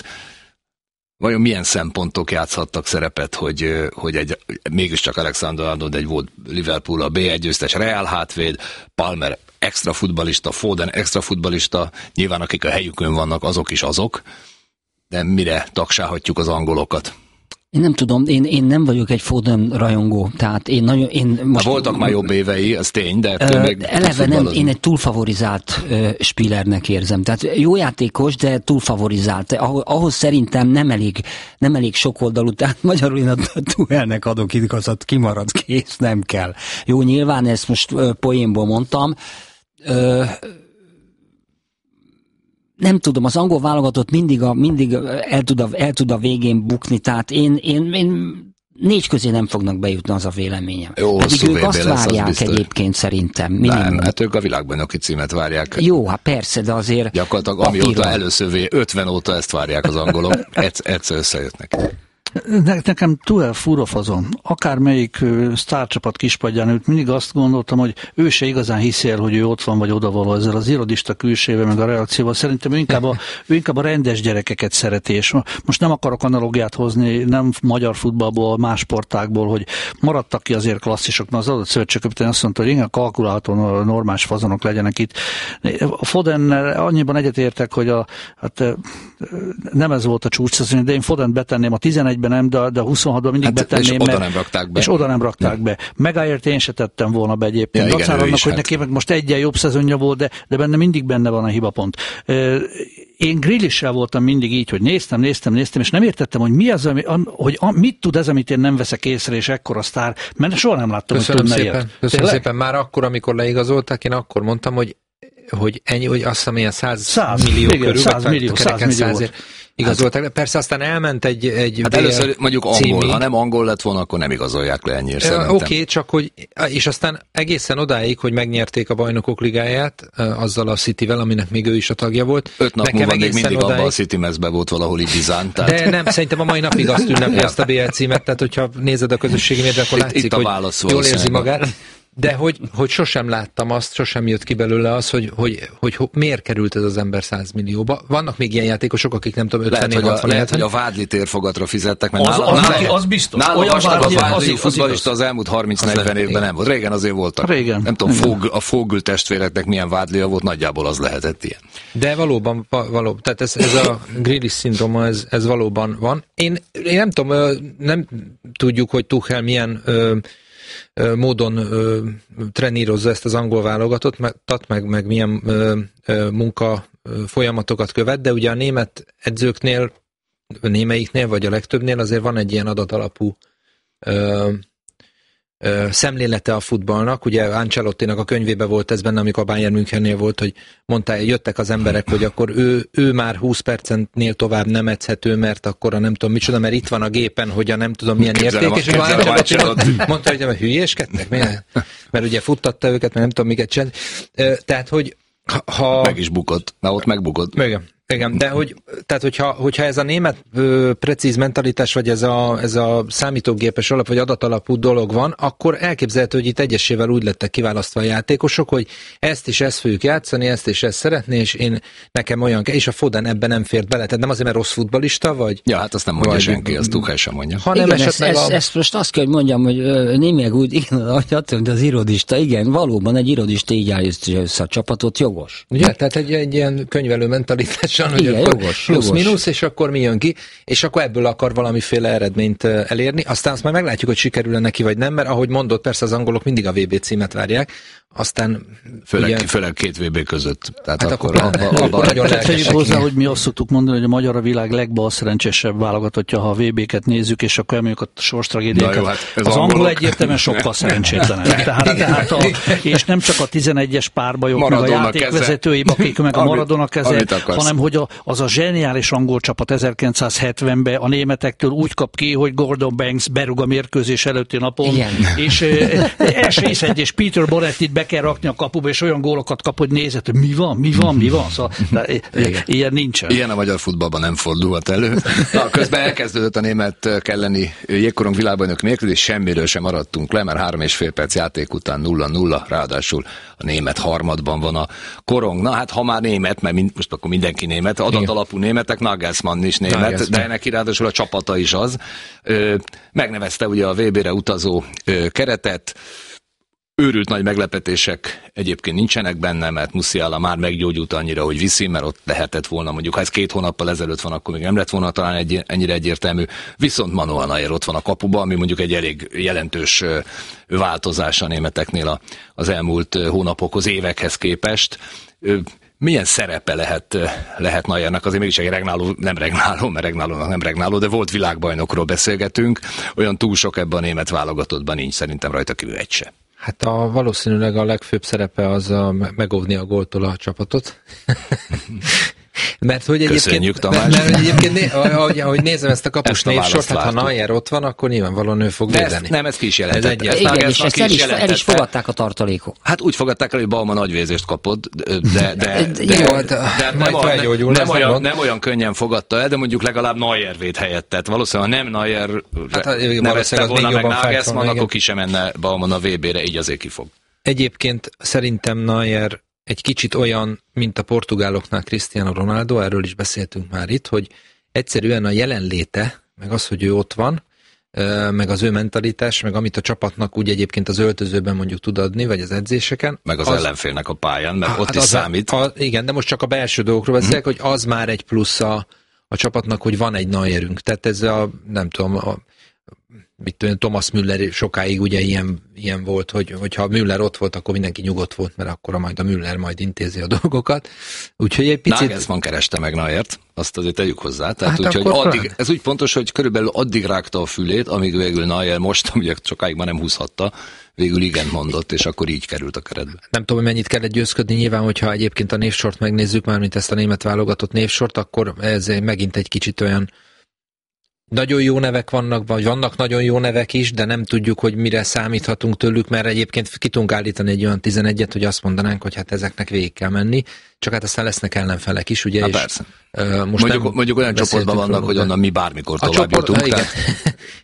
Vajon milyen szempontok játszhattak szerepet, hogy, hogy egy, mégiscsak Alexander-Arnold egy volt Liverpool a bé egy győztes Real hátvéd, Palmer extra futballista, Foden extra futballista, nyilván akik a helyükön vannak, azok is azok, de mire tagsálhatjuk az angolokat? Én nem tudom, én, én nem vagyok egy Foden rajongó, tehát én nagyon... Én most, ha voltak már jobb évei, az tény, de... Ö, eleve nem, én egy túlfavorizált uh, spillernek érzem, tehát jó játékos, de túlfavorizált. Ah, ahhoz szerintem nem elég, nem elég sokoldalú, tehát magyarul én a Tuchelnek adok igazat, kimarad, kész, nem kell. Jó, nyilván ezt most uh, poénból mondtam, uh, nem tudom, az angol válogatott mindig, a, mindig el, tud a, el tud a végén bukni, tehát én, én, én négy közé nem fognak bejutni, az a véleményem. Jó, pedig ők azt lesz, várják az egyébként szerintem. Minimum. Nem, hát ők a világbajnoki címet várják. Jó, hát persze, de azért... Gyakorlatilag amióta először, ötven óta ezt várják az angolok, egyszer összejöttnek. Nekem túl furafazom. Akármelyik sztárcsapat kispadján őt mindig azt gondoltam, hogy ő se igazán hiszi el, hogy ő ott van, vagy odavaló ezzel az irodista külsével, meg a reakcióval. Szerintem ő inkább a, ő inkább a rendes gyerekeket szereti, és most nem akarok analógiát hozni, nem magyar futballból, más sportákból, hogy maradtak ki azért klasszisok, mert az adott szövetségkapitány azt mondta, hogy inkább kalkulálható normális fazonok legyenek itt. A Fodennel annyiban egyetértek, hogy a, hát nem ez volt a csúcs, de én Fodent betenném a tizenegyben, nem, de, de a huszonhatban mindig hát, betenném, és oda nem rakták be. És oda nem rakták ja. be. Maguire-t én se tettem volna be egyébként. Ja, igen, annak, hogy hát. neki meg most egyen jobb szezonja volt, de, de benne mindig benne van a hibapont. Én Grealish-sel voltam mindig így, hogy néztem, néztem, néztem, és nem értettem, hogy mi az, ami, hogy mit tud ez, amit én nem veszek észre, és ekkora sztár, mert soha nem láttam, Köszönöm hogy tudna szépen. ilyet. Köszönöm Tényleg? szépen. Már akkor, amikor leigazoltak, én akkor mondtam, hogy hogy ennyi, hogy azt hiszem, ilyen száz millió igen, körül, száz millió, száz millió igazolták. Hát, persze aztán elment egy, egy hát először mondjuk angol, címig. Ha nem angol lett volna, akkor nem igazolják le ennyire szerintem. Oké, okay, csak hogy, és aztán egészen odáig, hogy megnyerték a Bajnokok Ligáját azzal a Cityvel, aminek még ő is a tagja volt. Öt nap múlva még mindig odáig... abban a City mezben volt valahol Ibizán. Tehát... De nem, szerintem a mai napig azt ünnepli azt a bé el címet, tehát hogyha nézed a közösségi médiát, akkor látszik, itt, itt hogy jól érzi magát. De hogy, hogy sosem láttam azt, sosem jött ki belőle az, hogy, hogy, hogy, hogy miért került ez az ember száz millióba. Vannak még ilyen játékosok, akik nem tudom, ötven lehet, hogy a, lehet, hogy a Vádli térfogatra fizettek, mert az, nála, az, nála, az biztos. nála Olyan vastag a Vádli az, futballista az elmúlt harminc-negyven évben nem volt. Régen azért voltak. Régen. Nem tudom, Fogl, a Fogl testvéreknek milyen Vádlia volt, nagyjából az lehetett ilyen. De valóban, valóban tehát ez, ez a Grealish szindróma, ez, ez valóban van. Én, én nem tudom, nem tudjuk, hogy Tuchel milyen ö, ö, módon ö, trenírozza ezt az angol válogatott, meg, meg, meg milyen ö, ö, munka ö, folyamatokat követ, de ugye a német edzőknél, a némeiknél, vagy a legtöbbnél azért van egy ilyen adatalapú ö, ö, szemlélete a futballnak. Ugye Ancelottinak a könyvében volt ez benne, amikor a Bayern Münchennél volt, hogy mondta, jöttek az emberek, hogy akkor ő, ő már húsz percentnél tovább nem edzhető, mert akkor a nem tudom micsoda, mert itt van a gépen, hogy a nem tudom milyen érték, és Ancelotti mondta, hogy nem, hülyéskedtek, miért? Mert ugye futtatta őket, mert nem tudom miket csinálni. Tehát, hogy ha... Meg is bukott, na ott megbukott. Igen. Igen, de hogy, tehát hogyha, hogyha ez a német ö, precíz mentalitás, vagy ez a, ez a számítógépes alap, vagy adatalapú dolog van, akkor elképzelhető, hogy itt egyesével úgy lettek kiválasztva a játékosok, hogy ezt és ezt fogjuk játszani, ezt és ezt szeretné, és én nekem olyan kell, és a Foden ebben nem fért bele. Tehát nem azért, mert rossz futballista, vagy... Ja, hát azt nem mondja vagy, senki, azt Tuchel sem mondja. Hanem igen, ezt, ezt, a... ezt most azt kell, hogy mondjam, hogy némileg úgy, igen, ahogy adtam, de az irodista, igen, valóban egy irodista így állítja össze a csapatot, jogos. Ugye, tehát egy, egy ilyen könyvelő mentalitás, hogy igen, akkor jogos, plusz-minusz, és akkor mi jön ki, és akkor ebből akar valamiféle eredményt elérni. Aztán azt már meglátjuk, hogy sikerül-e neki, vagy nem, mert ahogy mondott, persze az angolok mindig a vé bé címet várják, aztán... Főleg, ugye, főleg két vé bé között. Tehát hát akkor, akkor, abba, abba nagyon tegyük hozzá, hogy mi azt szoktuk mondani, hogy a magyar a világ legbalszerencsésebb válogatottja, ha a vé béket nézzük, és akkor emeljük a sorstragédiákat. Hát az angol angolok. Egyértelműen sokkal szerencsétlenebb. Tehát, tehát a, és nem csak a tizenegyes párbajok, Maradona meg a játékvezetői, akik meg a Maradona keze, hanem hogy a, az a zseniális angol csapat ezerkilencszázhetvenben a németektől úgy kap ki, hogy Gordon Banks berúg a mérkőzés előtti napon, igen. És első és Peter Borettit be kell rakni a kapuba, és olyan gólokat kap, hogy nézett, hogy mi van, mi van, mi van. Szóval, ilyen nincsen. Ilyen a magyar futballban nem fordulhat elő. Na, közben elkezdődött a német kelleni jégkorong világbajnok mérkőzés, semmiről sem maradtunk le, mert három és fél perc játék után nulla nulla, ráadásul a német harmadban van a korong. Na hát, ha már német, mert mind, most akkor mindenki német, adatalapú németek, Nagelsmann is német, Nagelsmann. De neki ráadásul a csapata is az. Ö, megnevezte ugye a vé bére utazó ö, keretet. Őrült nagy meglepetések egyébként nincsenek benne, mert Musiala már meggyógyult annyira, hogy viszi, mert ott lehetett volna, mondjuk ha ez két hónappal ezelőtt van, akkor még nem lett volna talán egy, ennyire egyértelmű. Viszont Manuel Neuer ott van a kapuban, ami mondjuk egy elég jelentős változás a németeknél az elmúlt hónapokhoz, évekhez képest. Milyen szerepe lehet, lehet Neuernek? Azért mégis egy regnáló, nem regnáló, mert regnálónak nem regnáló, de volt világbajnokról beszélgetünk. Olyan túl sok ebben a német válogatottban nincs, szerintem rajta kívül egy se. Hát a, valószínűleg a legfőbb szerepe az a megóvni a góltól a csapatot. Mert hogy egyébként, mert, mert egyébként ahogy, ahogy nézem ezt a kapus névsort, hát ha Neuer ott van, akkor nyilvánvalóan ő fog védeni. Nem, ez ki is jelentett. Ez igen, és ezt el is, el is fogadták a tartalékok. Hát úgy fogadták el, hogy Baumann nagyvézést kapott, de, de, de, de, jó, de, de majd nem, felgyógyul. Nem, olyan, nem olyan könnyen fogadta el, de mondjuk legalább Neuer véd helyett. Tehát valószínűleg nem Neuer hát, nevezte volna meg Nagelsmann, akkor ki sem menne Baumann a vé bére, így azért kifog. Egyébként szerintem Neuer egy kicsit olyan, mint a portugáloknál Cristiano Ronaldo, erről is beszéltünk már itt, hogy egyszerűen a jelenléte, meg az, hogy ő ott van, meg az ő mentalitás, meg amit a csapatnak úgy egyébként az öltözőben mondjuk tud adni, vagy az edzéseken. Meg az, az ellenfélnek a pályán, mert hát ott is számít. A, a, igen, de most csak a belső dolgokról beszélek, hmm. hogy az már egy plusz a, a csapatnak, hogy van egy Neuerünk. Tehát ez a, nem tudom, a mit tudom, Thomas Müller sokáig ugye ilyen, ilyen volt, hogy, hogyha Müller ott volt, akkor mindenki nyugodt volt, mert akkor majd a Müller majd intézi a dolgokat. Úgyhogy egy picit... Nagelsmann kereste meg Neuert, azt azért tegyük hozzá. Tehát hát úgy, addig, ez úgy pontos, hogy körülbelül addig rágta a fülét, amíg végül Neuer most, ugye sokáig már nem húzhatta, végül igen mondott, és akkor így került a keretbe. Nem tudom, hogy mennyit kellett győzködni, nyilván, hogyha egyébként a névsort megnézzük, már mint ezt a német válogatott névsort, akkor ez megint egy kicsit olyan nagyon jó nevek vannak, vagy vannak nagyon jó nevek is, de nem tudjuk, hogy mire számíthatunk tőlük, mert egyébként ki tudunk állítani egy olyan tizenegyet, hogy azt mondanánk, hogy hát ezeknek végig kell menni, csak hát aztán lesznek ellenfelek is, ugye? Na és, persze. Uh, most mondjuk, mondjuk olyan csoportban vannak, róla, hogy onnan mi bármikor tovább csoport, jutunk. Igen.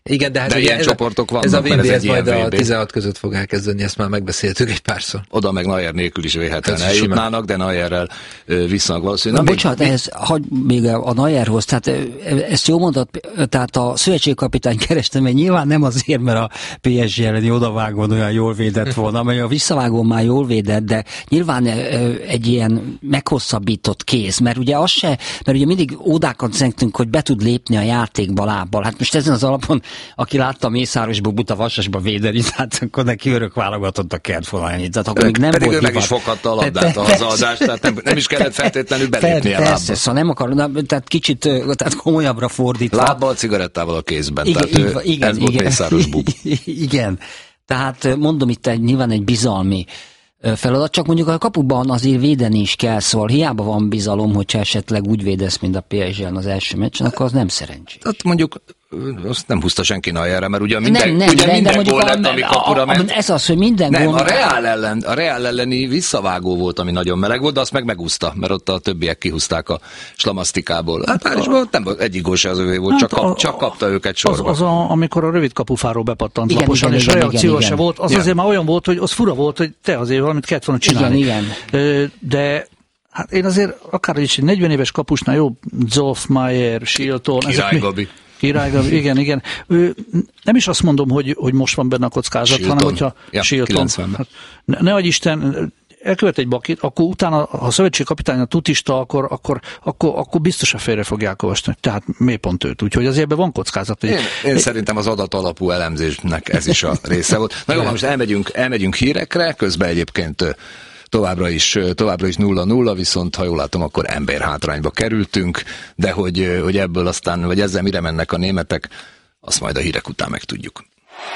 Igen, de hát de ugye ilyen ez csoportok vannak, ez a vé bé, ez, ez majd a tizenhat között fog elkezdeni, ezt már megbeszéltük egy párszor. Oda meg Neuer nélkül is véletlen eljutnának, de Neuerrel viszonylag valószínűleg. Bocsánat, még... ez, hagy még a Neuerhoz, tehát ezt jó mondat, tehát a szövetségkapitány kerestem, mert nyilván nem azért, mert a pé es gé elleni odavágón olyan jól védett volna, mert a visszavágón már jól védett, de nyilván egy ilyen meghosszabbított kéz, mert ugye az se, mert ugye mindig ódákat szentünk, hogy be tud lépni a játékba lábbal. Hát most ezen az alapon, aki látta Mészárosba, Buta Vasasba védeni, tehát akkor neki örök válogatott a kertfonalnyi. Tehát akkor még nem pedig volt ő meg is foghatta a labdát a hazaadást, tehát nem, nem is kellett feltétlenül belépni a lábba. Persze, szóval nem akarom, tehát kicsit tehát komolyabbra fordítva. Lábbal, cigarettával a kézben. Igen, tehát igen, igen, ez volt igen, Mészáros Bub. Igen. Tehát mondom, itt egy, nyilván egy bizalmi feladat, csak mondjuk a kapuban azért védeni is kell, szóval hiába van bizalom, hogyha esetleg úgy védesz, mint a pé es gé-en az első meccsen, akkor az nem szerencsés. Hát mondjuk azt nem húzta senki Neuerre, mert ugye minden, nem, nem, ugye de, minden de gól a, lett, ami kapura ment. Ez az, hogy minden nem, gól... a Real, ellen, a Real elleni visszavágó volt, ami nagyon meleg volt, de azt meg megúszta, mert ott a többiek kihúzták a slamasztikából. Hát Párizsban nem egyik gól se az övé volt, hát csak, kap, a, csak kapta őket sorba. Az, az a, amikor a rövid kapufáról bepattant igen, laposan, igen, és igen, a reakció igen, se igen. volt, az igen. azért már olyan volt, hogy az fura volt, hogy te azért valamit kellett volna csinálni. Igen, igen. De hát én azért akár is egy negyven éves kapusnál jó, Zoff, Maier, Shilton. Király Gabi. Király Gabi, igen, igen. Ő, nem is azt mondom, hogy, hogy most van benne a kockázat, Shilton. hanem hogyha ja, Shilton. Hát, ne, ne adj Isten, elkövet egy bakit, akkor utána, ha a szövetségkapitány a tutista, akkor, akkor, akkor, akkor biztosan félre fogják olvasni. Tehát miért pont őt? Úgyhogy azért ebben van kockázat. Hogy én, én egy... szerintem az adat alapú elemzésnek ez is a része volt. Na jó, most elmegyünk, elmegyünk hírekre, közben egyébként továbbra is, továbbra is nulla nulla, viszont ha jól látom, akkor emberhátrányba kerültünk, de hogy, hogy ebből aztán, vagy ezzel mire mennek a németek, azt majd a hírek után megtudjuk.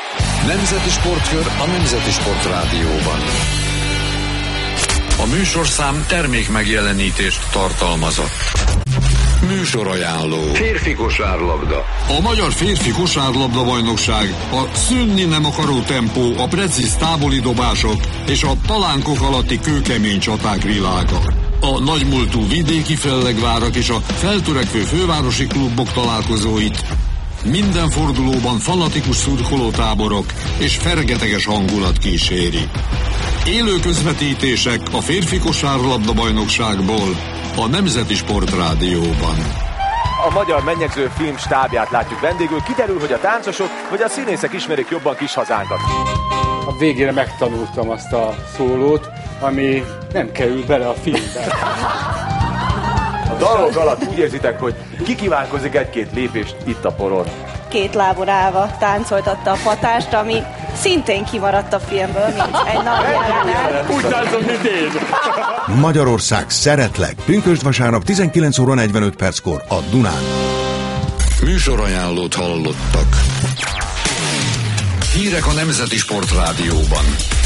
Nemzeti Sportkör a Nemzeti Sport Rádióban. A műsorszám termék megjelenítést tartalmazott. Műsorajánló. Férfi kosárlabda. A Magyar Férfi Kosárlabda Bajnokság a szűnni nem akaró tempó, a precíz távoli dobások és a talánkok alatti kőkemény csaták világa. A nagymúltú vidéki fellegvárak és a feltörekvő fővárosi klubok találkozóit minden fordulóban fanatikus szurkolótáborok és fergeteges hangulat kíséri. Élő közvetítések a férfi kosárlabda bajnokságból a Nemzeti Sport Rádióban. A magyar mennyegző film stábját látjuk vendégül, kiderül, hogy a táncosok vagy a színészek ismerik jobban kis hazánkat. A végére megtanultam azt a szólót, ami nem kerül bele a filmbe. A dalok alatt úgy érzitek, hogy kikívánkozik egy-két lépést itt a poron. Két lábon állva táncoltatta a patást, ami szintén kimaradt a filmből, mint egy nap jelenet. Úgy táncol, mint én. Magyarország, szeretlek! Pünkösd vasárnap tizenkilenc óra negyvenöt perckor a Dunán. Műsorajánlót hallottak. Hírek a Nemzeti Sport Rádióban.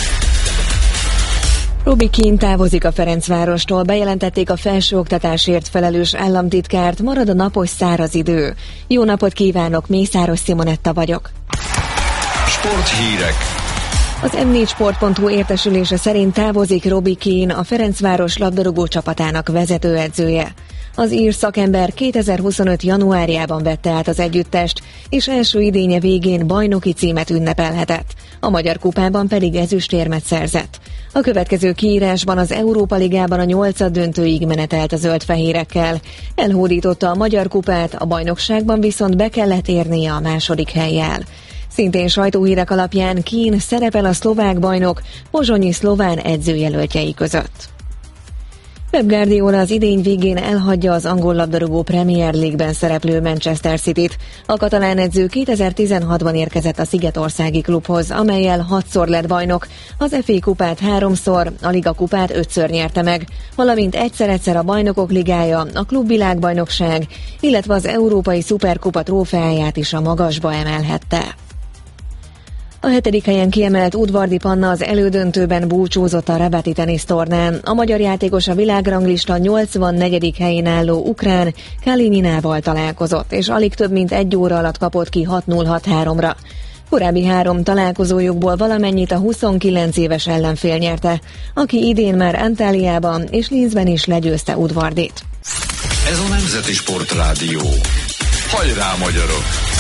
Robbie Keane távozik a Ferencvárostól, bejelentették a felsőoktatásért felelős államtitkárt, marad a napos száraz idő. Jó napot kívánok, Mészáros Simonetta vagyok. Sporthírek. Az em négy sport pont hu értesülése szerint távozik Robbie Keane, a Ferencváros labdarúgó csapatának vezetőedzője. Az ír szakember kétezer-huszonöt januárjában vette át az együttest, és első idénye végén bajnoki címet ünnepelhetett. A Magyar Kupában pedig ezüstérmet szerzett. A következő kiírásban az Európa Ligában a nyolcad döntőig menetelt a zöld-fehérekkel. Elhódította a Magyar Kupát, a bajnokságban viszont be kellett érnie a második hellyel. Szintén sajtóhírek alapján Keane szerepel a szlovák bajnok pozsonyi szlován edzőjelöltjei között. Pep Guardiola az idény végén elhagyja az angol labdarúgó Premier League-ben szereplő Manchester Cityt. A katalán edző kétezer-tizenhatban érkezett a szigetországi klubhoz, amellyel hatszor lett bajnok, az ef á kupát háromszor, a Liga kupát ötször nyerte meg, valamint egyszer-egyszer a Bajnokok Ligája, a klubvilágbajnokság, illetve az Európai Szuperkupa trófeáját is a magasba emelhette. A hetedik helyen kiemelt Udvardi Panna az elődöntőben búcsúzott a Rabati tenisztornán. A magyar játékos a világranglista nyolcvannegyedik helyén álló ukrán Kalininával találkozott, és alig több mint egy óra alatt kapott ki hat null hat háromra. Korábbi három találkozójukból valamennyit a huszonkilenc éves ellenfél nyerte, aki idén már Antáliában és Linzben is legyőzte Udvardit. Ez a Nemzeti Sport Rádió. Hajrá, magyarok!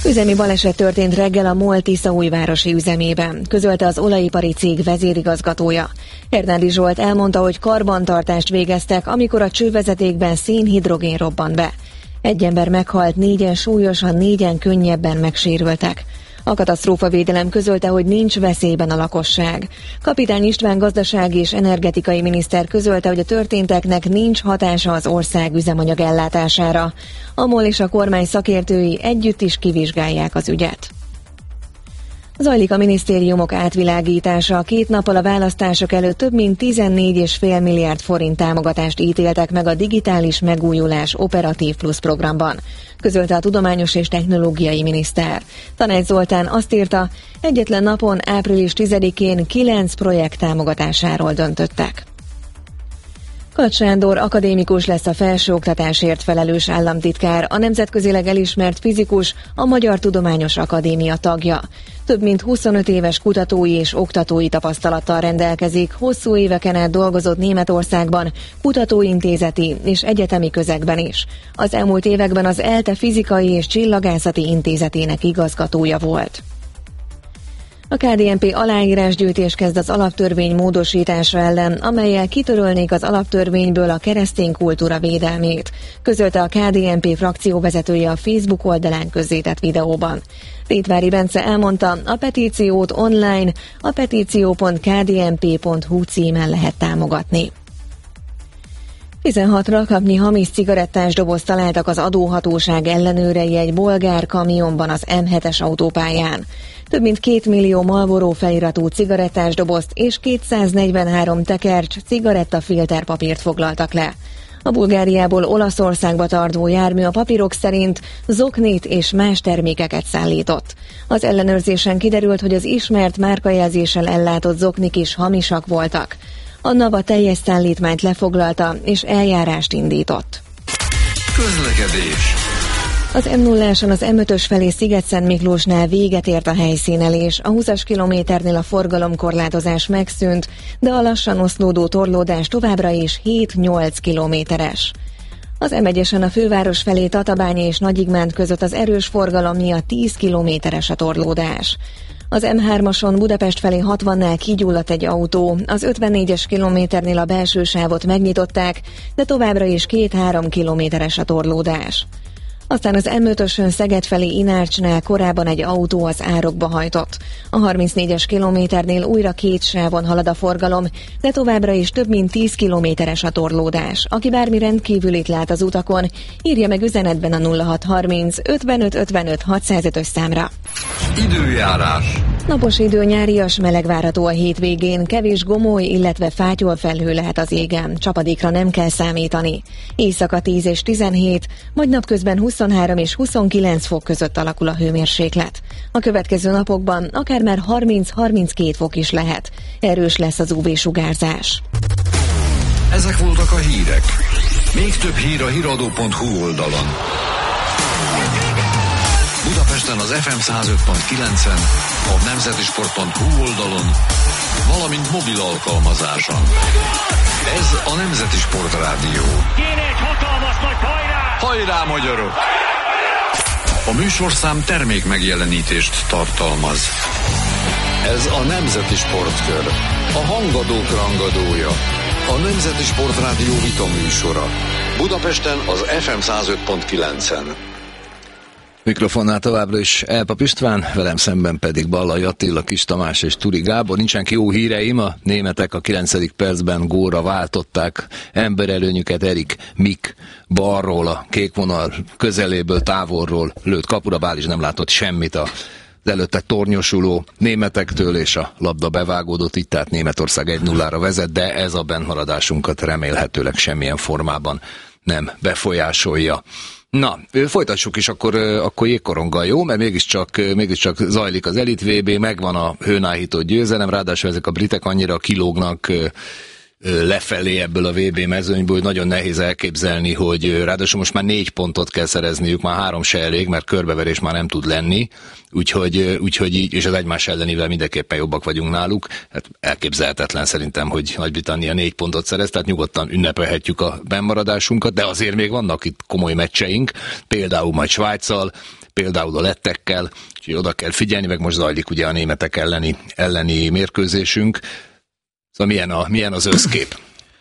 Üzemi baleset történt reggel a MOL Tiszaújvárosi üzemében, közölte az olajipari cég vezérigazgatója. Hernádi Zsolt elmondta, hogy karbantartást végeztek, amikor a csővezetékben szénhidrogén robbant be. Egy ember meghalt, négyen súlyosan, négyen könnyebben megsérültek. A katasztrófavédelem közölte, hogy nincs veszélyben a lakosság. Kapitány István gazdasági és energetikai miniszter közölte, hogy a történteknek nincs hatása az ország üzemanyag ellátására. A MOL és a kormány szakértői együtt is kivizsgálják az ügyet. Zajlik a minisztériumok átvilágítása. Két nappal a választások előtt több mint tizennégy egész öt milliárd forint támogatást ítéltek meg a Digitális Megújulás Operatív Plusz programban, közölte a Tudományos és Technológiai Miniszter. Tanács Zoltán azt írta, egyetlen napon április tizedikén kilenc projekt támogatásáról döntöttek. Kacs Sándor akadémikus lesz a felsőoktatásért felelős államtitkár, a nemzetközileg elismert fizikus, a Magyar Tudományos Akadémia tagja. Több mint huszonöt éves kutatói és oktatói tapasztalattal rendelkezik, hosszú éveken át dolgozott Németországban, kutatóintézeti és egyetemi közegben is. Az elmúlt években az ELTE Fizikai és Csillagászati Intézetének igazgatója volt. A ká dé en pé aláírásgyűjtés kezd az alaptörvény módosítása ellen, amellyel kitörölnék az alaptörvényből a keresztény kultúra védelmét, közölte a ká dé en pé frakcióvezetője a Facebook oldalán közzétett videóban. Rétvári Bence elmondta, a petíciót online a petíció pont k d n p pont h u címen lehet támogatni. tizenhat rakapnyi hamis cigarettás dobozt találtak az adóhatóság ellenőrei egy bolgár kamionban az em hetes autópályán. Több mint két millió Marlboro feliratú cigarettás dobozt és kétszáznegyvenhárom tekercs cigarettafilterpapírt foglaltak le. A Bulgáriából Olaszországba tartó jármű a papírok szerint zoknit és más termékeket szállított. Az ellenőrzésen kiderült, hogy az ismert márkajelzéssel ellátott zoknik is hamisak voltak. A NAVA teljes szállítmányt lefoglalta és eljárást indított. Közlekedés. Az em nulláson az em ötös felé Szigetszentmiklósnál véget ért a helyszínelés, a húszas kilométernél a forgalomkorlátozás megszűnt, de a lassan oszlódó torlódás továbbra is hét-nyolc kilométeres. Az em egyesen a főváros felé Tatabánya és Nagyigmánd között az erős forgalom miatt tíz kilométeres a torlódás. Az em hármason Budapest felé hatvannál kigyulladt egy autó, az ötvennégyes kilométernél a belső sávot megnyitották, de továbbra is két-három kilométeres a torlódás. Aztán az em ötösön Szeged felé Inárcsnál korábban egy autó az árokba hajtott. A harmincnégyes kilométernél újra két sávon halad a forgalom, de továbbra is több mint tíz kilométeres a torlódás. Aki bármi rendkívülit lát az utakon, írja meg üzenetben a nulla hat harminc ötvenöt ötvenöt hatszázötös számra. Időjárás. Napos idő, nyárias, meleg várható a hétvégén, kevés gomoly, illetve fátyol felhő lehet az égen, csapadékra nem kell számítani. Éjszaka tíz és tizenhét, majd napközben huszonhárom és huszonkilenc fok között alakul a hőmérséklet. A következő napokban akár már harminc-harminckét fok is lehet. Erős lesz az ú vé-sugárzás. Ezek voltak a hírek. Még több hír a híradó pont hu oldalon. Budapesten az ef em száz öt pont kilencen, a nemzetisport pont hu oldalon, valamint mobil alkalmazáson. Ez a Nemzeti Sport Rádió. Kéne egy hatalmas nagy hajrá! Hajrá, magyarok! A műsorszám termék megjelenítést tartalmaz. Ez a Nemzeti Sportkör. A hangadók rangadója. A Nemzeti Sport Rádió vita műsora. Budapesten az ef em száz öt pont kilencen. Mikrofonnál továbbra is Elpap István, velem szemben pedig Ballai Attila, Kis Tamás és Turi Gábor. Nincsenek jó híreim, a németek a kilencedik percben gólra váltották emberelőnyüket, Erik Mik balról, a kék vonal közeléből, távolról lőtt kapura, Bálizs nem látott semmit a az előtte tornyosuló németektől, és a labda bevágódott, így tehát Németország egy nullára vezet, de ez a bennmaradásunkat remélhetőleg semmilyen formában nem befolyásolja. Na, folytassuk is akkor, akkor jégkoronggal, jó? Mert mégiscsak, mégiscsak zajlik az Elit vé bé, megvan a hőnállított győzelem, ráadásul ezek a britek annyira kilógnak lefelé ebből a vé bé mezőnyből, nagyon nehéz elképzelni, hogy ráadásul most már négy pontot kell szerezniük, már három se elég, mert körbeverés már nem tud lenni, úgyhogy, úgyhogy így, és az egymás ellenivel mindenképpen jobbak vagyunk náluk. Hát elképzelhetetlen szerintem, hogy Nagy-Britannia négy pontot szerez, tehát nyugodtan ünnepelhetjük a bennmaradásunkat, de azért még vannak itt komoly meccseink, például majd Svájccal, például a lettekkel, úgyhogy oda kell figyelni, meg most zajlik ugye a németek elleni, elleni mérkőzésünk. Szóval milyen, a, milyen az összkép?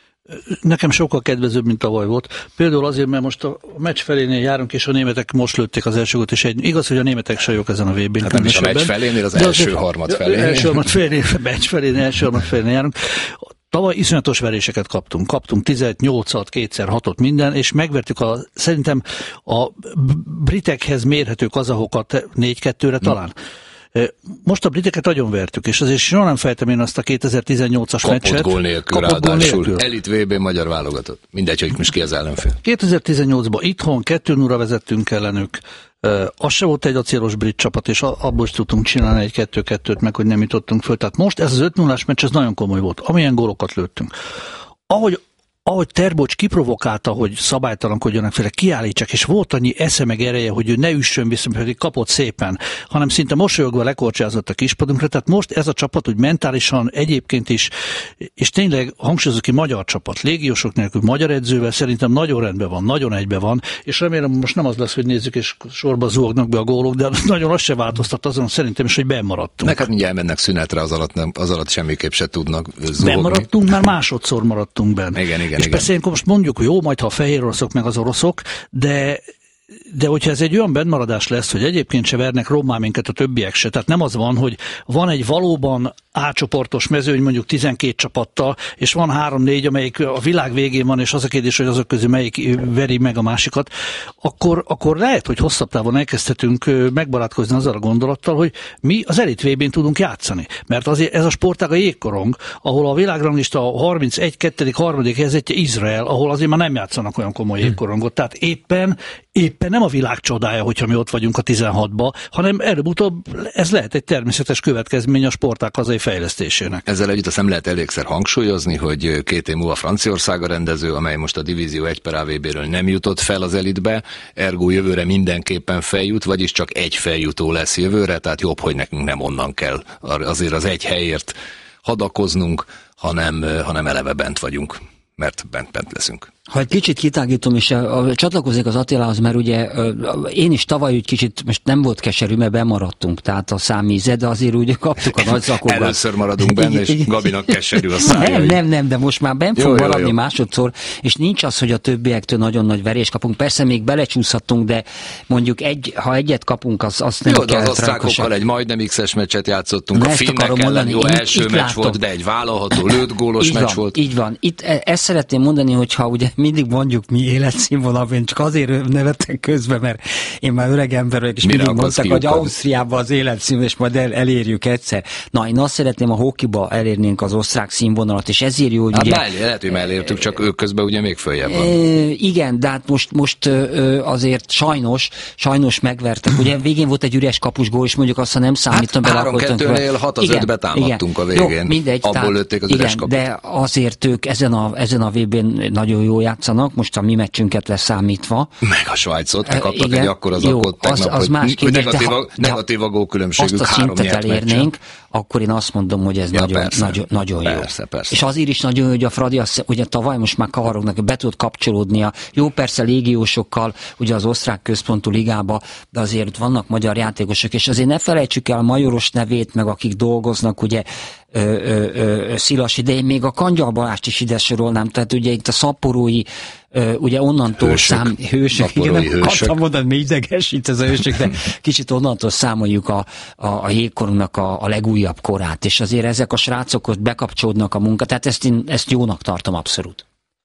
Nekem sokkal kedvezőbb, mint tavaly volt. Például azért, mert most a meccs felénél járunk, és a németek most lőtték az első gólt, és egy, igaz, hogy a németek se jók ezen a vé bén. Hát nem is a meccs felénél, az első harmad felénél. Első harmad felénél, meccs felénél, első harmad felénél járunk. Tavaly iszonyatos veréseket kaptunk. Kaptunk tízet, nyolcat, kétszer, hatot, minden, és megvertük a, szerintem a britekhez mérhető kazahokat négy-kettőre talán. Hmm. Most a briteket nagyon vertük, és azért soha nem fejtem én azt a kétezer-tizennyolcas kapott meccset. Gól nélkül, kapott gól nélkül, elit vé bé magyar válogatott. Mindegy, hogy most ki az ellenfél. kétezer-tizennyolcban itthon kettő nulla vezettünk ellenük. Uh, az se volt egy acélos brit csapat, és abból is tudtunk csinálni egy kettő-kettőt, meg hogy nem jutottunk föl. Tehát most ez az öt nullás meccs, ez nagyon komoly volt. Amilyen gólokat lőttünk. Ahogy ahogy Terbocs kiprovokálta, hogy szabálytalankodjanak fel, kiállítsák, és volt annyi esze meg ereje, hogy ő ne üssön vissza, pedig kapott szépen, hanem szinte mosolyogva lekorcsázott a kispadunkra, tehát most ez a csapat úgy mentálisan egyébként is, és tényleg hangsúlyozok ki, magyar csapat, légiósok nélkül, magyar edzővel szerintem nagyon rendben van, nagyon egyben van, és remélem most nem az lesz, hogy nézzük, és sorba zúgnak be a gólok, de nagyon azt se változtat azon szerintem is, hogy bemaradtunk. Neked mindjárt mennek szünetre, az alatt, nem, az alatt semmiképp se tudnak zúgni. Bemaradtunk, már másodszor maradtunk benne. Igen, igen, és igen. persze most mondjuk, hogy jó, majd ha a fehér oroszok meg az oroszok, de de hogyha ez egy olyan bennmaradás lesz, hogy egyébként se vernek rommá minket a többiek se, tehát nem az van, hogy van egy valóban A-csoportos mezőny mondjuk tizenkét csapattal, és van három-négy, amelyik a világ végén van, és az a kérdés, hogy azok közül melyik veri meg a másikat, akkor, akkor lehet, hogy hosszabb távon elkezdhetünk megbarátkozni azzal a gondolattal, hogy mi az elit vé bén tudunk játszani. Mert azért ez a sportág a jégkorong, ahol a világranglista a harmincegy kettő harmadik helyzetje Izrael, ahol azért már nem játszanak olyan komoly jégkorongot. Tehát éppen, éppen nem a világ csodája, hogyha mi ott vagyunk a tizenhatba, hanem előbb-utóbb ez lehet egy természetes következmény a sportág hazai fejlesztésének. Ezzel együtt azt nem lehet elégszer hangsúlyozni, hogy két év múlva Franciaország a rendező, amely most a divízió egy per á vé béről nem jutott fel az elitbe, ergo jövőre mindenképpen feljut, vagyis csak egy feljutó lesz jövőre, tehát jobb, hogy nekünk nem onnan kell azért az egy helyért hadakoznunk, hanem, hanem eleve bent vagyunk, mert bent-bent leszünk. Ha egy kicsit kitágítom, és a, a, csatlakozik az Attilához, mert ugye a, én is tavaly úgy kicsit, most nem volt keserű, mert bemaradtunk, tehát a számíze, de azért úgy kaptuk a nagy zakokat. Először maradunk benne, és Gabinak keserű a szája. Nem, nem, nem, de most már benn fog maradni jó, jó. másodszor, és nincs az, hogy a többiektől nagyon nagy verést kapunk. Persze még belecsúszhattunk, de mondjuk egy, ha egyet kapunk, az, azt nem jó, kell. Jó, az osztrákokkal egy majdnem X-es meccset játszottunk, a finnek ellen jó első meccs látom. volt, de egy vállalható, lőtt gólos így meccs van, volt. Így van, itt ezt szeretném mondani, hogyha ugye mindig mondjuk mi életszínvonal, én csak azért nevettek közben, mert én már öreg ember vagyok, és Mire mindig mondtak, hogy Ausztriában az életszínvonal, és majd el, elérjük egyszer. Na, én azt szeretném, a hokiba elérnénk az osztrák színvonalat, és ezért jó, hogy hát ugye... Már lehet, hogy már elértük, csak ők közben ugye még följebb van. E, igen, de hát most, most azért sajnos, sajnos megvertek. Ugye végén volt egy üres kapusgól, és mondjuk azt, ha nem számítom hát bele, akkor... három kettőnél hat az ötbe támadtunk igen. a végén. Jó, mindegy, abból tehát, lőtték az üres kaput. De azért ők ezen a, ezen a vé bén nagyon jól játszanak, most a mi meccsünket leszámítva. Meg a Svájcot, megkaptak igen, egy akkora zakot tegnap, az, az hogy, más hogy negatív, a, negatív a gólkülönbségük, három nyert meccsen. Elérnénk, akkor én azt mondom, hogy ez ja, nagyon, persze, nagyon, nagyon jó. Persze, persze. És azért is nagyon jó, hogy a Fradi, az, ugye tavaly most már kavarognak, be tud kapcsolódnia. Jó, persze légiósokkal, ugye az osztrák központú ligába, de azért vannak magyar játékosok, és azért ne felejtsük el a Majoros nevét, meg akik dolgoznak, ugye Ö, ö, ö, Szilas idején, még a Kangyal Balást is ide sorolnám, tehát ugye itt a szaporói, ö, ugye onnantól hősök, szám, hősök, igen, nem akartam mondani, mi idegesít ez a hősök, de kicsit onnantól számoljuk a, a, a jégkorunknak a, a legújabb korát, és azért ezek a srácok ott bekapcsolódnak a munka, tehát ezt, én, ezt jónak tartom abszolút.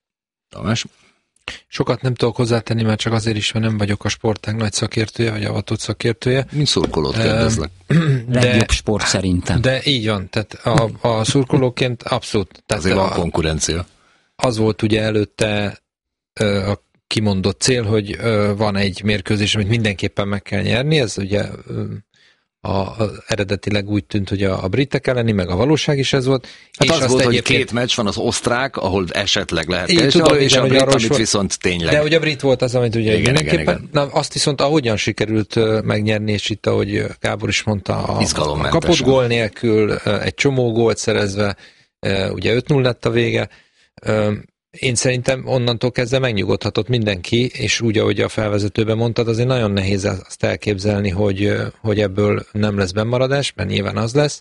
Tamás? Sokat nem tudok hozzátenni, mert csak azért is, mert nem vagyok a sportág nagy szakértője, vagy avatott szakértője. Mint szurkolót kérdezlek. Legjobb sport szerintem. De így van, tehát a, a szurkolóként abszolút. Tehát azért van a, konkurencia. Az volt ugye előtte a kimondott cél, hogy van egy mérkőzés, amit mindenképpen meg kell nyerni, ez ugye a, a, eredetileg úgy tűnt, hogy a, a britek elleni, meg a valóság is ez volt. Hát és az volt, egyébként... hogy két meccs van, az osztrák, ahol esetleg lehet Így, tudom, és igen, a brit, amit volt, viszont tényleg. De ugye a brit volt az, amit ugye igen, mindenképpen, igen, igen. Na, azt viszont ahogyan sikerült megnyerni, és itt, ahogy Gábor is mondta, a, a kapott gól nélkül, egy csomó gólt szerezve, ugye öt null lett a vége. Én szerintem onnantól kezdve megnyugodhatott mindenki, és úgy, ahogy a felvezetőben mondtad, azért nagyon nehéz azt elképzelni, hogy, hogy ebből nem lesz bennmaradás, mert nyilván az lesz.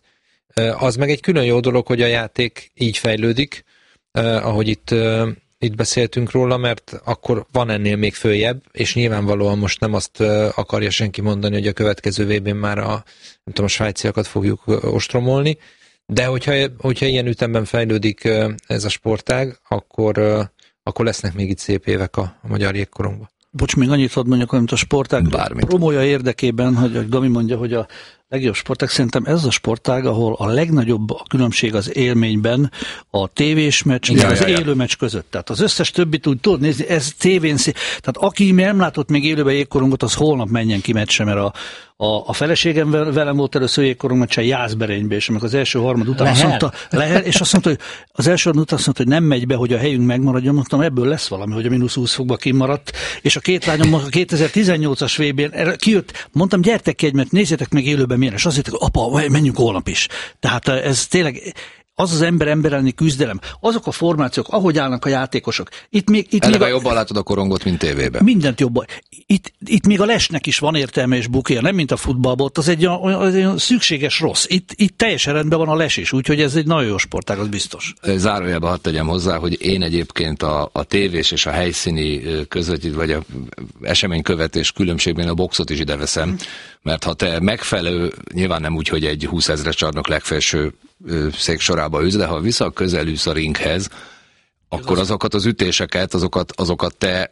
Az meg egy külön jó dolog, hogy a játék így fejlődik, ahogy itt, itt beszéltünk róla, mert akkor van ennél még följebb, és nyilvánvalóan most nem azt akarja senki mondani, hogy a következő vé bén már a, nem tudom, a svájciakat fogjuk ostromolni, de hogyha, hogyha ilyen ütemben fejlődik ez a sportág, akkor, akkor lesznek még itt szép évek a, a magyar jégkorongban. Bocs, még annyit hadd mondjak, amit a sportág promója érdekében, hogy, hogy Gami mondja, hogy a legjobb sportág, szerintem ez a sportág, ahol a legnagyobb a különbség az élményben a tévés meccs és ja, az ja, élő ja. meccs között. Tehát az összes többit úgy tudod nézni, ez tévén szé... Tehát aki nem látott még élőben jégkorongot, az holnap menjen ki meccsre, mert a, a, a feleségem velem volt először jégkorong meccsen Jászberénybe, és amikor az első harmad után azt mondta, lehet, és azt mondta, hogy az első harmad után azt mondta, hogy nem megy be, hogy a helyünk megmaradjon, mondtam, ebből lesz valami, hogy a mínusz húsz fokba kimaradt, és a két lányom a kétezer-tizennyolcas vé bén kijött, mondtam, gyertek ki egy, mert nézzétek meg élőben milyen, és azért, hogy apa, menjünk holnap is. Tehát ez tényleg az az ember ember elleni küzdelem, azok a formációk, ahogy állnak a játékosok. Itt még, itt Eleve még a... jobban látod a korongot, mint tévében. Mindent jobban. Itt, itt még a lesnek is van értelme és bukéja, nem mint a futballban, ott az egy olyan szükséges rossz. Itt, itt teljesen rendben van a les is, úgyhogy ez egy nagyon jó sportág, az biztos. Zárójelben hadd tegyem hozzá, hogy én egyébként a, a tévés és a helyszíni közvetít, vagy a eseménykövetés különbségben a boxot is ide veszem, mert ha te megfelelő, nyilván nem úgy, hogy egy húszezres csarnok legfelső szék sorába ülsz, de ha vissza közelülsz a ringhez, akkor azokat az ütéseket, azokat, azokat te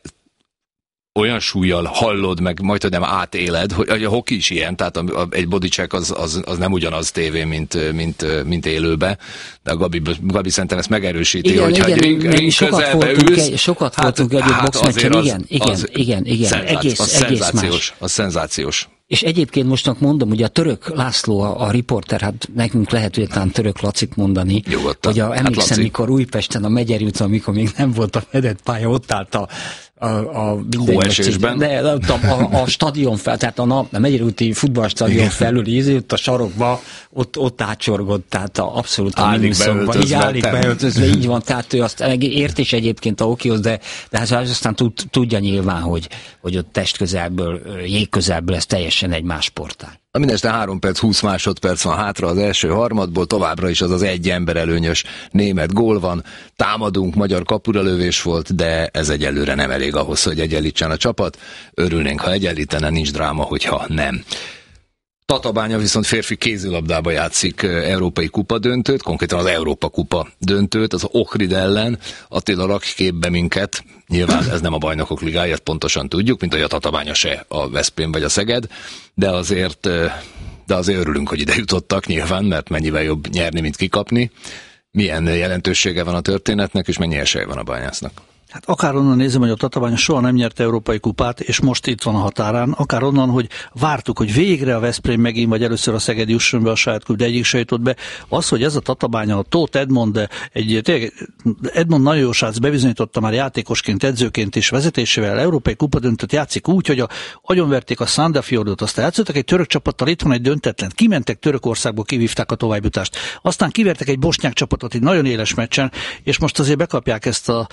olyan súlyjal hallod, meg majd nem átéled, hogy a hoki is ilyen, tehát a, a, egy bodycheck az, az, az nem ugyanaz tévén, mint, mint, mint élőbe, de a Gabi, Gabi szerintem ezt megerősíti, igen, hogyha igen, egy ring, ring közelbe ülsz. Egy, sokat hát, voltunk együtt hát boxmeccsen, igen, igen, az igen, igen, szenzáci, egész, az egész szenzációs, más. Az szenzációs. És egyébként mostnak mondom, ugye a Török László, a, a riporter, hát nekünk lehet, hogy talán Török Lacit mondani, Nyugodtan. hogy a, emlékszem, hát mikor Újpesten a Megyeri utcán, amikor még nem volt a fedett pálya, ott állt a a, a hóesésben. De a, a, a stadion fel, tehát a, a Megyeri úti futballstadion felül ízé, ott a sarokba, ott, ott átsorgott, tehát a, abszolút a mínuszokban. Így állik beöltözve, így van, tehát ő azt ért is egyébként a okihoz, de, de hát aztán tud, tudja nyilván, hogy, hogy ott testközelből, jégközelből ez teljesen egy más sportág. A mindeste három perc, húsz másodperc van hátra az első harmadból, továbbra is az az egy ember előnyös német gól van, támadunk, magyar kapuralövés volt, de ez egyelőre nem elég ahhoz, hogy egyenlítsen a csapat. Örülnénk, ha egyenlítene, nincs dráma, hogyha nem. Tatabánya viszont férfi kézilabdába játszik európai kupa döntőt, konkrétan az Európa kupa döntőt, az Ohrid ellen. Attila, rakj képbe minket, nyilván ez nem a bajnokok ligája, pontosan tudjuk, mint hogy a Tatabánya se a Veszprém vagy a Szeged, de azért, de azért örülünk, hogy ide jutottak nyilván, mert mennyivel jobb nyerni, mint kikapni. Milyen jelentősége van a történetnek, és mennyi esélye van a Bányásznak? Hát akár onnan nézem, hogy a Tatabánya soha nem nyerte európai kupát, és most itt van a határán, akár onnan, hogy vártuk, hogy végre a Veszprém megint, vagy először a Szeged jusson be a saját klub, de egyik se jutott be. Az, hogy ez a Tatabánya, a Tóth Edmond, egy, tényleg, Edmond nagyon jó srác, bebizonyította már játékosként, edzőként is, vezetésével európai kupa döntött játszik úgy, hogy a, agyonverték a Sandefjordot, aztán játszottak egy török csapattal, itt van egy döntetlen, kimentek Törökországból, kivívták a továbbjutást, aztán kivertek egy bosnyák csapatot, egy nagyon éles meccsen, és most azért bekapják ezt a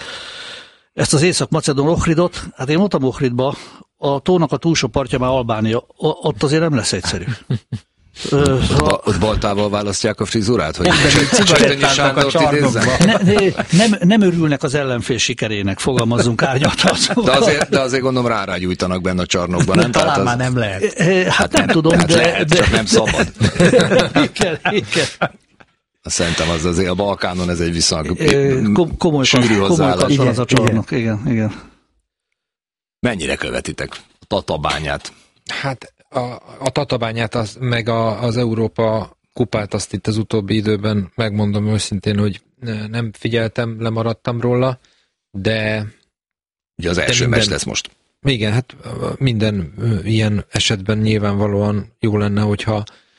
Ezt az Észak-Macedón Ohridot, hát én voltam Ohridba, a tónak a túlsó partja már Albánia, ott azért nem lesz egyszerű. Ö, a... Ott baltával választják a frizurát? Hogy ne, ne, nem, nem örülnek az ellenfél sikerének, fogalmazzunk árnyaltan. De azért, de azért gondolom rárágyújtanak benne a csarnokban, nem? Talán az... már nem lehet. Hát, hát nem, nem tudom, hát de... lehet, de... csak nem szabad. Igen, igen. Szerintem az azért a Balkánon ez egy viszonylag Kom- komoly sűrű hozzáállás. Komoly az a csarnok, igen, igen. Mennyire követitek a Tatabányát? Hát a, a Tatabányát, az, meg a, az Európa kupát azt itt az utóbbi időben megmondom őszintén, hogy nem figyeltem, lemaradtam róla, de... Ugye az első minden, meccs lesz most. Igen, hát minden ilyen esetben nyilvánvalóan jó lenne, hogyha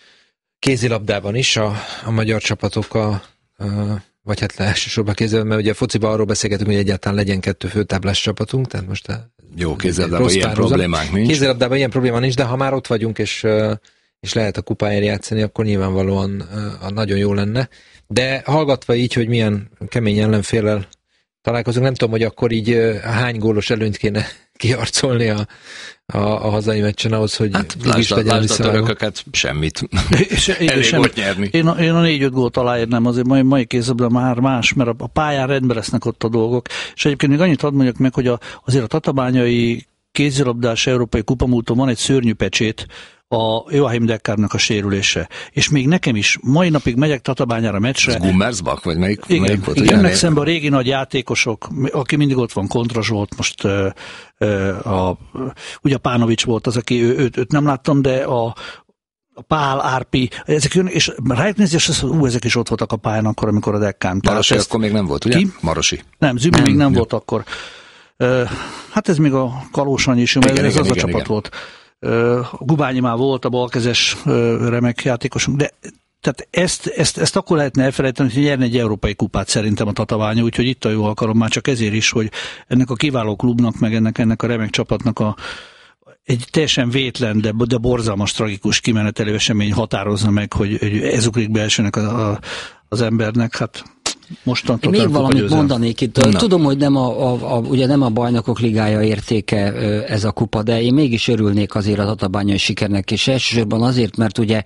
kézilabdában is a, a magyar csapatok a, a vagy hát elsősorban kézilabdában, mert ugye a fociban arról beszélgetünk, hogy egyáltalán legyen kettő főtáblás csapatunk, tehát most a jó, kézilabdában ilyen problémánk nincs. Kézilabdában ilyen probléma nincs, de ha már ott vagyunk, és, és lehet a kupáért játszani, akkor nyilvánvalóan nagyon jó lenne. De hallgatva így, hogy milyen kemény ellenféllel találkozunk, nem tudom, hogy akkor így hány gólos előnyt kéne kiharcolni a, a, a hazai meccsen ahhoz, hogy hát, lásd, lásd, lásd a törököket, semmit. Elég semmit. Ott nyerni. Én a, én a négy-öt gólt aláírnám, azért mai, mai kézabban már más, mert a, a pályán rendben lesznek ott a dolgok. És egyébként még annyit hadd mondjak meg, hogy a, azért a tatabányai kézilabdás európai kupamúton van egy szörnyű pecsét, a Joachim Deckárnak a sérülése. És még nekem is, mai napig megyek Tatabányára meccsre. Ez Gummersbach, vagy melyik, igen, melyik volt? Igen, jönnek szembe a régi nagy játékosok, aki mindig ott van, Kontra Zsolt, most uh, uh, a, ugye Pánovics volt az, aki ő, őt, őt nem láttam, de a, a Pál, Árpi, ezek jönnek, és rájuk nézni, és azt mondja, ú, ezek is ott voltak a pályán akkor, amikor a Deckám. Marosi ezt, akkor még nem volt, ugye? Ki? Marosi. Nem, Zümi nem, még nem, nem volt akkor. Uh, hát ez még a Kalósanyi is, mert ez igen, az igen, a csapat igen. volt. Uh, Gubányi már volt a balkezes uh, remek játékosunk, de tehát ezt, ezt, ezt akkor lehetne elfelejteni, hogy nyerne egy európai kupát szerintem a Tatabánya, úgyhogy itt a jó alkalom már csak ezért is, hogy ennek a kiváló klubnak, meg ennek, ennek a remek csapatnak a, egy teljesen vétlen, de, de borzalmas, tragikus kimenetelő esemény határozza meg, hogy, hogy ez ugrik be elsőnek a, a, az embernek, hát mostantól még valamit mondanék itt. Na. Tudom, hogy nem a, a, a, ugye nem a Bajnokok Ligája értéke ez a kupa, de én mégis örülnék azért a tatabányai sikernek, és elsősorban azért, mert ugye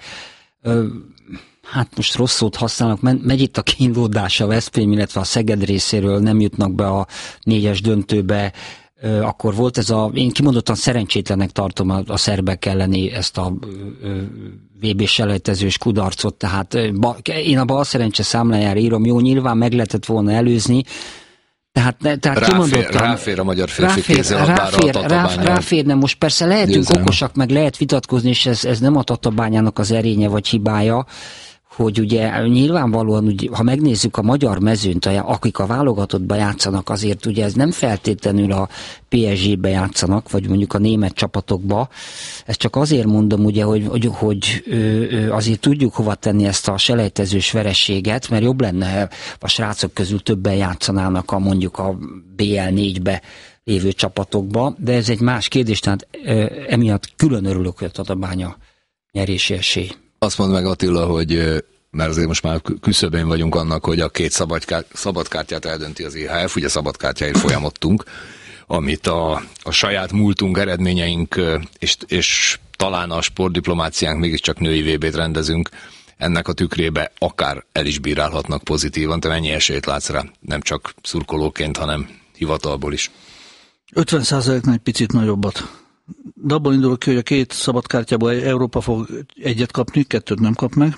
hát most rossz szót használnak, megy itt a kínlódás a Veszprém, illetve a Szeged részéről, nem jutnak be a négyes döntőbe, akkor volt ez a, én kimondottan szerencsétlenek tartom a, a szerbek elleni ezt a vé bé-selejtezős kudarcot, tehát ba, én a bal szerencse számlájára írom, jó, nyilván meg lehetett volna előzni, tehát, tehát ráfér, kimondottan... Ráfér a magyar férfi kézilabdára a Tatabányán. Ráférne, most persze lehetünk Győzelme. okosak, meg lehet vitatkozni, és ez, ez nem a Tatabányának az erénye vagy hibája, hogy ugye nyilvánvalóan, ugye, ha megnézzük a magyar mezőnyt, akik a válogatottba játszanak, azért ugye ez nem feltétlenül a pé es gé-be játszanak, vagy mondjuk a német csapatokba. Ezt csak azért mondom, ugye, hogy, hogy, hogy ö, ö, azért tudjuk hova tenni ezt a selejtezős vereséget, mert jobb lenne, a srácok közül többen játszanának a mondjuk a bé el négybe lévő csapatokba, de ez egy más kérdés, tehát ö, emiatt külön örülök, hogy a Tatabánya nyerési esély. Azt mondd meg, Attila, hogy mert azért most már küszöbén vagyunk annak, hogy a két szabadkár, szabadkártyát eldönti az é há ef, ugye szabadkártyáért folyamodtunk, amit a, a saját múltunk, eredményeink és, és talán a sportdiplomáciánk mégiscsak női vé bét rendezünk, ennek a tükrébe akár el is bírálhatnak pozitívan. Te mennyi esélyt látsz rá, nem csak szurkolóként, hanem hivatalból is? ötven százaléknál egy picit nagyobbat. De abból indulok ki, hogy a két szabadkártyából Európa fog egyet kapni, kettőt nem kap meg.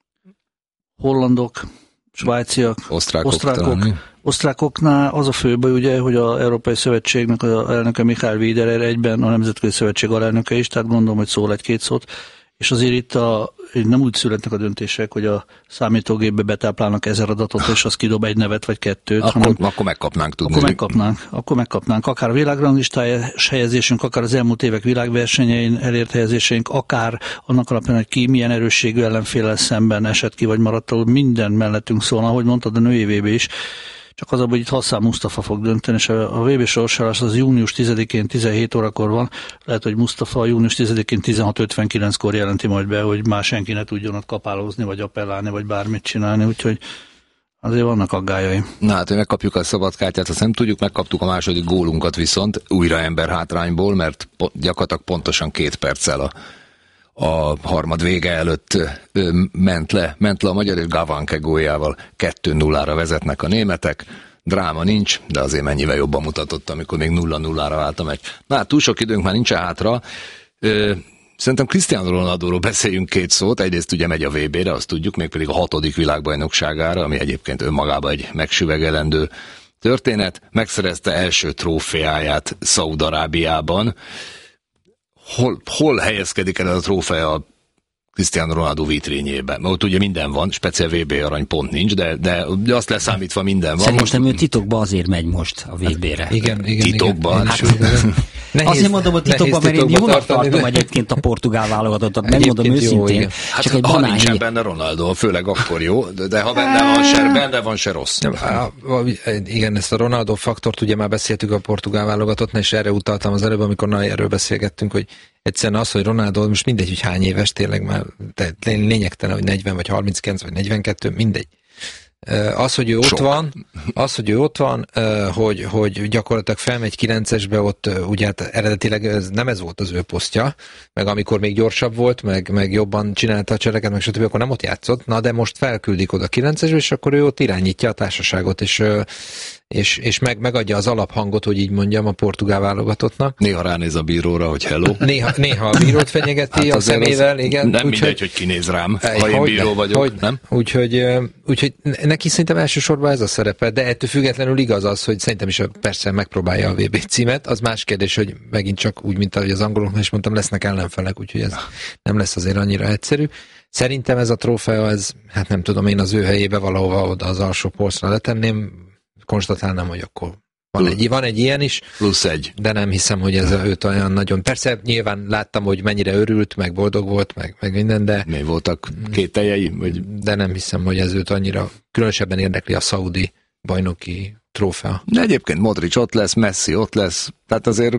Hollandok, svájciak, osztrákok, osztrákok. Osztrákoknál az a fő baj, ugye, hogy az Európai Szövetségnek az elnöke Michael Wiederer egyben a Nemzetközi Szövetség alelnöke is, tehát gondolom, hogy szól egy-két szót. És azért itt a, nem úgy születnek a döntések, hogy a számítógépbe betáplálnak ezer adatot, és az kidob egy nevet vagy kettőt. Akkor, hanem, akkor megkapnánk tudni. Akkor megkapnánk, akkor megkapnánk. Akár a világranglistájás helyezésünk, akár az elmúlt évek világversenyein elért helyezéseink, akár annak alapján, hogy ki milyen erősségű ellenféllel szemben esett ki, vagy maradt alul, minden mellettünk szólna, ahogy mondtad, a női vé bé is. Csak az, hogy itt Hassan Mustafa fog dönteni, és a vé bé sorsolás az június tizedikén tizenhét órakor van. Lehet, hogy Mustafa június tizedikén tizenhat ötvenkilenckor jelenti majd be, hogy már senki ne tudjon ott kapálózni, vagy appellálni, vagy bármit csinálni, úgyhogy azért vannak aggályai. Na hát, hogy megkapjuk a szabadkártyát, azt nem tudjuk, megkaptuk a második gólunkat viszont, újra ember hátrányból, mert gyakorlatilag pontosan két perccel a a harmad vége előtt ö, ment le, ment le a magyar, és Gavanke góljával kettő nullára vezetnek a németek. Dráma nincs, de azért mennyivel jobban mutatott, amikor még nulla nullára vált a meccs. Na hát túl sok időnk már nincs hátra. Ö, szerintem Cristiano Ronaldóról beszéljünk két szót. Egyrészt ugye megy a vé bére, azt tudjuk, mégpedig a hatodik világbajnokságára, ami egyébként önmagában egy megsüvegelendő történet. Megszerezte első trófeáját Szaúd-Arábiában. Hol, hol helyezkedik el a trófea a Cristiano Ronaldo vitrényében. Mert ott ugye minden van, speciál vé bé arany pont nincs, de, de azt leszámítva minden van. Szerintem most... ő titokba azért megy most a vé bére. Igen, igen. Titokban? Hát, azért mondom, hogy titokban, mert én jónak tartom egyébként a portugál válogatottat. Megmondom őszintén. Jó, hát, csak egy ha banán nincsen hely... benne Ronaldo, főleg akkor jó, de ha benne van se, benne van se rossz. Igen, ezt a Ronaldo faktort ugye már beszéltük a portugál válogatottnál, és erre utaltam az előbb, amikor na, erről beszélgettünk, hogy egyszerűen az, hogy Ronaldo, most mindegy, hogy hány éves, tényleg már lényegtelen, hogy negyven, vagy harminckilenc, vagy negyvenkettő, mindegy. Az, hogy ő ott Sok. van, az, hogy ő ott van, hogy, hogy gyakorlatilag felmegy kilencesbe, ott ugye hát eredetileg ez, nem ez volt az ő posztja, meg amikor még gyorsabb volt, meg, meg jobban csinálta a cseleket, meg stb., akkor nem ott játszott, na de most felküldik oda kilencesbe, és akkor ő ott irányítja a társaságot, és és, és meg, megadja az alaphangot, hogy így mondjam, a portugál válogatottnak. Néha ránéz a bíróra, hogy hello. Néha, néha a bírót fenyegeti hát a szemével, igen. Nem úgy, mindegy, hogy, hogy kinéz rám, ha én bíró ne, vagyok, hogy, nem? Úgyhogy, úgyhogy neki szerintem elsősorban ez a szerepe, de ettől függetlenül igaz az, hogy szerintem is persze megpróbálja a vé bé címet. Az más kérdés, hogy megint csak úgy, mint ahogy az angoloknál is mondtam, lesznek ellenfelek, úgyhogy ez nem lesz azért annyira egyszerű. Szerintem ez a trófea, ez, hát nem tudom, én az ő helyébe valahova oda az alsó polcra letenném, konstatálnám, hogy akkor van egy, van egy ilyen is. Plusz egy. De nem hiszem, hogy ez őt olyan nagyon... Persze nyilván láttam, hogy mennyire örült, meg boldog volt, meg, meg minden, de... Mi voltak kételjei? Vagy... De nem hiszem, hogy ez őt annyira különösebben érdekli a szaudi bajnoki trófea. De egyébként Modric ott lesz, Messi ott lesz, tehát azért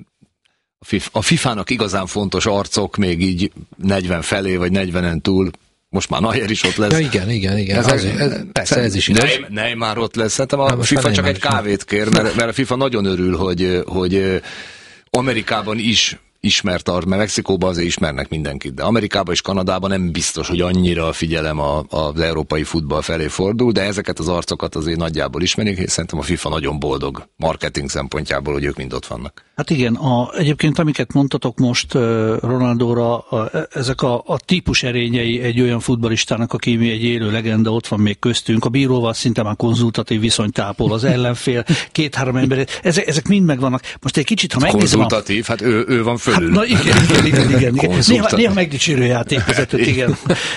a fifának igazán fontos arcok még így negyven felé, vagy negyvenen túl, most már Neuer is ott lesz. Ja, igen, igen, igen. Ez, ez, ez, persze ez is igaz. Neymar ott lesz. Szerintem a Na, FIFA csak egy kávét kér, mert, mert a FIFA nagyon örül, hogy, hogy Amerikában is ismert, mert Mexikóban azért ismernek mindenkit, de Amerikában és Kanadában nem biztos, hogy annyira a figyelem a, az európai futball felé fordul, de ezeket az arcokat azért nagyjából ismerik, és szerintem a FIFA nagyon boldog marketing szempontjából, hogy ők mind ott vannak. Hát igen, a, egyébként amiket mondtatok most uh, Ronaldóra, a, ezek a, a típus erényei egy olyan futballistának, aki mi egy élő legenda, ott van még köztünk, a bíróval szinte már konzultatív viszonyt tápol az ellenfél, két-három ember, ezek, ezek mind megvannak. Most egy kicsit, ha megnézem... Konzultatív, a... hát ő, ő van fölül. Hát, na igen, igen, igen, igen, igen. Néha, néha megdicsérő játékvezetőt, igen.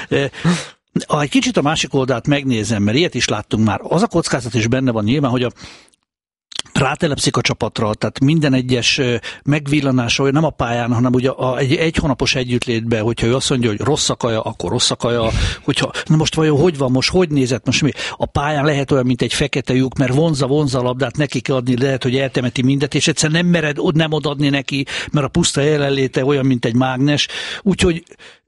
Ha egy kicsit a másik oldalt megnézem, mert ilyet is láttunk már, az a kockázat is benne van nyilván, hogy a rátelepszik a csapatra, tehát minden egyes megvillanás olyan nem a pályán, hanem ugye a, egy, egy hónapos együttlétben, hogyha ő azt mondja, hogy rossz a kaja, akkor rossz a kaja, hogyha, na most vajon hogy van, most hogy nézett, most mi? A pályán lehet olyan, mint egy fekete lyuk, mert vonza, vonza a labdát, neki kell adni, lehet, hogy eltemeti mindet, és egyszer nem mered nem odadni neki, mert a puszta jelenléte olyan, mint egy mágnes, úgyhogy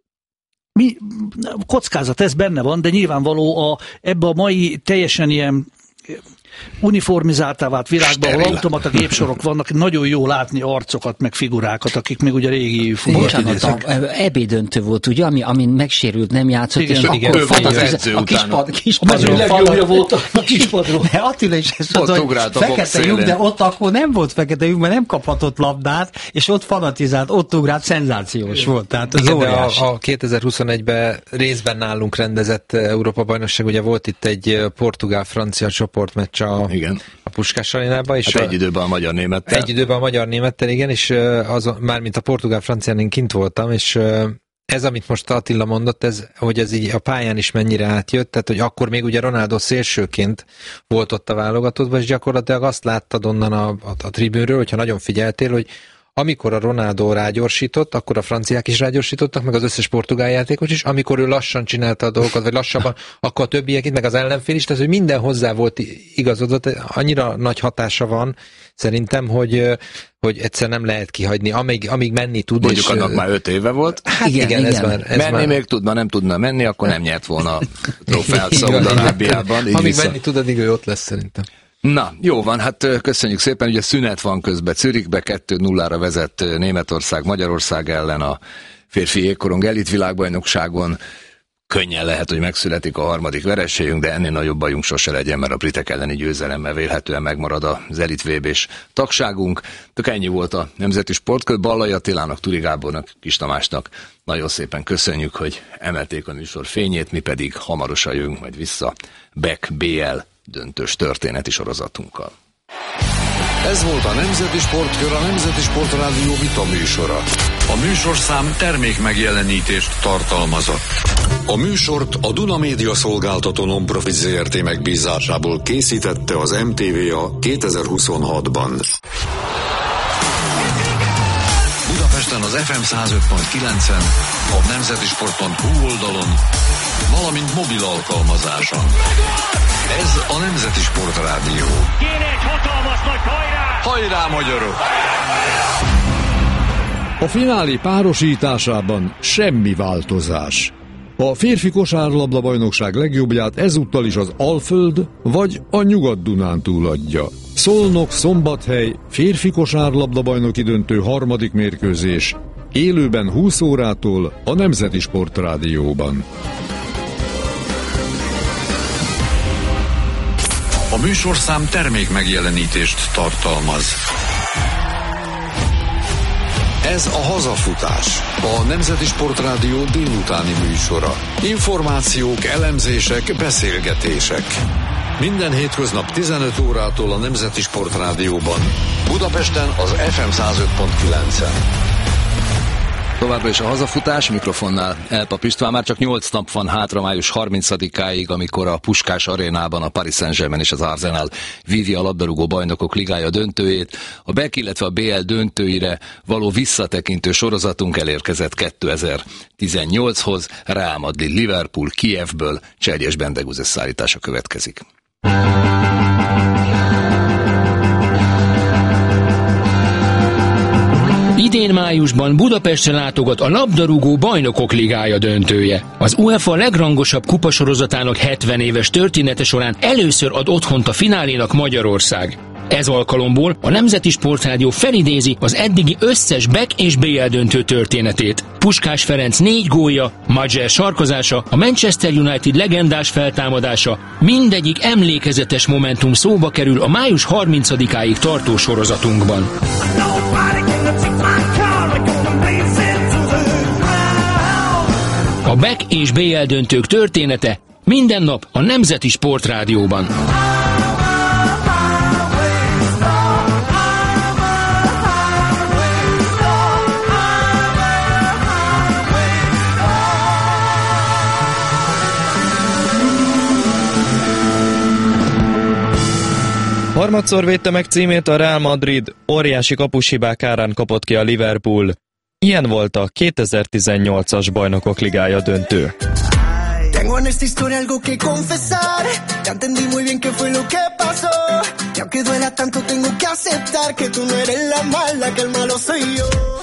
mi, kockázat, ez benne van, de nyilvánvaló a, ebbe a mai teljesen ilyen uniformizáltá vált világban, ahol automata gépsorok vannak, nagyon jó látni arcokat, meg figurákat, akik még ugye régi futballidézők. Ebédöntő volt, ugye, ami, amin megsérült, nem játszott, igen, és igen, akkor igen, az edző a kispadról. Kispadról legjobbja volt a kispadról. De Attila is ezt mondta, hogy fekete lyuk, de ott akkor nem volt fekete lyuk, mert nem kaphatott labdát, és ott fanatizált, ott ugrált, szenzációs volt. Tehát az igen, óriási. A, a kétezer-huszonegyben részben nálunk rendezett Európa-bajnokság, ugye volt itt egy portugál-francia csoportmeccs a, igen. a Puskás arénában. Hát egy időben a magyar-némettel. Egy időben a magyar-némettel, igen, és az, mármint a portugál-francián én kint voltam, és ez, amit most Attila mondott, ez, hogy ez így a pályán is mennyire átjött, tehát hogy akkor még ugye Ronaldo szélsőként volt ott a válogatottban, és gyakorlatilag azt láttad onnan a, a, a tribűnről, hogyha nagyon figyeltél, hogy amikor a Ronaldo rágyorsított, akkor a franciák is rágyorsítottak, meg az összes portugál játékos is, amikor ő lassan csinálta a dolgokat, vagy lassabban, akkor a többiek itt, meg az ellenfél is, tehát hogy minden hozzá volt igazodott, annyira nagy hatása van szerintem, hogy, hogy egyszer nem lehet kihagyni, amíg, amíg menni tud. Mondjuk és, annak már öt éve volt. Hát igen, igen, ez már... Ez menni már... még tudna, nem tudna menni, akkor nem nyert volna a trófeát Szaúd-Arábiában. Amíg vissza. Menni tud, addig ő ott lesz szerintem. Na, jó van, hát köszönjük szépen, ugye szünet van közben Zürichbe, kettő nullára vezet Németország Magyarország ellen a férfi jégkorong elit világbajnokságon. Könnyen lehet, hogy megszületik a harmadik vereségünk, de ennél nagyobb bajunk sose legyen, mert a britek elleni győzelemmel vélhetően megmarad az elit vé bés tagságunk. Tök ennyi volt a Nemzeti Sportkör. Ballai Attilának, Turi Gábornak, Kis Tamásnak nagyon szépen köszönjük, hogy emelték a műsor fényét, mi pedig hamarosan jövünk majd vissza Beck bé el döntős történeti sorozatunkkal. Ez volt a Nemzeti Sportkör, a Nemzeti Sportrádió vita műsora. A műsorszám termék megjelenítést tartalmazott. A műsort a Duna Média Szolgáltató Non-Profit Zrt. Megbízásából készítette az em té vé á kétezer-huszonhatban. Budapesten az ef em száz öt pont kilencen, a nemzetisport pont hu oldalon, valamint mobil alkalmazáson. Ez a Nemzeti Sportrádió. Kéne egy hatalmas nagy hajrá! Hajrá, magyarok! A finálé párosításában semmi változás. A férfi kosárlabda-bajnokság legjobbját ezúttal is az Alföld vagy a Nyugat-Dunántúl adja. Szolnok, Szombathely, férfi kosárlabda-bajnoki döntő harmadik mérkőzés. Élőben húsz órától a Nemzeti Sportrádióban. A műsorszám termék megjelenítést tartalmaz. Ez a Hazafutás, a Nemzeti Sportrádió délutáni műsora. Információk, elemzések, beszélgetések. Minden hétköznap tizenöt órától a Nemzeti Sportrádióban. Budapesten az ef em száz öt pont kilencen. Továbbra is a Hazafutás, mikrofonnál Elpap István. Már csak nyolc nap van hátra május harmincadikáig, amikor a Puskás arénában a Paris Saint-Germain és az Arsenal vívja a labdarúgó bajnokok ligája döntőjét. A bé e ká, illetve a bé el döntőire való visszatekintő sorozatunk elérkezett kétezer-tizennyolchoz. Real Madrid, Liverpool, Kijevből Csergyes Bendegúz összeállítása következik. Idén májusban Budapestre látogat a labdarúgó bajnokok ligája döntője. Az UEFA legrangosabb kupasorozatának hetven éves története során először ad otthont a finálénak Magyarország. Ez alkalomból a Nemzeti Sportrádió felidézi az eddigi összes bé e ká és bé el döntő történetét. Puskás Ferenc négy gólja, Madjer sarkozása, a Manchester United legendás feltámadása, mindegyik emlékezetes momentum szóba kerül a május harmincadikáig tartó sorozatunkban. A bé e ká és bé el döntők története minden nap a Nemzeti Sportrádióban. Harmadszor védte meg címét a Real Madrid, óriási kapushibák árán kapott ki a Liverpool. Ilyen volt a kétezer-tizennyolcas Bajnokok Ligája döntő. Tengo en esta historia algo que confesar. Ya entendí muy bien qué fue lo que pasó. Y aunque duela tanto tengo que aceptar que tú no eres la mala, que el malo soy yo.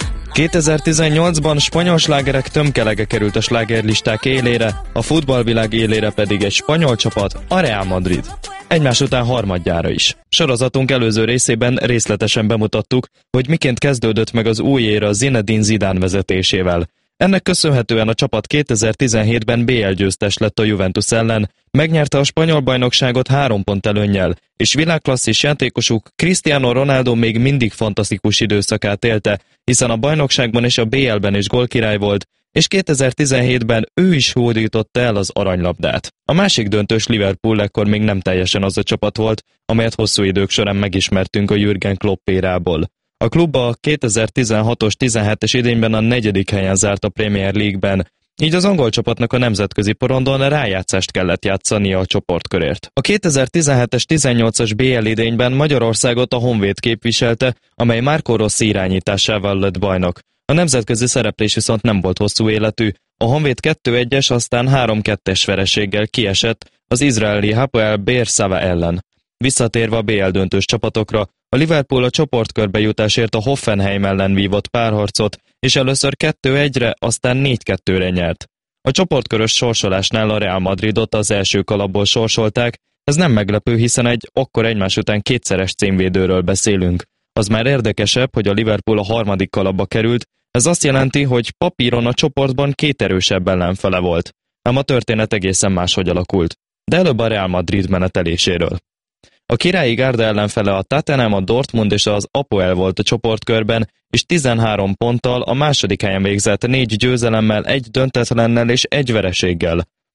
kétezer-tizennyolcban spanyol slágerek tömkelege került a slágerlisták élére, a futballvilág élére pedig egy spanyol csapat, a Real Madrid. Egymás után harmadjára is. Sorozatunk előző részében részletesen bemutattuk, hogy miként kezdődött meg az új éra Zinedine Zidane vezetésével. Ennek köszönhetően a csapat kétezer-tizenhétben bé el győztes lett a Juventus ellen, megnyerte a spanyol bajnokságot három pont előnnyel, és világklasszis játékosuk Cristiano Ronaldo még mindig fantasztikus időszakát élte, hiszen a bajnokságban és a bé elben is gólkirály volt, és kétezer-tizenhétben ő is hódította el az aranylabdát. A másik döntős Liverpool ekkor még nem teljesen az a csapat volt, amelyet hosszú idők során megismertünk a Jürgen Klopp érából. A klub a kétezer-tizenhatos tizenhetes idényben a negyedik helyen zárt a Premier League-ben, így az angol csapatnak a nemzetközi porondon rájátszást kellett játszania a csoportkörért. A kétezer-tizenhetes tizennyolcas bé el idényben Magyarországot a Honvéd képviselte, amely Marco Rossi irányításával lett bajnok. A nemzetközi szereplés viszont nem volt hosszú életű, a Honvéd kettő egyes, aztán három kettes vereséggel kiesett az izraeli Hapoel Beer-Szava ellen. Visszatérve a bé el döntős csapatokra, a Liverpool a csoportkörbe jutásért a Hoffenheim ellen vívott párharcot, és először kettő egyre, aztán négy kettőre nyert. A csoportkörös sorsolásnál a Real Madridot az első kalapból sorsolták, ez nem meglepő, hiszen egy akkor egymás után kétszeres címvédőről beszélünk. Az már érdekesebb, hogy a Liverpool a harmadik kalapba került, ez azt jelenti, hogy papíron a csoportban két erősebb ellenfele volt. Ám a történet egészen máshogy alakult. De előbb a Real Madrid meneteléséről. A királyi gárda ellenfele a Tottenham, a Dortmund és az Apoel volt a csoportkörben, és tizenhárom ponttal a második helyen végzett négy győzelemmel, egy döntetlennel és egy vereséggel.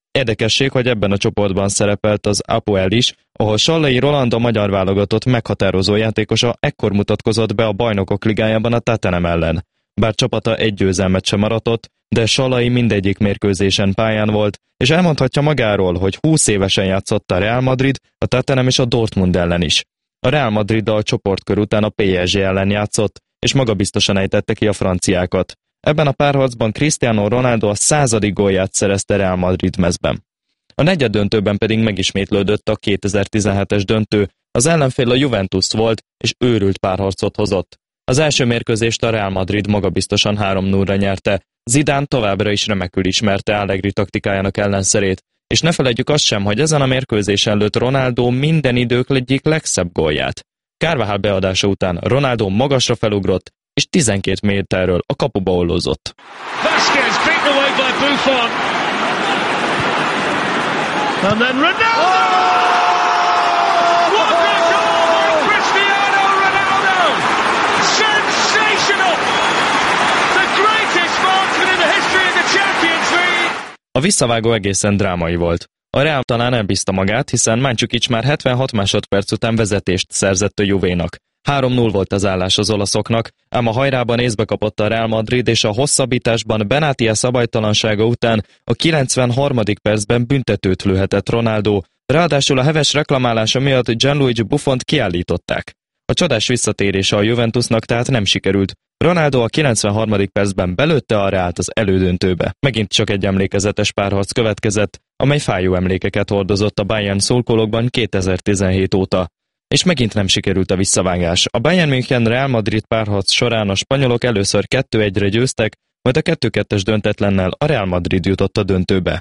Érdekesség, hogy ebben a csoportban szerepelt az Apoel is, ahol Sallai Roland, a magyar válogatott meghatározó játékosa ekkor mutatkozott be a Bajnokok Ligájában a Tottenham ellen. Bár csapata egy győzelmet sem aratott, de Sallai mindegyik mérkőzésen pályán volt, és elmondhatja magáról, hogy húsz évesen játszott a Real Madrid, a Tottenham és a Dortmund ellen is. A Real Madriddal a csoportkör után a pé es gé ellen játszott, és magabiztosan ejtette ki a franciákat. Ebben a párharcban Cristiano Ronaldo a századik gólját szerezte Real Madrid mezben. A negyeddöntőben pedig megismétlődött a kétezer-tizenhetes döntő, az ellenfél a Juventus volt, és őrült párharcot hozott. Az első mérkőzést a Real Madrid magabiztosan három nullra nyerte. Zidane továbbra is remekül ismerte Allegri taktikájának ellenszerét, és ne feledjük azt sem, hogy ezen a mérkőzésen lőtt Ronaldo minden idők egyik legszebb gólját. Carvajal beadása után Ronaldo magasra felugrott, és tizenkét méterről a kapuba ollózott. Vasquez beaten away by Buffon. And then Ronaldo! Oh! What a goal by Cristiano Ronaldo! Sensational! The greatest marksman in the history of the Champions League! A visszavágó egészen drámai volt. A Real talán elbízta magát, hiszen Mandzukic már hetvenhat másodperc után vezetést szerzett a Juvénak. három null volt az állás az olaszoknak, ám a hajrában észbe kapott a Real Madrid, és a hosszabbításban Benatia szabálytalansága után a kilencvenharmadik percben büntetőt lőhetett Ronaldo, ráadásul a heves reklamálása miatt Gianluigi Buffont kiállították. A csodás visszatérése a Juventusnak tehát nem sikerült. Ronaldo a kilencvenharmadik percben belőtte a Realt az elődöntőbe. Megint csak egy emlékezetes párharc következett, amely fájó emlékeket hordozott a Bayern szurkolókban kétezer-tizenhét óta. És megint nem sikerült a visszavágás. A Bayern München Real Madrid párharc során a spanyolok először kettő egyre győztek, majd a kettő kettes döntetlennel a Real Madrid jutott a döntőbe.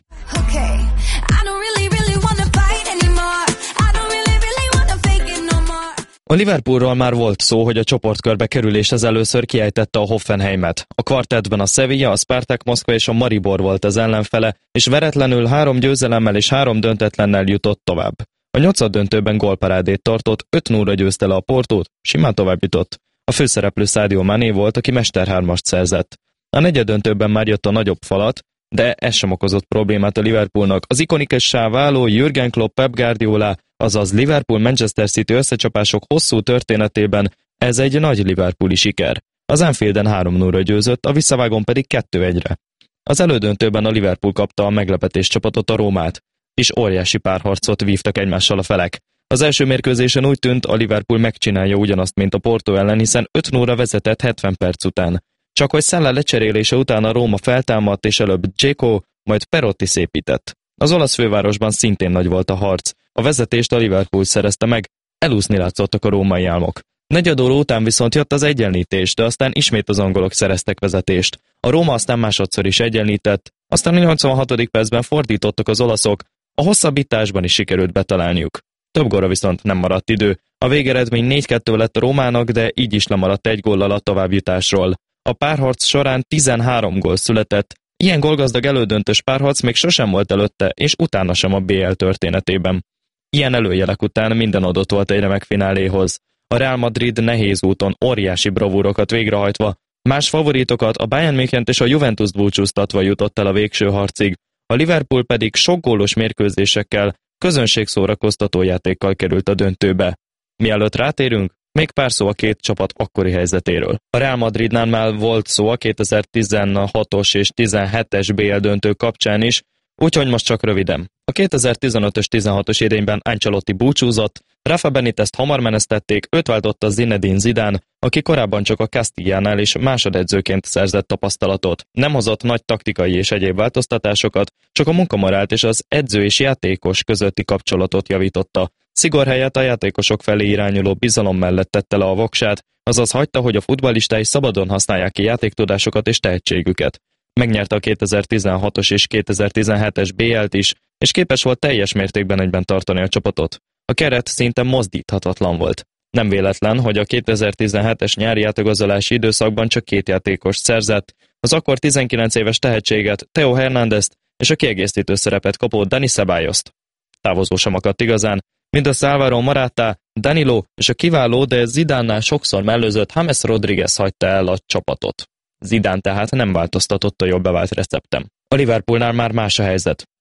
A Liverpoolról már volt szó, hogy a csoportkörbe kerüléshez először kiejtette a Hoffenheimet. A kvartettben a Sevilla, a Spartak Moszkva és a Maribor volt az ellenfele, és veretlenül három győzelemmel és három döntetlennel jutott tovább. A nyolcad döntőben gólparádét tartott, öt nullra győzte le a Portót, simán tovább jutott. A főszereplő Sadio Mané volt, aki mesterhármast szerzett. A negyeddöntőben már jött a nagyobb falat, de ez sem okozott problémát a Liverpoolnak. Az ikonikussá váló Jürgen Klopp Pep Guardiola, azaz Liverpool-Manchester City összecsapások hosszú történetében ez egy nagy liverpooli siker. Az Anfielden három nullra győzött, a visszavágón pedig kettő egyre. Az elődöntőben a Liverpool kapta a meglepetés csapatot, a Rómát, és óriási párharcot vívtak egymással a felek. Az első mérkőzésen úgy tűnt, a Liverpool megcsinálja ugyanazt, mint a Porto ellen, hiszen öt nullra vezetett hetven perc után. Csak hogy Szellel lecserélése után a Róma feltámadt, és előbb Dzeko, majd Perotti szépített. Az olasz fővárosban szintén nagy volt a harc. A vezetést a Liverpool szerezte meg, elúszni látszottak a római álmok. Negyed óra után viszont jött az egyenlítés, de aztán ismét az angolok szereztek vezetést. A Róma aztán másodszor is egyenlített, aztán a nyolcvanhatodik percben fordítottak az olaszok, a hosszabbításban is sikerült betalálniuk. Több gólra viszont nem maradt idő. A végeredmény négy kettő lett a Rómának, de így is lemaradt egy góllal a továbbjutásról. A párharc során tizenhárom gól született. Ilyen gólgazdag elődöntős párharc még sosem volt előtte, és utána sem a bé el történetében. Ilyen előjelek után minden adott volt egy remek fináléhoz. A Real Madrid nehéz úton óriási bravúrokat végrehajtva, más favoritokat, a Bayern Münchent és a Juventus búcsúztatva jutott el a végső harcig, a Liverpool pedig sok gólos mérkőzésekkel, közönségszórakoztató játékkal került a döntőbe. Mielőtt rátérünk, még pár szó a két csapat akkori helyzetéről. A Real Madridnál már volt szó a kétezer-tizenhatos és tizenhetes bé el döntő kapcsán is, úgyhogy most csak röviden. A kétezer-tizenötös tizenhatos idényben Ancelotti búcsúzott, Rafa Benitezt hamar menesztették, őt váltotta Zinedine Zidane, aki korábban csak a Castillánál is másodedzőként szerzett tapasztalatot. Nem hozott nagy taktikai és egyéb változtatásokat, csak a munkamorált és az edző és játékos közötti kapcsolatot javította. Szigor helyett a játékosok felé irányuló bizalom mellett tette le a voksát, azaz hagyta, hogy a futballistái szabadon használják ki játéktudásokat és tehetségüket. Megnyerte a kétezer-tizenhatos és kétezer-tizenhetes bé el-t is, és képes volt teljes mértékben egyben tartani a csapatot. A keret szinte mozdíthatatlan volt. Nem véletlen, hogy a kétezer-tizenhetes nyári átigazolási időszakban csak két játékost szerzett, az akkor tizenkilenc éves tehetséget, Theo Hernándezt és a kiegészítő szerepet kapó Dani Ceballost. Távozó sem akadt igazán, mindössze Álvaro Morata, Danilo és a kiváló, de Zidane-nál sokszor mellőzött James Rodriguez hagyta el a csapatot. Zidane tehát nem változtatott a jobb bevált receptem. A Liverpoolnál már más a helyzet.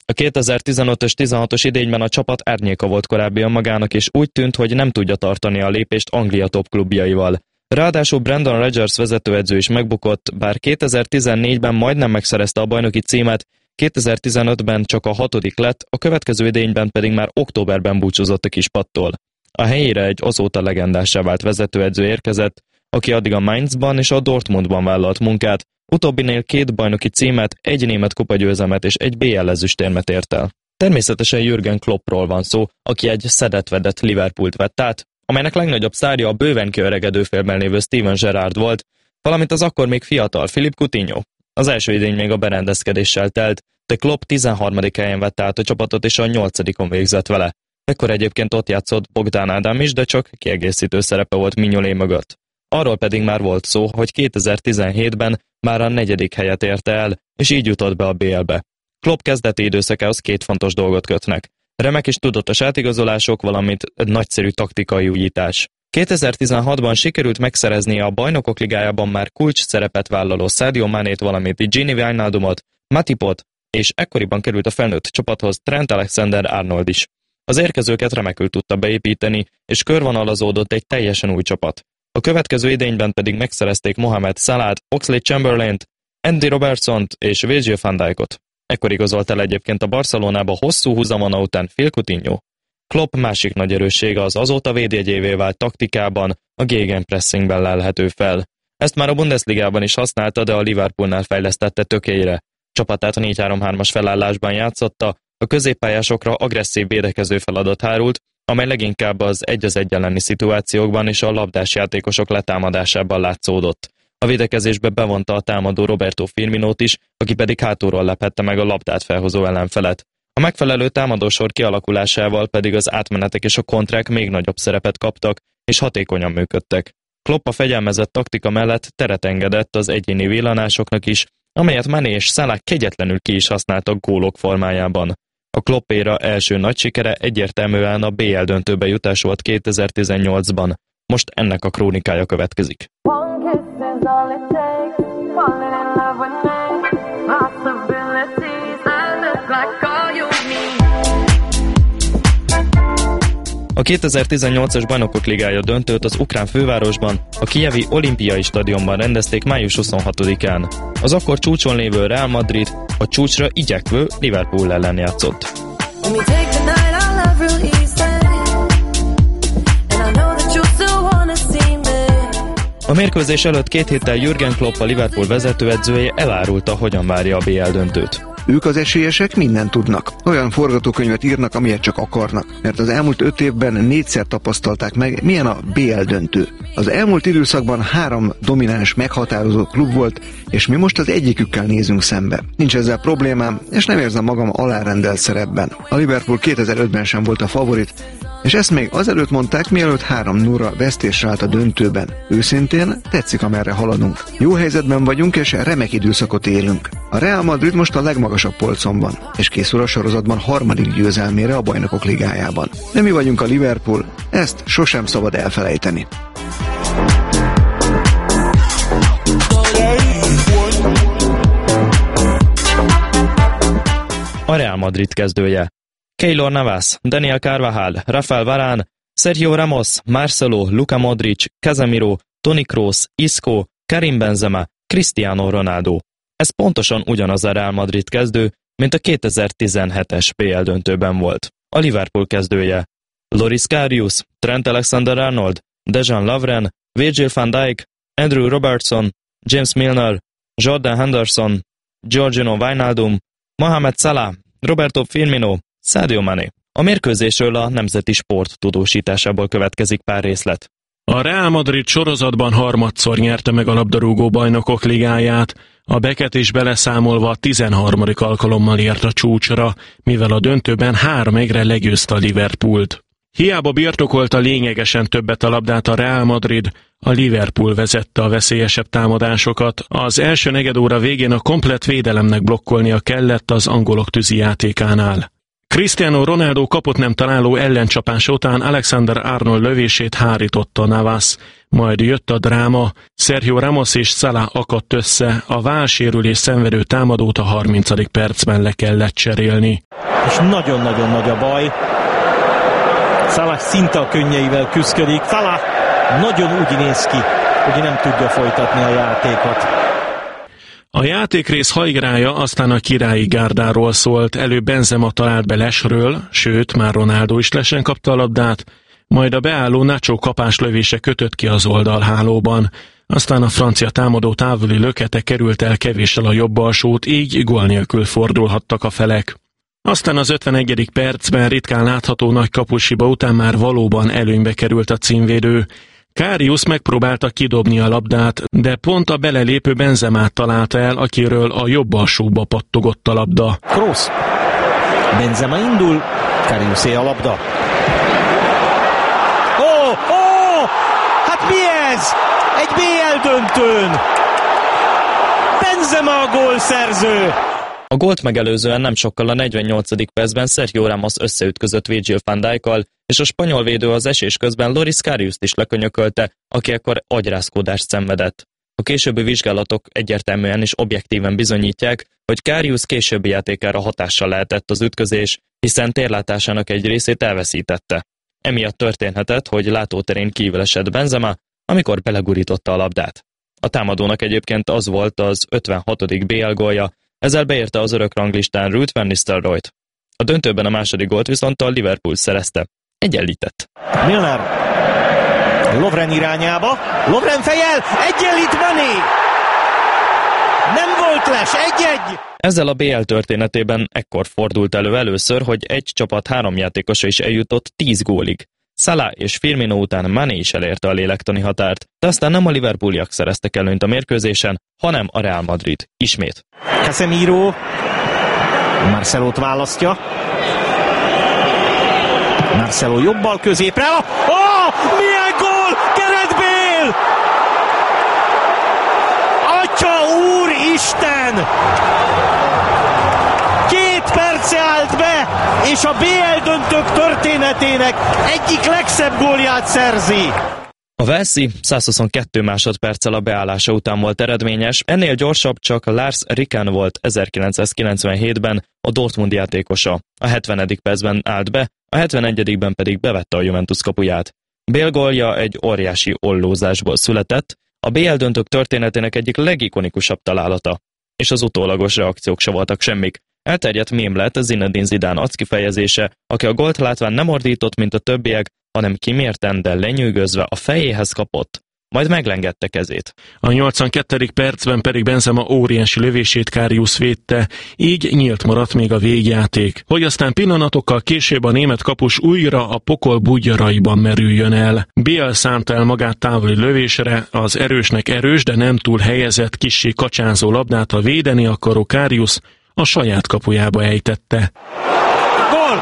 A kétezer-tizenötös tizenhatos idényben a csapat árnyéka volt korábbi önmagának, és úgy tűnt, hogy nem tudja tartani a lépést Anglia top klubjaival. Ráadásul Brendan Rodgers vezetőedző is megbukott, bár kétezer-tizennégyben majdnem megszerezte a bajnoki címet, kétezer-tizenötben csak a hatodik lett, a következő idényben pedig már októberben búcsúzott a kispattól. A helyére egy azóta legendássá vált vezetőedző érkezett, aki addig a Mainzban és a Dortmundban vállalt munkát, utóbbinél két bajnoki címet, egy német kupagyőzelmet és egy bé el ezüstérmet ért el. Természetesen Jürgen Kloppról van szó, aki egy szedett-vedett Liverpoolt vett át, amelynek legnagyobb sztárja a bőven kiöregedő félben lévő Steven Gerrard volt, valamint az akkor még fiatal Philippe Coutinho. Az első idény még a berendezkedéssel telt, de Klopp tizenharmadik helyen vette át a csapatot és a nyolcadikon végzett vele. Ekkor egyébként ott játszott Bogdan Ádám is, de csak kiegészítő szerepe volt Mignolet mögött. Arról pedig már volt szó, hogy kétezer-tizenhétben már a negyedik helyet érte el, és így jutott be a bé el-be. Klopp kezdeti időszakához két fontos dolgot kötnek. Remek és tudatos átigazolások, valamint egy nagyszerű taktikai újítás. kétezer-tizenhatban sikerült megszereznie a Bajnokok Ligájában már kulcs szerepet vállaló Sadio Manét, valamint Gini Wijnaldumot, Matipot, és ekkoriban került a felnőtt csapathoz Trent Alexander-Arnold is. Az érkezőket remekül tudta beépíteni, és körvonalazódott egy teljesen új csapat. A következő idényben pedig megszerezték Mohamed Salát, Oxlade-Chamberlaint, Andy Robertsont és Virgil van Dijkot. Ekkor igazolt el egyébként a Barcelonába hosszú húzamona után Phil Coutinho. Klopp másik nagy erőssége az azóta védjegyévé vált taktikában, a gegenpressingben lelhető fel. Ezt már a Bundesligában is használta, de a Liverpoolnál fejlesztette tökélyre. Csapatát a négy három hármas felállásban játszotta, a középpályásokra agresszív védekező feladat hárult, amely leginkább az egy az egy elleni szituációkban és a labdás játékosok letámadásában látszódott. A védekezésbe bevonta a támadó Roberto Firminót is, aki pedig hátulról lephette meg a labdát felhozó ellenfelet. A megfelelő támadósor kialakulásával pedig az átmenetek és a kontrák még nagyobb szerepet kaptak, és hatékonyan működtek. Klopp a fegyelmezett taktika mellett teret engedett az egyéni villanásoknak is, amelyet Mané és Salah kegyetlenül ki is használtak gólok formájában. A Klopp éra első nagy sikere egyértelműen a bé el döntőbe jutás volt kétezer-tizennyolcban. Most ennek a krónikája következik. A kétezer-tizennyolcas Bajnokok Ligája döntőt az ukrán fővárosban, a kijevi olimpiai stadionban rendezték május huszonhatodikán. Az akkor csúcson lévő Real Madrid a csúcsra igyekvő Liverpool ellen játszott. A mérkőzés előtt két héttel Jürgen Klopp, a Liverpool vezetőedzője elárulta, hogyan várja a bé el döntőt. Ők az esélyesek mindent tudnak. Olyan forgatókönyvet írnak, amilyet csak akarnak. Mert az elmúlt öt évben négyszer tapasztalták meg, milyen a bé el döntő. Az elmúlt időszakban három domináns, meghatározó klub volt, és mi most az egyikükkel nézünk szembe. Nincs ezzel problémám, és nem érzem magam alárendelt szerepben. A Liverpool kétezer-ötben sem volt a favorit, és ezt még azelőtt mondták, mielőtt három nulla vesztésre állt a döntőben. Őszintén tetszik, amerre haladunk. Jó helyzetben vagyunk, és remek időszakot élünk. A Real Madrid most a legmagasabb polcon van, és készül a sorozatban harmadik győzelmére a Bajnokok Ligájában. De mi vagyunk a Liverpool, ezt sosem szabad elfelejteni. A Real Madrid kezdője. Keylor Navas, Daniel Carvajal, Rafael Varane, Sergio Ramos, Marcelo, Luka Modric, Casemiro, Toni Kroos, Isco, Karim Benzema, Cristiano Ronaldo. Ez pontosan ugyanaz a Real Madrid kezdő, mint a kétezer-tizenhetes bé el döntőben volt. A Liverpool kezdője. Loris Karius, Trent Alexander-Arnold, Dejan Lovren, Virgil van Dijk, Andrew Robertson, James Milner, Jordan Henderson, Georgino Wijnaldum, Mohamed Salah, Roberto Firmino, Sadio Mané. A mérkőzésről a Nemzeti Sport tudósításából következik pár részlet. A Real Madrid sorozatban harmadszor nyerte meg a labdarúgó Bajnokok Ligáját, a Beket is beleszámolva a tizenharmadik alkalommal ért a csúcsra, mivel a döntőben három egyre legyőzte a Liverpoolt. Hiába birtokolta lényegesen többet a labdát a Real Madrid, a Liverpool vezette a veszélyesebb támadásokat. Az első negyedóra végén a komplett védelemnek blokkolnia kellett az angolok tűzijátékánál. Cristiano Ronaldo kapott nem találó ellencsapás után Alexander Arnold lövését hárította Navas. Majd jött a dráma. Sergio Ramos és Salah akadt össze. A vállsérülés szenvedő támadót a harmincadik percben le kellett cserélni. És nagyon-nagyon nagy a baj. Salah szinte a könnyeivel küszködik. Salah nagyon úgy néz ki, hogy nem tudja folytatni a játékot. A játékrész hajgrája aztán a királyi gárdáról szólt. Előbb Benzema talált be lesről, sőt, már Ronaldo is lesen kapta a labdát, majd a beálló Nacho kapás lövése kötött ki az oldalhálóban. Aztán a francia támadó távoli lökete került el kevéssel a jobb alsót, így gól nélkül fordulhattak a felek. Aztán az ötvenegyedik percben ritkán látható nagy kapushiba után már valóban előnybe került a címvédő. Karius megpróbálta kidobni a labdát, de pont a belelépő Benzemát találta el, akiről a jobb alsóba pattogott a labda. Kroos. Benzema indul, Kariusé a labda. Ó, ó! Hát mi ez? Egy bé el döntőn! Benzema a gólszerző! A gólt megelőzően nem sokkal a negyvennyolcadik percben Sergio Ramos összeütközött Virgil van Dijkkal, és a spanyol védő az esés közben Loris Kariust is lekönyökölte, aki ekkor agyrázkódást szenvedett. A későbbi vizsgálatok egyértelműen és objektíven bizonyítják, hogy Karius későbbi játékára hatással lehetett az ütközés, hiszen térlátásának egy részét elveszítette. Emiatt történhetett, hogy látóterén kívül esett Benzema, amikor belegurította a labdát. A támadónak egyébként az volt az ötvenhatodik bé el gólja, ezzel beérte az örök ranglistán Ruud van Nistelrooyt. A döntőben a második gólt viszont a Liverpool szerezte. Egyenlített. Milner. Lovren irányába. Lovren fejel. Egyenlít Mané. Nem volt les. Egy-egy. Ezzel a bé el történetében ekkor fordult elő először, hogy egy csapat három játékosa is eljutott tíz gólig. Salah és Firmino után Mané is elérte a lélektani határt, de aztán nem a Liverpooliak szereztek előnyt a mérkőzésen, hanem a Real Madrid. Ismét. Casemiro. Marcelót választja. Marcelo jobbal középre. Ó, oh, milyen gól! Gareth Bale! Atya úristen! Két perce állt be, és a bé el döntők történetének egyik legszebb gólját szerzi. A Walesi százhuszonkettő másodperccel a beállása után volt eredményes, ennél gyorsabb csak Lars Ricken volt ezerkilencszázkilencvenhétben a Dortmund játékosa. A hetvenedik percben állt be, a hetvenegyedikben pedig bevette a Juventus kapuját. Bale gólja egy óriási ollózásból született, a bé el döntők történetének egyik legikonikusabb találata. És az utólagos reakciók se voltak semmik. Elterjedt mém lett Zinedine Zidane arckifejezése, aki a gólt látván nem ordított, mint a többiek, hanem kimérten, de lenyűgözve a fejéhez kapott, majd meglengette kezét. A nyolcvankettedik percben pedig Benzema óriási lövését Karius védte, így nyílt maradt még a végjáték, hogy aztán pillanatokkal később a német kapus újra a pokol bugyraiban merüljön el. Bale szánta el magát távoli lövésre, az erősnek erős, de nem túl helyezett, kissé kacsázó labdát a védeni akaró Karius a saját kapujába ejtette. Gól!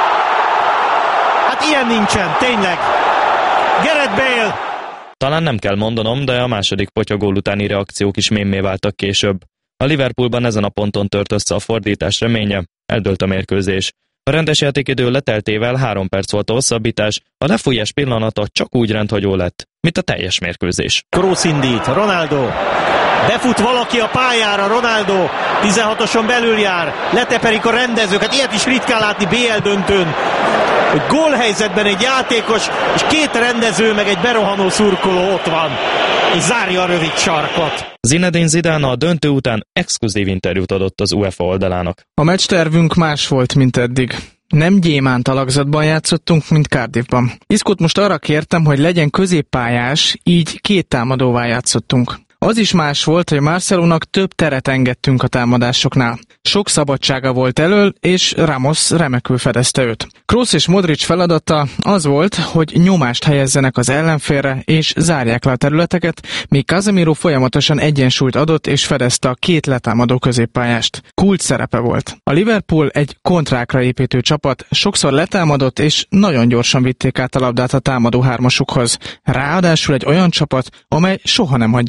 Hát ilyen nincsen, tényleg. Gareth Bale! Talán nem kell mondanom, de a második potyagól utáni reakciók is mémmé váltak később. A Liverpoolban ezen a ponton tört össze a fordítás reménye, eldőlt a mérkőzés. A rendes játékidő leteltével három perc volt a hosszabbítás, a lefújás pillanata csak úgy rendhagyó lett, mint a teljes mérkőzés. Kroos indít, Ronaldo. Befut valaki a pályára, Ronaldo, tizenhatoson belül jár, leteperik a rendezőket, ilyet is ritkán látni bé el döntőn, hogy gólhelyzetben egy játékos, és két rendező, meg egy berohanó szurkoló ott van, és zárja a rövid sarkot. Zinedine Zidane a döntő után exkluzív interjút adott az UEFA oldalának. A meccstervünk más volt, mint eddig. Nem gyémánt alakzatban játszottunk, mint Cardiffban. Iszkót most arra kértem, hogy legyen középpályás, így két támadóvá játszottunk. Az is más volt, hogy Marcelónak több teret engedtünk a támadásoknál. Sok szabadsága volt elől, és Ramos remekül fedezte őt. Kroos és Modric feladata az volt, hogy nyomást helyezzenek az ellenfélre, és zárják le a területeket, míg Casemiro folyamatosan egyensúlyt adott, és fedezte a két letámadó középpályást. Kult szerepe volt. A Liverpool egy kontrákra építő csapat, sokszor letámadott, és nagyon gyorsan vitték át a labdát a támadó hármasukhoz. Ráadásul egy olyan csapat, amely soha nem hagyja fel.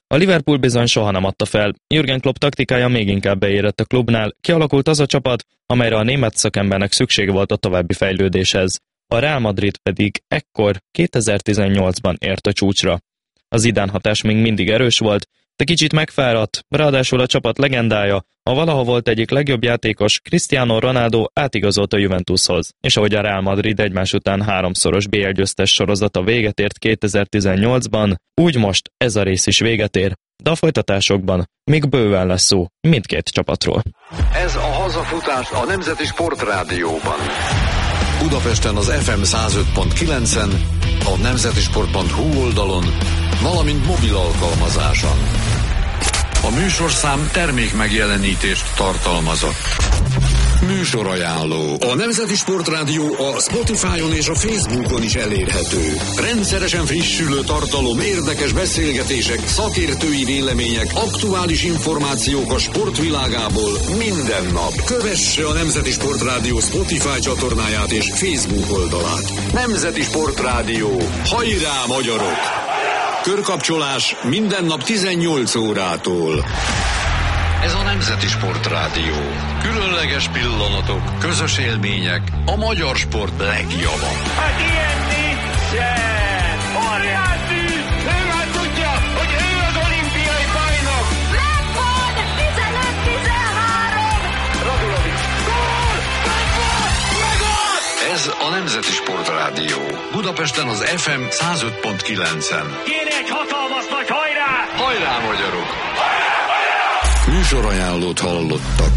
A Liverpool bizony soha nem adta fel. Jürgen Klopp taktikája még inkább beérett a klubnál, kialakult az a csapat, amelyre a német szakembernek szükség volt a további fejlődéshez. A Real Madrid pedig ekkor kétezer-tizennyolcban ért a csúcsra. A Zidane hatás még mindig erős volt, de kicsit megfáradt, ráadásul a csapat legendája, a valaha volt egyik legjobb játékos, Cristiano Ronaldo átigazolt a Juventushoz, és ahogy a Real Madrid egymás után háromszoros bé el győztes sorozata véget ért kétezer-tizennyolcban, úgy most ez a rész is véget ér, de a folytatásokban még bőven lesz szó mindkét csapatról. Ez a hazafutás a Nemzeti Sportrádióban. Budapesten az ef em száz öt pont kilencen, a nemzetisport pont hu oldalon, valamint mobil alkalmazáson. A műsorszám termék megjelenítést tartalmazott. Műsorajánló. A Nemzeti Sportrádió a Spotify-on és a Facebookon is elérhető. Rendszeresen frissülő tartalom, érdekes beszélgetések, szakértői vélemények, aktuális információk a sportvilágából minden nap. Kövesse a Nemzeti Sportrádió Spotify csatornáját és Facebook oldalát. Nemzeti Sportrádió. Hajrá, magyarok! Körkapcsolás minden nap tizennyolc órától. Ez a Nemzeti Sportrádió. Különleges pillanatok, közös élmények, a magyar sport legjava. Hát ilyen nincsen! Óriási! Ő már tudja, hogy ő az olimpiai bajnok! Megvan! tizenöt tizenhárom! Radulovics! Gól! Megvan! Megvan! Ez a Nemzeti Sportrádió. Budapesten az ef em száz öt pont kilencen. Kéne egy hatalmas nagy hajrá! Hajrá, magyarok! Műsorajánlót hallottak.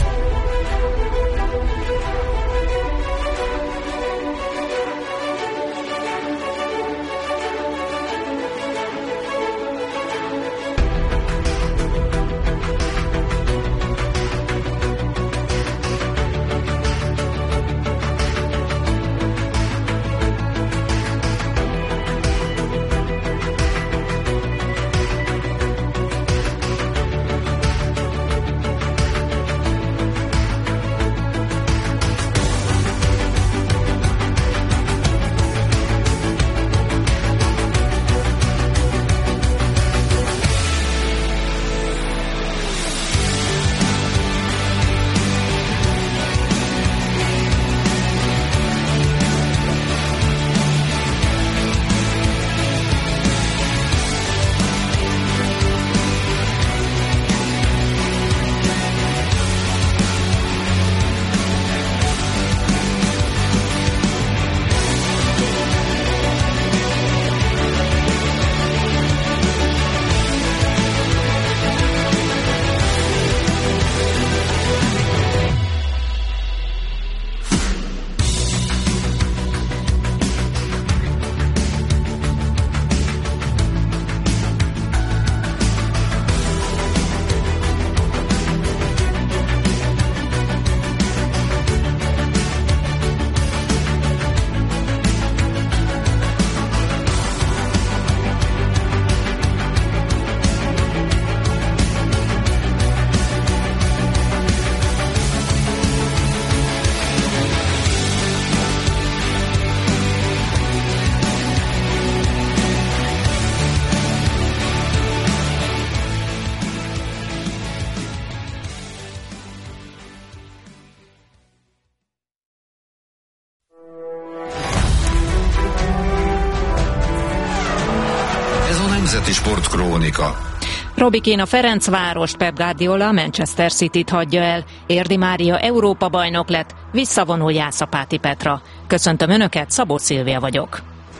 Nemzeti Sportkrónika. Robi Keane a Ferencvárost, Pep Guardiola a Manchester Cityt hagyja el, Érdi Mária Európa bajnok lett, visszavonul Jászapáti Petra. Köszöntöm Önöket, Szabó Szilvia vagyok.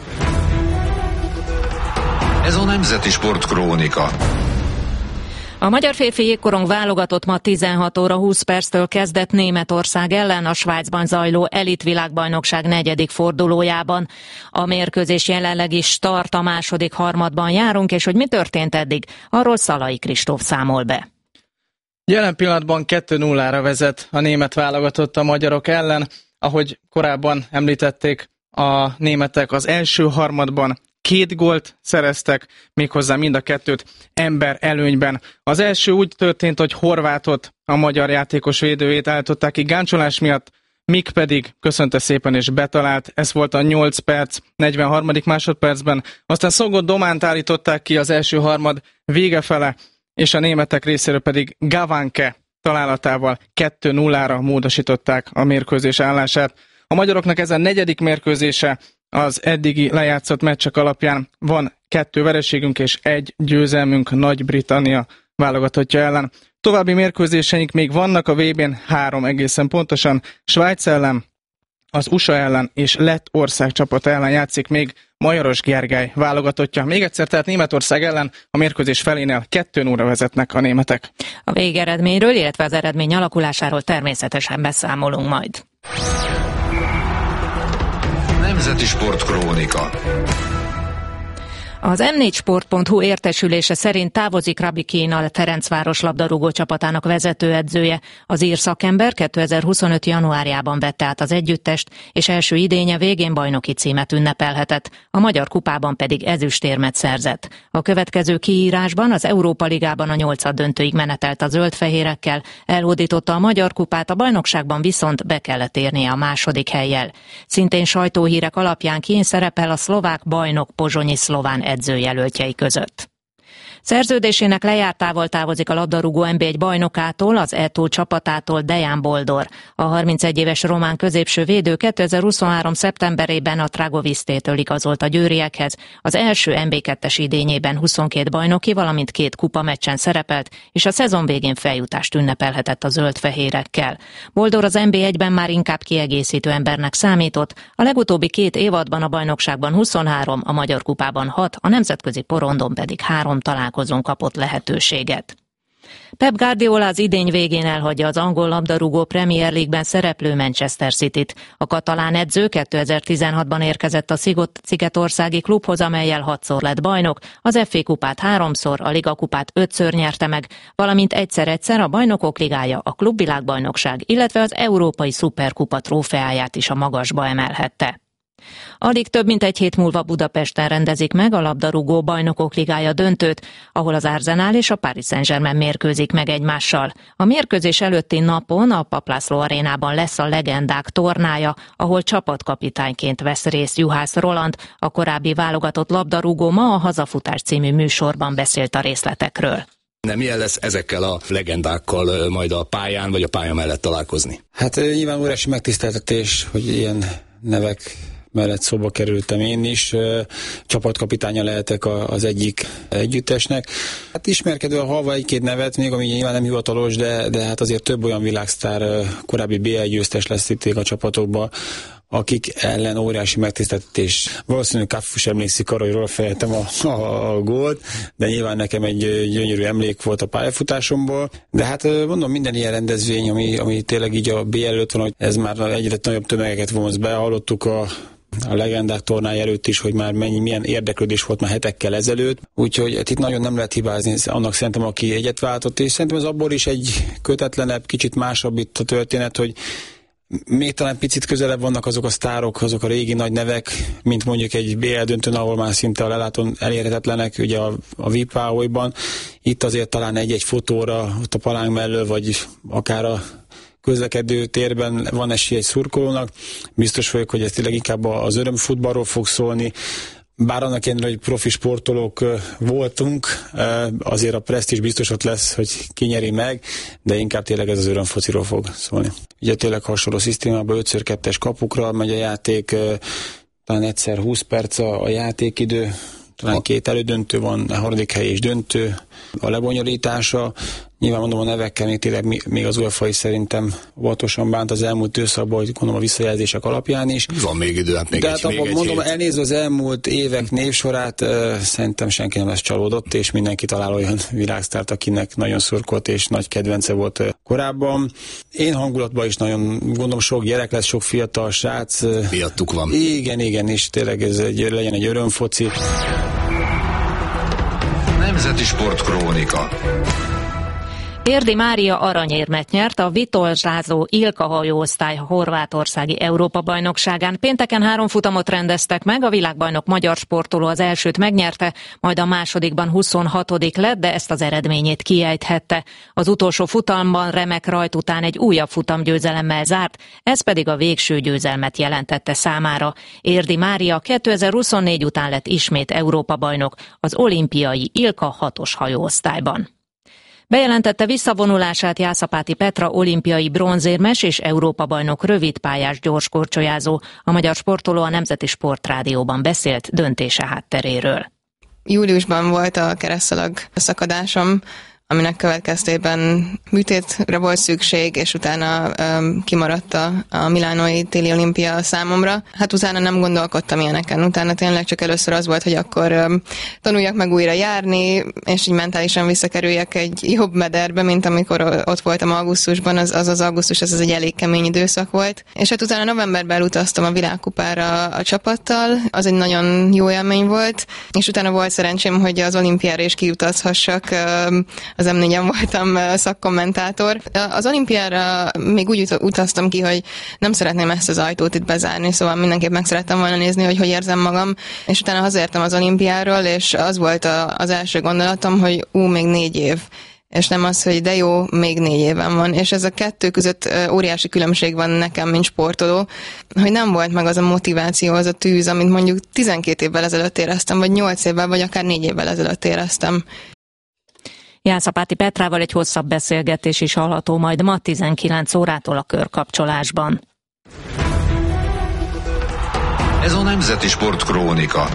Ez a Nemzeti Sportkrónika. A magyar férfi jégkorong válogatott ma tizenhat óra húsz perctől kezdett Németország ellen a Svájcban zajló elitvilágbajnokság negyedik fordulójában. A mérkőzés jelenleg is tart, a második harmadban járunk, és hogy mi történt eddig, arról Szalai Kristóf számol be. Jelen pillanatban kettő nullára vezet a német válogatott a magyarok ellen. Ahogy korábban említették, a németek az első harmadban két gólt szereztek, méghozzá mind a kettőt ember előnyben. Az első úgy történt, hogy Horvátot, a magyar játékos védőjét állították ki gáncsolás miatt, Mik pedig köszönte szépen és betalált, ez volt a nyolc perc, negyvenharmadik másodpercben, aztán Szogott Dománt állították ki az első harmad vége fele, és a németek részéről pedig Gavanke találatával kettő nullára módosították a mérkőzés állását. A magyaroknak ez a negyedik mérkőzése az eddigi lejátszott meccsek alapján, van kettő vereségünk és egy győzelmünk Nagy-Britannia válogatottja ellen. További mérkőzéseink még vannak a vé bén, három egészen pontosan, Svájc ellen, az u es á ellen és Lettország csapata ellen játszik még Majaros Gergely válogatottja. Még egyszer, tehát Németország ellen a mérkőzés felénél kettő nullra vezetnek a németek. A végeredményről, illetve az eredmény alakulásáról természetesen beszámolunk majd. Nemzeti Sportkrónika. Az em négy sport pont hu értesülése szerint távozik Robbie Keane, a Ferencváros labdarúgó csapatának vezetőedzője. Az ír szakember kétezer-huszonöt januárjában vette át az együttest, és első idénye végén bajnoki címet ünnepelhetett, a Magyar Kupában pedig ezüstérmet szerzett. A következő kiírásban az Európa Ligában a nyolcaddöntőig menetelt a zöld-fehérekkel, elhódította a Magyar Kupát, a bajnokságban viszont be kellett érnie a második hellyel. Szintén sajtóhírek alapján Keane szerepel a szlovák bajnok Pozsonyi Szlován edzőjelöltjei között. Szerződésének lejártával távozik a labdarúgó en bé egy bajnokától, az é té o csapatától Dejan Boldor. A harmincegy éves román középső védő kétezer-huszonhárom szeptemberében a Dragovisztétől igazolt a győriekhez. Az első en bé kettes idényében huszonkét bajnoki, valamint két kupameccsen szerepelt, és a szezon végén feljutást ünnepelhetett a zöld-fehérekkel. Boldor az en bé egyben már inkább kiegészítő embernek számított, a legutóbbi két évadban a bajnokságban huszonhárom, a Magyar Kupában hat, a nemzetközi porondon pedig három találkozón kapott lehetőséget. Pep Guardiola az idény végén elhagyja az angol labdarúgó Premier League-ben szereplő Manchester Cityt. A katalán edző kétezer-tizenhatban érkezett a szigetországi klubhoz, amellyel hatszor lett bajnok, az ef á kupát háromszor, a Liga kupát ötször nyerte meg, valamint egyszer-egyszer a Bajnokok Ligája, a klubvilágbajnokság, illetve az Európai Szuperkupa trófeáját is a magasba emelhette. Alig több mint egy hét múlva Budapesten rendezik meg a labdarúgó Bajnokok Ligája döntőt, ahol az Arsenal és a Paris Saint-Germain mérkőzik meg egymással. A mérkőzés előtti napon a Papp László arénában lesz a legendák tornája, ahol csapatkapitányként vesz részt Juhász Roland, a korábbi válogatott labdarúgó ma a Hazafutás című műsorban beszélt a részletekről. Nem, milyen lesz ezekkel a legendákkal majd a pályán vagy a pálya mellett találkozni? Hát nyilván óriási megtiszteltetés, hogy ilyen nevek mellett szóba kerültem én is. Csapatkapitánya lehetek az egyik együttesnek. Hát ismerkedve halva egy-két nevet, még ami nyilván nem hivatalos, de, de hát azért több olyan világsztár, korábbi bé el győztes lesz itt a csapatokban, akik ellen óriási megtiszteltetés. Valószínűleg Káfus emlékszik arra, hogy róla fejtettem a, a, a gólt, de nyilván nekem egy gyönyörű emlék volt a pályafutásomból. De hát mondom, minden ilyen rendezvény, ami, ami tényleg így a bé el előtt van, hogy ez már egyre nagyobb tömegeket vonz be. Hallottuk a a legendák tornája előtt is, hogy már mennyi, milyen érdeklődés volt már hetekkel ezelőtt, úgyhogy itt nagyon nem lehet hibázni annak szerintem, aki egyet váltott, és szerintem ez abból is egy kötetlenebb, kicsit másabb itt a történet, hogy még talán picit közelebb vannak azok a sztárok, azok a régi nagy nevek, mint mondjuk egy bé el döntőn, ahol már szinte a lelátón elérhetetlenek, ugye a, a vé i pé Páholyban. Itt azért talán egy-egy fotóra, ott a palánk mellől, vagy akár a közlekedő térben van esély egy szurkolónak. Biztos vagyok, hogy ez tényleg inkább az örömfutballról fog szólni. Bár annak ellenére, hogy profi sportolók voltunk, azért a presztízs biztos ott lesz, hogy ki nyeri meg, de inkább tényleg ez az örömfociról fog szólni. Ugye tényleg hasonló szisztémában ötször kettes kapukra megy a játék, talán egyszer húsz perc a játékidő, talán két elődöntő van, a harmadik hely és döntő, a lebonyolítása. Nyilván mondom, a nevekkel még tényleg még az UEFA is szerintem óvatosan bánt az elmúlt őszakban, hogy gondolom a visszajelzések alapján is. Van még idő, hát még De egy, hát abban mondom, hét. elnézve az elmúlt évek névsorát, uh, szerintem senki nem lesz csalódott, és mindenki talál olyan világsztárt, akinek nagyon szurkolt és nagy kedvence volt uh, korábban. Én hangulatban is nagyon gondolom, sok gyerek lesz, sok fiatal srác. Uh, Miattuk van. Igen, igen, és tényleg ez egy, legyen egy örömfoci. Nemzeti Sportkrónika. Érdi Mária aranyérmet nyert a vitolzsázó Ilka hajóosztály horvátországi Európa-bajnokságán. Pénteken három futamot rendeztek meg, a világbajnok magyar sportoló az elsőt megnyerte, majd a másodikban huszonhatodik lett, de ezt az eredményét kiejthette. Az utolsó futamban remek rajt után egy újabb futamgyőzelemmel zárt, ez pedig a végső győzelmet jelentette számára. Érdi Mária kétezer-huszonnégy után lett ismét Európa-bajnok az olimpiai Ilka hatos hajóosztályban. Bejelentette visszavonulását Jászapáti Petra, olimpiai bronzérmes és Európa-bajnok rövidpályás gyorskorcsolyázó. A magyar sportoló a Nemzeti Sportrádióban beszélt döntése hátteréről. Júliusban volt a keresztszalag szakadásom, aminek következtében műtétre volt szükség, és utána um, kimaradt a, a milánói téli olimpia számomra. Hát utána nem gondolkodtam ilyeneken, utána tényleg csak először az volt, hogy akkor um, tanuljak meg újra járni, és így mentálisan visszakerüljek egy jobb mederbe, mint amikor ott voltam augusztusban, az az, az augusztus, ez az egy elég kemény időszak volt. És hát utána novemberben elutaztam a világkupára a csapattal, az egy nagyon jó élmény volt, és utána volt szerencsém, hogy az olimpiára is kiutazhassak, um, az em négyen voltam szakkommentátor. Az olimpiára még úgy utaztam ki, hogy nem szeretném ezt az ajtót itt bezárni, szóval mindenképp meg szerettem volna nézni, hogy hogy érzem magam, és utána hazértem az olimpiáról, és az volt a, az első gondolatom, hogy ú, még négy év. És nem az, hogy de jó, még négy éven van. És ez a kettő között óriási különbség van nekem, mint sportoló, hogy nem volt meg az a motiváció, az a tűz, amit mondjuk tizenkét évvel ezelőtt éreztem, vagy nyolc évvel, vagy akár négy évvel ezelőtt éreztem. Jászapáti Petrával egy hosszabb beszélgetés is hallható majd ma tizenkilenc órától a körkapcsolásban. Ez a Nemzeti Sport Krónika.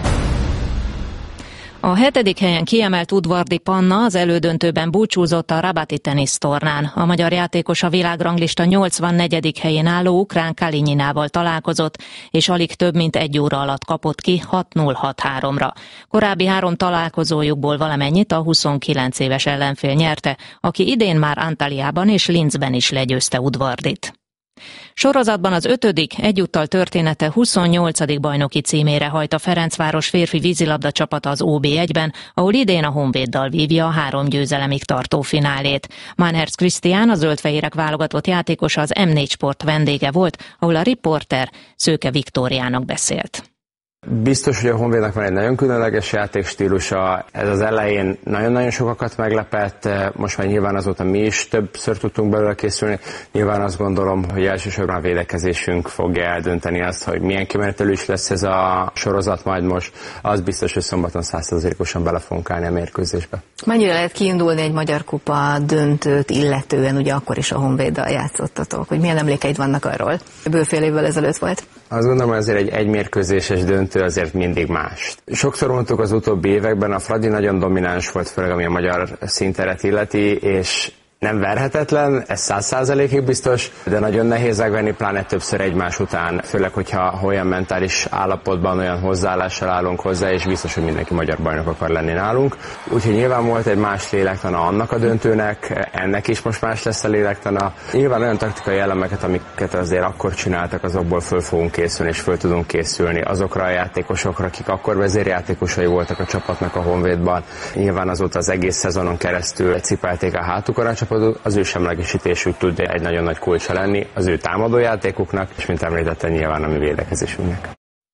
A hetedik helyen kiemelt Udvardi Panna az elődöntőben búcsúzott a rabati tenisztornán. A magyar játékos a világranglista nyolcvannegyedik helyén álló ukrán Kalinyinával találkozott, és alig több mint egy óra alatt kapott ki hat null hat háromra. Korábbi három találkozójukból valamennyit a huszonkilenc éves ellenfél nyerte, aki idén már Antaliában és Linzben is legyőzte Udvardit. Sorozatban az ötödik, egyúttal története huszonnyolcadik bajnoki címére hajt a Ferencváros férfi vízilabda csapata az o bé egyben, ahol idén a Honvéddal vívja a három győzelemig tartó finálét. Mannherz Krisztián, a zöldfehérek válogatott játékosa az em négy Sport vendége volt, ahol a riporter Szőke Viktóriának beszélt. Biztos, hogy a Honvédnak van egy nagyon különleges játékstílusa, ez az elején nagyon-nagyon sokakat meglepett, most már nyilván azóta mi is többször tudtunk belőle készülni, nyilván azt gondolom, hogy elsősorban a védekezésünk fogja eldönteni azt, hogy milyen kimenetelő is lesz ez a sorozat majd most, az biztos, hogy szombaton száz százalékosan bele fogunk állni a mérkőzésbe. Mennyire lehet kiindulni egy Magyar Kupa döntőt illetően, ugye akkor is a Honvéddal játszottatok, hogy milyen emlékeid vannak arról? Bőfél évvel ezelőtt volt. Azt gondolom, hogy azért egy egymérkőzéses döntő azért mindig más. Sokszor mondtuk az utóbbi években, a Fradi nagyon domináns volt, főleg ami a magyar színteret illeti, és nem verhetetlen, ez száz százalékig biztos, de nagyon nehéz megvenni, pláne többször egymás után, főleg, hogyha olyan mentális állapotban, olyan hozzáállással állunk hozzá, és biztos, hogy mindenki magyar bajnok akar lenni nálunk. Úgyhogy nyilván volt egy más lélektana annak a döntőnek, ennek is most más lesz a lélektana. Nyilván olyan taktikai elemeket, amiket azért akkor csináltak, azokból föl fogunk készülni, és föl tudunk készülni azokra a játékosokra, akik akkor vezérjátékosai voltak a csapatnak a Honvédban. Nyilván azóta az egész szezonon keresztül cipelték a hátukon a csapat, az ő semlegesítésük tud egy nagyon nagy kulcsa lenni az ő támadójátékuknak, és mint említettem, nyilván a mi védekezésünknek.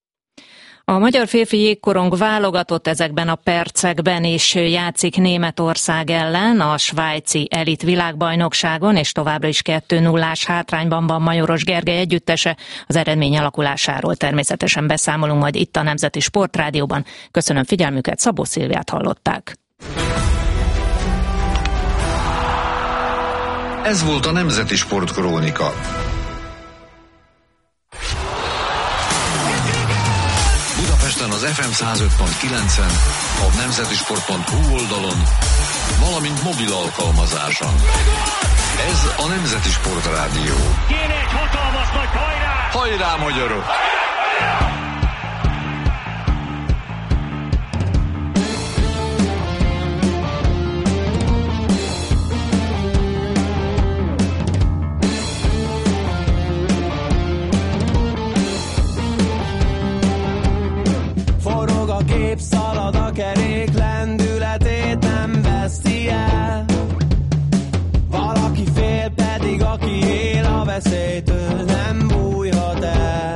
A magyar férfi jégkorong válogatott ezekben a percekben is játszik Németország ellen a svájci elit világbajnokságon, és továbbra is kettő nullás hátrányban van Majoros Gergely együttese. Az eredmény alakulásáról természetesen beszámolunk majd itt a Nemzeti Sportrádióban. Köszönöm figyelmüket, Szabó Szilviát hallották. Ez volt a Nemzeti Sport Krónika. Budapesten az ef em száz öt pont kilencen, a nemzetisport pont hu oldalon, valamint mobil alkalmazáson. Ez a Nemzeti Sport Rádió. Kéne egy hatalmas nagy hajrá! Hajrá, magyarok! Szalad a kerék, lendületét nem veszi el. veszélytől nem bújhat el.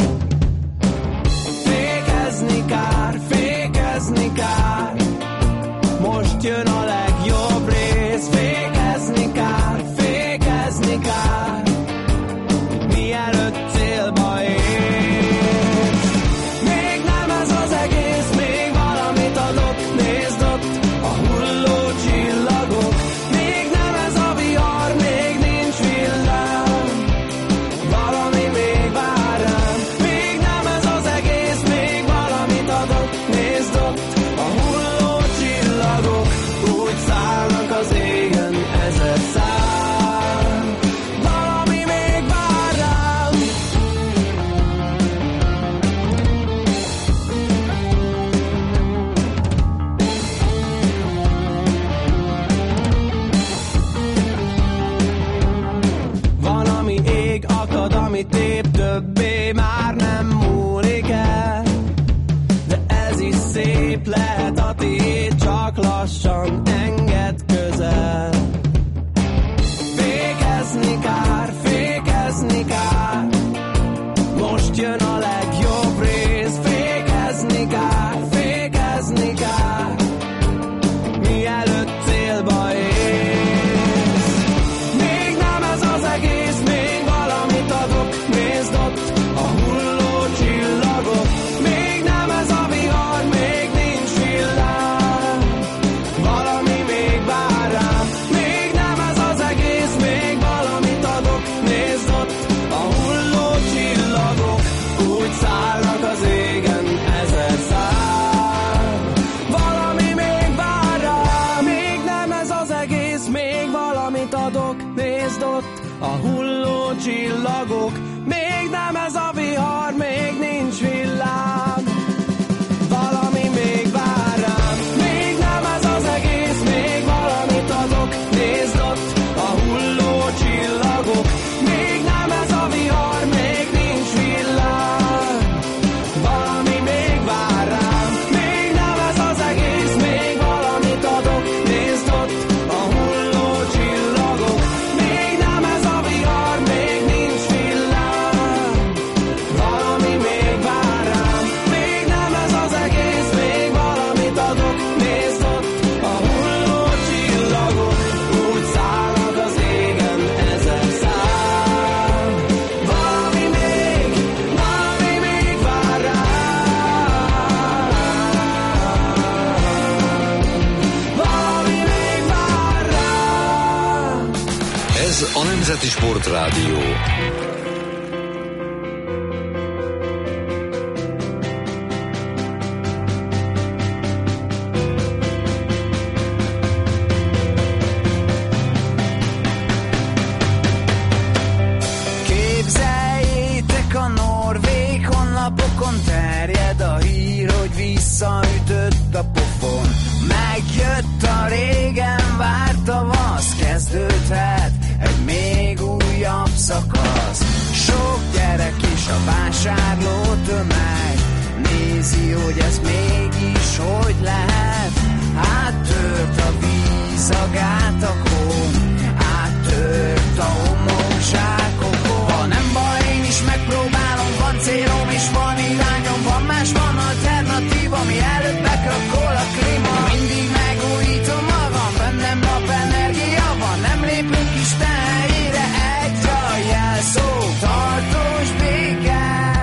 Fékezni kár, fékezni kár, most jön a legjobb rész. Fékezni kár, fékezni kár, mielőtt célba érsz. Még nem ez az egész, még valamit adok, nézd ott a hulló csillagok. Még nem ez a vihar, még nincs villám, valami még vár rám. Még nem ez az egész, még valamit adok, nézd ott a hulló csillagok. Úgy szállnak az égen ezer szám, valami még vár rám. Van, ami ég, akad, ami tép, többé már nem múlik el. De ez is szép lehet a tiéd, csak lassan engedd közel. Fékezni kár, fékezni kár, most jön a legjobb rész. Fékezni kár, fékezni kár, mielőtt célba érsz. Még nem ez az egész, még valamit adok, nézd ott a hulló csillagok. Még nem ez a vihar, még nincs villám, valami még vár rám. Még nem ez az egész, még valamit adok, nézd ott a hulló csillagok. Úgy szállnak az égen ezer szám, valami még vár rám. Még nem ez az egész, még valamit adok, nézd ott a hulló csillagok. Még nem ez a vihar, még nincs villám, valami még vár rám. Még nem ez az egész, még valamit adok, nézd ott a hulló csillagok. Még nem ez a vihar, még nincs villám, valami még vár rám. Még nem ez az egész, még valamit adok, nézd ott a hulló csillagok. Még nem ez a vihar, még nincs villám, valami még vár rám. Még nem ez az egész, még valamit adok, nézd ott a hulló csillagok. Úgy szállnak az égen ezer szám, valami még, valami még vár rám. Valami még vár rám. Ez a Nemzeti Sportrádió. Képzeljétek, a norvég honlapokon terjed a hír, hogy visszaütött a pofon. Megjött a régen várt tavasz, kezdődhet egy még újabb szakasz. Sok gyerek is a vásárló tömeg, nézi, hogy ez mégis hogy lehet. Áttört a víz a gátakon, áttört a homokzsákokon. Ha nem baj, én is megpróbálom, van célom és van irányom, van más, van alternatív, ami előbb bekrakol a klíma. Mindig megújítom magam, bennem napenergia van, nem lépünk Isten helyére, egy a jelszó, tartós béke.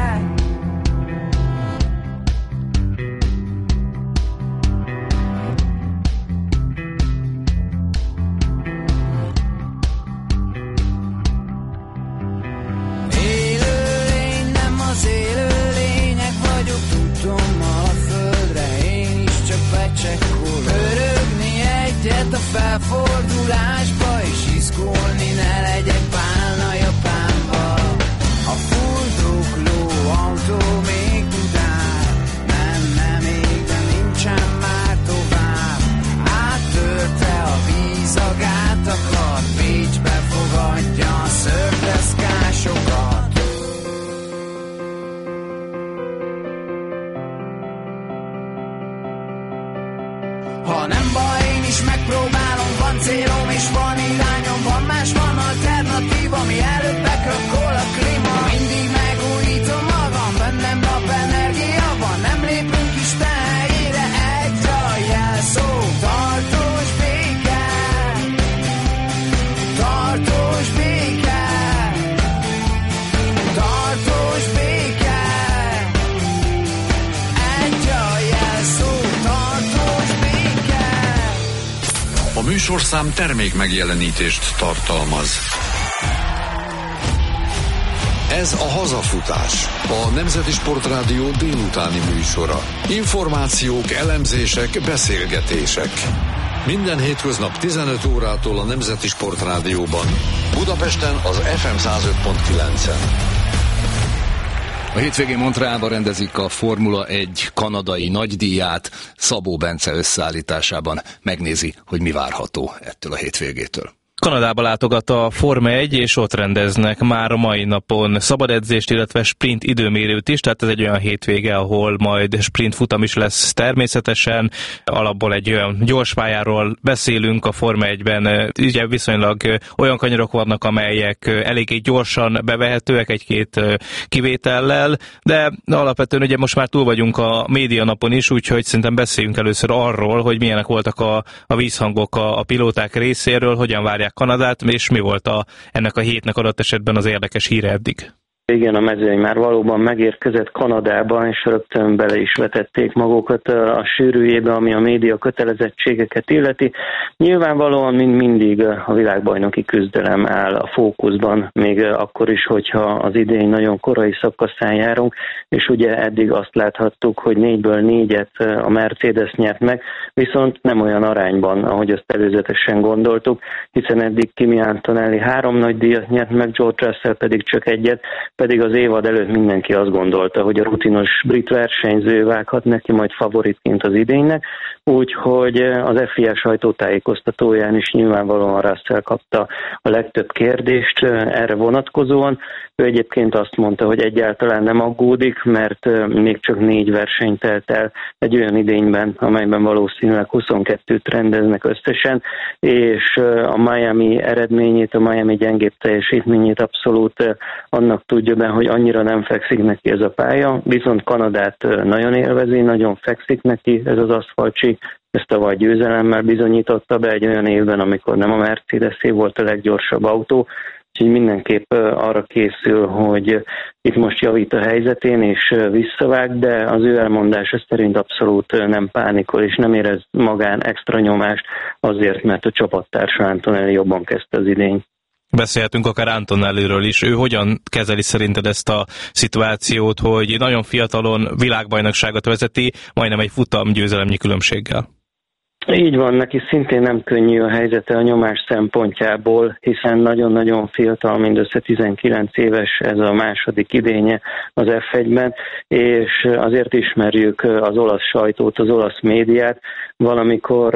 Élőlény, nem az élőlények vagyok, tudtommal a földre, én is csak becsekkolok. Örögni egyet a felfordulásba, és izgulni ne legyek pálna Japánba. A fuldokló autó még tudál, nem, nem ég, de nincsen már tovább. Áttörte a víz a gátakat, Bécsbe fogadja a szörpeszkásokat. Ha nem baj, én is megpróbálom, Van célom és van irányom, van más, van alternatív, ami előtt bekrökkol a klíma. Mindig megújítom magam, bennem napenergia van, nem lépünk Isten helyére, egy a jelszó. Tartós béke, tartós béke, tartós béke, egy a jelszó, tartós béke. A műsorszám termék megjelenítést tartalmaz. Ez a Hazafutás, a Nemzeti Sportrádió délutáni műsora. Információk, elemzések, beszélgetések. Minden hétköznap tizenöt órától a Nemzeti Sportrádióban. Budapesten az ef em száz öt pont kilencen. A hétvégén Montrealban rendezik a Formula egy kanadai nagydíját. Szabó Bence összeállításában megnézi, hogy mi várható ettől a hétvégétől. Kanadába látogat a Forma egy, és ott rendeznek már a mai napon szabadedzést, illetve sprint időmérőt is, tehát ez egy olyan hétvége, ahol majd sprint futam is lesz természetesen. Alapból egy olyan gyorspályáról beszélünk a Forma egyben, ugye viszonylag olyan kanyarok vannak, amelyek eléggé gyorsan bevehetőek egy-két kivétellel, de alapvetően ugye most már túl vagyunk a média napon is, úgyhogy szerintem beszéljünk először arról, hogy milyenek voltak a, a vízhangok a, a pilóták részéről, hogyan várják Kanadát, és mi volt a, ennek a hétnek adott esetben az érdekes híre eddig? Igen, a mezőny már valóban megérkezett Kanadába, és rögtön bele is vetették magukat a sűrűjébe, ami a média kötelezettségeket illeti. Nyilvánvalóan mind mindig a világbajnoki küzdelem áll a fókuszban, még akkor is, hogyha az idén nagyon korai szakaszán járunk, és ugye eddig azt láthattuk, hogy négyből négyet a Mercedes nyert meg, viszont nem olyan arányban, ahogy azt előzetesen gondoltuk, hiszen eddig Kimi Antonelli három nagy díjat nyert meg, George Russell pedig csak egyet, pedig az évad előtt mindenki azt gondolta, hogy a rutinos brit versenyző vághat neki majd favoritként az idénynek, úgyhogy az ef i á sajtótájékoztatóján is nyilvánvalóan Russell kapta a legtöbb kérdést erre vonatkozóan. Ő egyébként azt mondta, hogy egyáltalán nem aggódik, mert még csak négy verseny telt el egy olyan idényben, amelyben valószínűleg huszonkettőt rendeznek összesen, és a Miami eredményét, a Miami gyengébb teljesítményét abszolút annak tudja be, hogy annyira nem fekszik neki ez a pálya, viszont Kanadát nagyon élvezi, nagyon fekszik neki ez az aszfaltsi, ezt tavaly győzelemmel bizonyította be egy olyan évben, amikor nem a Mercedes-é volt a leggyorsabb autó, úgyhogy mindenképp arra készül, hogy itt most javít a helyzetén és visszavág, de az ő elmondása szerint abszolút nem pánikol és nem érez magán extra nyomást azért, mert a csapattársa Antonelli jobban kezdte az idényt. Beszélhetünk akár Antonelliről is. Ő hogyan kezeli szerinted ezt a szituációt, hogy nagyon fiatalon világbajnokságot vezeti, majdnem egy futam győzelemnyi különbséggel? Így van, neki szintén nem könnyű a helyzete a nyomás szempontjából, hiszen nagyon-nagyon fiatal, mindössze tizenkilenc éves, ez a második idénye az ef egyben, és azért ismerjük az olasz sajtót, az olasz médiát, valamikor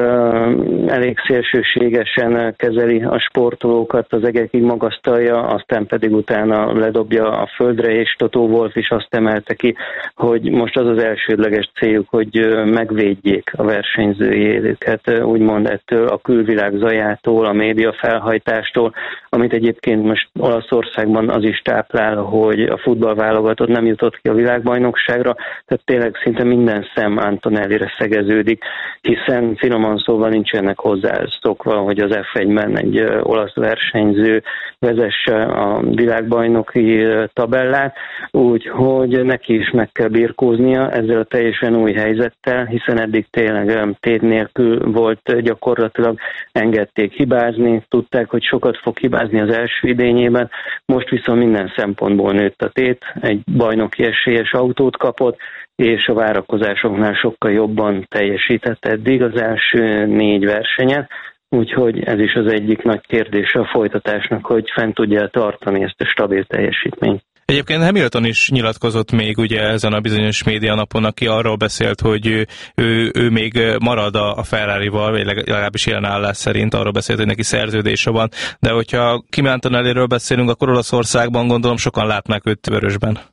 elég szélsőségesen kezeli a sportolókat, az egekig magasztalja, aztán pedig utána ledobja a földre, és Toto Wolff is azt emelte ki, hogy most az az elsődleges céljuk, hogy megvédjék a versenyzőjét, úgymond ettől a külvilág zajától, a média felhajtástól, amit egyébként most Olaszországban az is táplál, hogy a futballválogatott nem jutott ki a világbajnokságra, tehát tényleg szinte minden szem Antonellire szegeződik, hiszen finoman szóval nincsenek hozzá szokva, hogy az ef egyben egy olasz versenyző vezesse a világbajnoki tabellát, úgyhogy neki is meg kell birkóznia ezzel a teljesen új helyzettel, hiszen eddig tényleg tét nélkül volt, gyakorlatilag engedték hibázni, tudták, hogy sokat fog hibázni az első idényében, most viszont minden szempontból nőtt a tét, egy bajnoki esélyes autót kapott, és a várakozásoknál sokkal jobban teljesített eddig az első négy versenyen, úgyhogy ez is az egyik nagy kérdése a folytatásnak, hogy fent tudja tartani ezt a stabil teljesítményt. Egyébként Hamilton is nyilatkozott még ugye ezen a bizonyos média napon, aki arról beszélt, hogy ő, ő, ő még marad a Ferrarival, vagy legalábbis jelen állás szerint arról beszélt, hogy neki szerződése van, de hogyha Kimi Antonelliről beszélünk, akkor Olaszországban gondolom sokan látnák őt vörösben.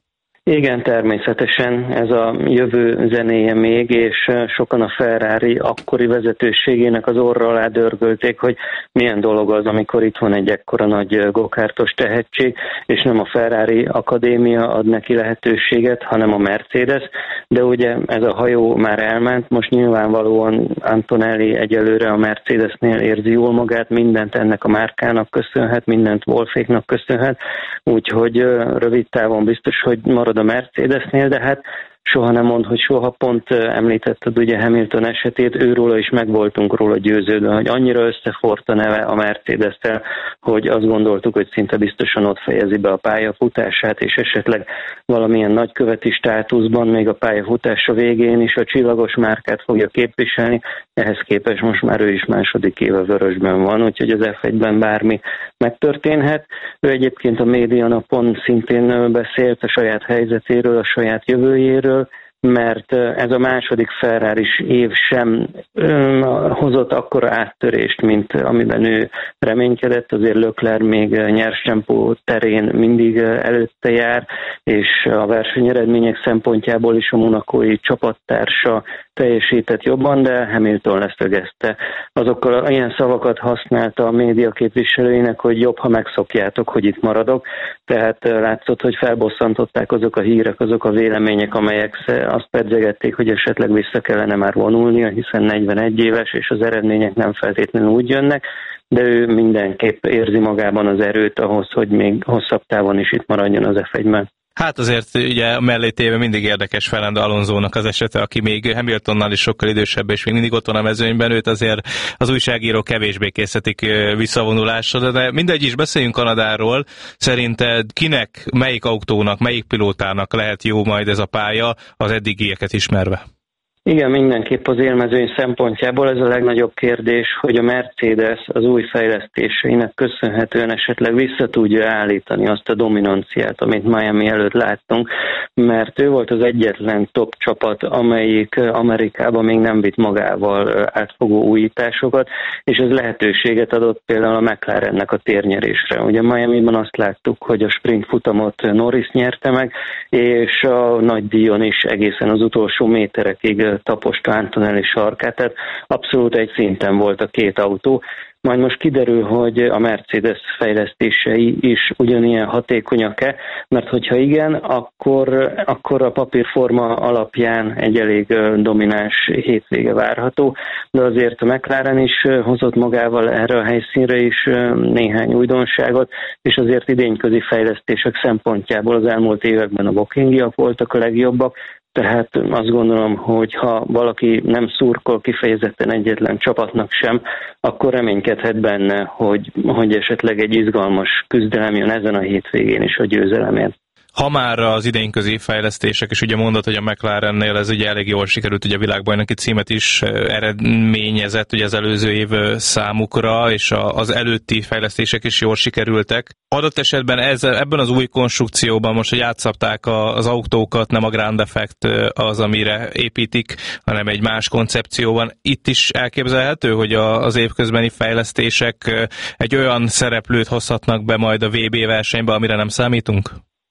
Igen, természetesen ez a jövő zenéje még, és sokan a Ferrari akkori vezetőségének az orra alá dörgölték, hogy milyen dolog az, amikor itt van egy ekkora nagy gokártos tehetség, és nem a Ferrari Akadémia ad neki lehetőséget, hanem a Mercedes, de ugye ez a hajó már elment, most nyilvánvalóan Antonelli egyelőre a Mercedesnél érzi jól magát, mindent ennek a márkának köszönhet, mindent Wolfféknak köszönhet, úgyhogy rövid távon biztos, hogy marad a Mercedesnél, de hát soha nem mond, hogy soha. Pont említetted ugye Hamilton esetét, őróla is meg voltunk róla győződve, hogy annyira összeforrt a neve a Mercedes-tel, hogy azt gondoltuk, hogy szinte biztosan ott fejezi be a pályafutását, és esetleg valamilyen nagyköveti státuszban még a pályafutása végén is a csillagos márkát fogja képviselni, ehhez képest most már ő is második éve vörösben van, úgyhogy az ef egyben bármi megtörténhet. Ő egyébként a médianapon szintén beszélt a saját helyzetéről, a saját jövőjéről, mert ez a második Ferraris év sem ö, hozott akkora áttörést, mint amiben ő reménykedett, azért Leclerc még nyers tempó terén mindig előtte jár, és a versenyeredmények szempontjából is a monacói csapattársa teljesített jobban, de Hamilton leszögezte. Azokkal ilyen szavakat használta a média képviselőinek, hogy jobb, ha megszokjátok, hogy itt maradok. Tehát látszott, hogy felbosszantották azok a hírek, azok a vélemények, amelyek azt pedzegették, hogy esetleg vissza kellene már vonulnia, hiszen negyvenegy éves, és az eredmények nem feltétlenül úgy jönnek, de ő mindenképp érzi magában az erőt ahhoz, hogy még hosszabb távon is itt maradjon az ef egyben. Hát azért ugye mellé téve mindig érdekes Fernando Alonsónak az esete, aki még Hamiltonnal is sokkal idősebb, és még mindig ott van a mezőnyben, őt azért az újságírók kevésbé készítik visszavonulásra, de mindegy is, beszéljünk Kanadáról. Szerinted kinek, melyik autónak, melyik pilótának lehet jó majd ez a pálya az eddigieket ismerve? Igen, mindenképp az élmezőny szempontjából ez a legnagyobb kérdés, hogy a Mercedes az új fejlesztéseinek köszönhetően esetleg vissza tudja állítani azt a dominanciát, amit Miami előtt láttunk, mert ő volt az egyetlen top csapat, amelyik Amerikában még nem vitt magával átfogó újításokat, és ez lehetőséget adott például a McLarennek a térnyerésre. Ugye Miamiban azt láttuk, hogy a sprint futamot Norris nyerte meg, és a nagy díjon is egészen az utolsó méterekig taposta Antonelli sarkát, tehát abszolút egy szinten volt a két autó. Majd most kiderül, hogy a Mercedes fejlesztései is ugyanilyen hatékonyak-e, mert hogyha igen, akkor, akkor a papírforma alapján egy elég domináns hétvége várható, de azért a McLaren is hozott magával erre a helyszínre is néhány újdonságot, és azért idényközi fejlesztések szempontjából az elmúlt években a Wokingiak voltak a legjobbak, tehát azt gondolom, hogy ha valaki nem szurkol kifejezetten egyetlen csapatnak sem, akkor reménykedhet benne, hogy, hogy esetleg egy izgalmas küzdelem jön ezen a hétvégén is a győzelemért. Ha már az idényközi fejlesztések, és ugye mondod, hogy a McLarennél ez ugye elég jól sikerült, ugye a világbajnoki címet is eredményezett ugye az előző év számukra, és az előtti fejlesztések is jól sikerültek. Adott esetben ezzel, ebben az új konstrukcióban most, hogy átszabták az autókat, nem a Grand Effect az, amire építik, hanem egy más koncepcióban. Itt is elképzelhető, hogy az évközbeni fejlesztések egy olyan szereplőt hozhatnak be majd a vé bé versenybe, amire nem számítunk?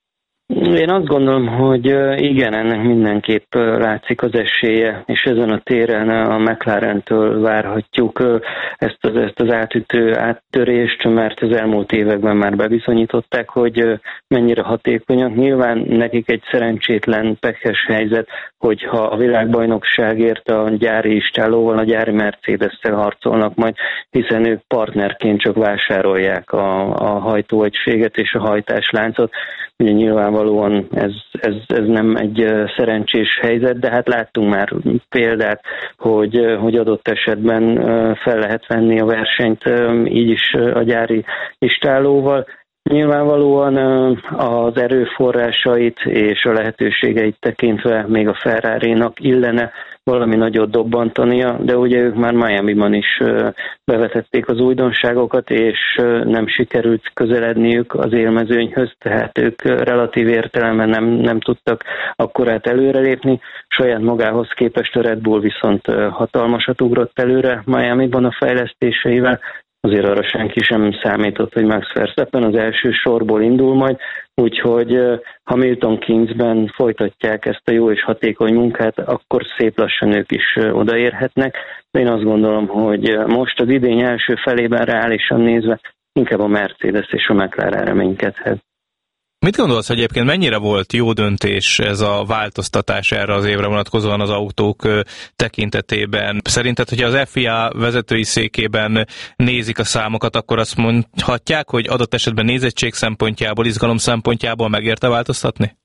Én azt gondolom, hogy igen, ennek mindenképp látszik az esélye, és ezen a téren a McLarentől várhatjuk ezt az, ezt az átütő áttörést, mert az elmúlt években már bebizonyították, hogy mennyire hatékonyak. Nyilván nekik egy szerencsétlen, pekhes helyzet, hogyha a világbajnokságért a gyári istállóval, a gyári Mercedes-szel harcolnak majd, hiszen ők partnerként csak vásárolják a, a hajtóegységet és a hajtásláncot. Ugye nyilvánvalóan ez, ez, ez nem egy szerencsés helyzet, de hát láttunk már példát, hogy, hogy adott esetben fel lehet venni a versenyt így is a gyári istállóval. Nyilvánvalóan az erőforrásait és a lehetőségeit tekintve még a Ferrari-nak illene valami nagyot dobbantania, de ugye ők már Miamiban is bevetették az újdonságokat, és nem sikerült közeledniük az élmezőnyhöz, tehát ők relatív értelemben nem, nem tudtak akkorát előrelépni. Saját magához képest a Red Bull viszont hatalmasat ugrott előre Miamiban a fejlesztéseivel, azért arra senki sem számított, hogy Max Verstappen az első sorból indul majd, úgyhogy Hamilton Keynesben folytatják ezt a jó és hatékony munkát, akkor szép lassan ők is odaérhetnek. De én azt gondolom, hogy most az idény első felében reálisan nézve inkább a Mercedes és a McLaren reménykedhet. Mit gondolsz egyébként, mennyire volt jó döntés ez a változtatás erre az évre vonatkozóan az autók tekintetében? Szerinted, hogyha az ef i á vezetői székében nézik a számokat, akkor azt mondhatják, hogy adott esetben nézettség szempontjából, izgalom szempontjából megérte változtatni?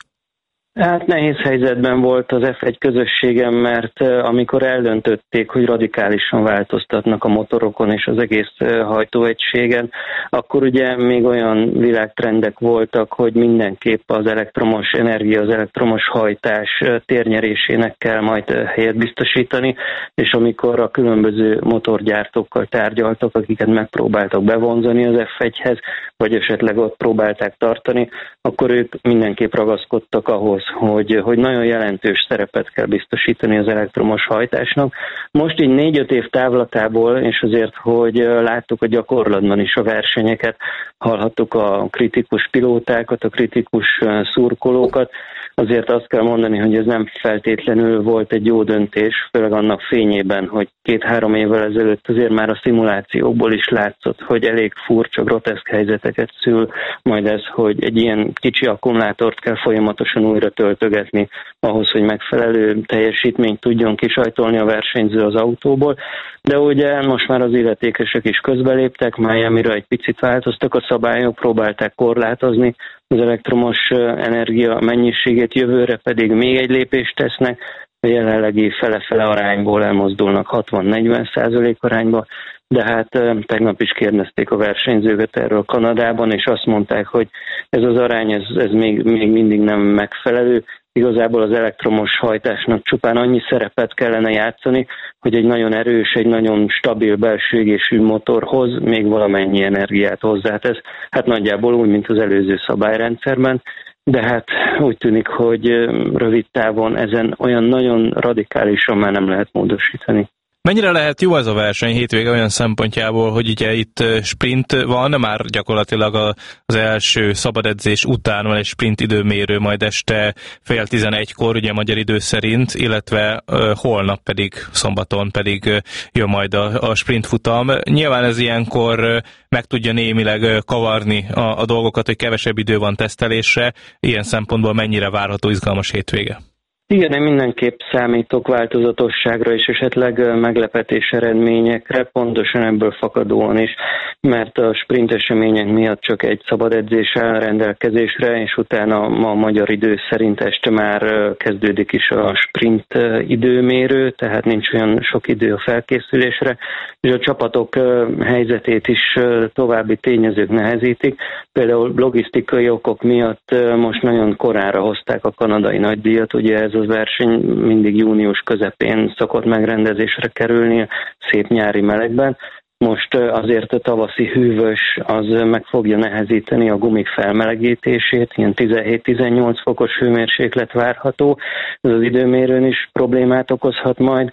Hát nehéz helyzetben volt az ef egy közösségem, mert amikor eldöntötték, hogy radikálisan változtatnak a motorokon és az egész hajtóegységen, akkor ugye még olyan világtrendek voltak, hogy mindenképp az elektromos energia, az elektromos hajtás térnyerésének kell majd helyet biztosítani, és amikor a különböző motorgyártókkal tárgyaltak, akiket megpróbáltak bevonzani az ef egyhez, vagy esetleg ott próbálták tartani, akkor ők mindenképp ragaszkodtak ahhoz, Hogy, hogy nagyon jelentős szerepet kell biztosítani az elektromos hajtásnak. Most így négy-öt év távlatából, és azért, hogy láttuk a gyakorlatban is a versenyeket, hallhattuk a kritikus pilótákat, a kritikus szurkolókat, azért azt kell mondani, hogy ez nem feltétlenül volt egy jó döntés, főleg annak fényében, hogy két-három évvel ezelőtt azért már a szimulációkból is látszott, hogy elég furcsa, groteszk helyzeteket szül, majd ez, hogy egy ilyen kicsi akkumulátort kell folyamatosan újra töltögetni ahhoz, hogy megfelelő teljesítményt tudjon kisajtolni a versenyző az autóból. De ugye most már az illetékesek is közbeléptek, Miamira egy picit változtak a szabályok, próbálták korlátozni az elektromos energia mennyiségét, jövőre pedig még egy lépést tesznek, a jelenlegi fele-fele arányból elmozdulnak hatvan-negyven százalék arányba, de hát tegnap is kérdezték a versenyzőket erről Kanadában, és azt mondták, hogy ez az arány, ez, ez még, még mindig nem megfelelő. Igazából az elektromos hajtásnak csupán annyi szerepet kellene játszani, hogy egy nagyon erős, egy nagyon stabil belső égésű motorhoz még valamennyi energiát hozzátesz. Hát nagyjából úgy, mint az előző szabályrendszerben, de hát úgy tűnik, hogy rövid távon ezen olyan nagyon radikálisan már nem lehet módosítani. Mennyire lehet jó ez a verseny hétvége olyan szempontjából, hogy ugye itt sprint van, már gyakorlatilag az első szabadedzés után van egy sprint időmérő, majd este fél tizenegykor, ugye magyar idő szerint, illetve holnap pedig, szombaton pedig jön majd a, a sprint futam. Nyilván ez ilyenkor meg tudja némileg kavarni a, a dolgokat, hogy kevesebb idő van tesztelésre, ilyen szempontból mennyire várható izgalmas hétvége? Igen, én mindenképp számítok változatosságra és esetleg meglepetés eredményekre, pontosan ebből fakadóan is, mert a sprint események miatt csak egy szabad edzés áll rendelkezésre, és utána a magyar idő szerint este már kezdődik is a sprint időmérő, tehát nincs olyan sok idő a felkészülésre, és a csapatok helyzetét is további tényezők nehezítik. Például logisztikai okok miatt most nagyon korára hozták a kanadai nagydíjat, ugye ez az verseny mindig június közepén szokott megrendezésre kerülni, szép nyári melegben. Most azért a tavaszi hűvös az meg fogja nehezíteni a gumik felmelegítését, ilyen tizenhét-tizennyolc fokos hőmérséklet várható, ez az időmérőn is problémát okozhat majd,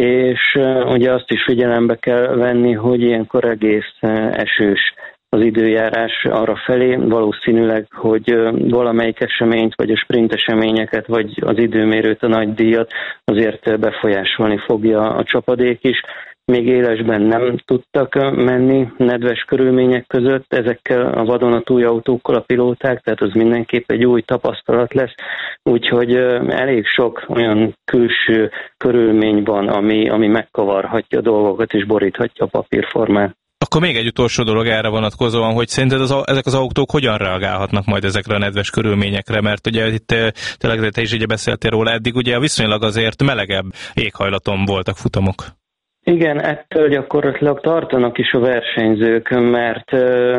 és ugye azt is figyelembe kell venni, hogy ilyenkor egész esős az időjárás arra felé, valószínűleg, hogy valamelyik eseményt, vagy a sprint eseményeket, vagy az időmérőt, a nagy díjat azért befolyásolni fogja a csapadék is. Még élesben nem tudtak menni nedves körülmények között ezekkel a vadonatúj autókkal a pilóták, tehát az mindenképp egy új tapasztalat lesz, úgyhogy elég sok olyan külső körülmény van, ami, ami megkavarhatja a dolgokat és boríthatja a papírformát. Akkor még egy utolsó dolog erre vonatkozóan, hogy szerinted az, ezek az autók hogyan reagálhatnak majd ezekre a nedves körülményekre, mert ugye itt tényleg te is ugye beszéltél róla, eddig ugye viszonylag azért melegebb éghajlaton voltak futamok. Igen, ettől gyakorlatilag tartanak is a versenyzők, mert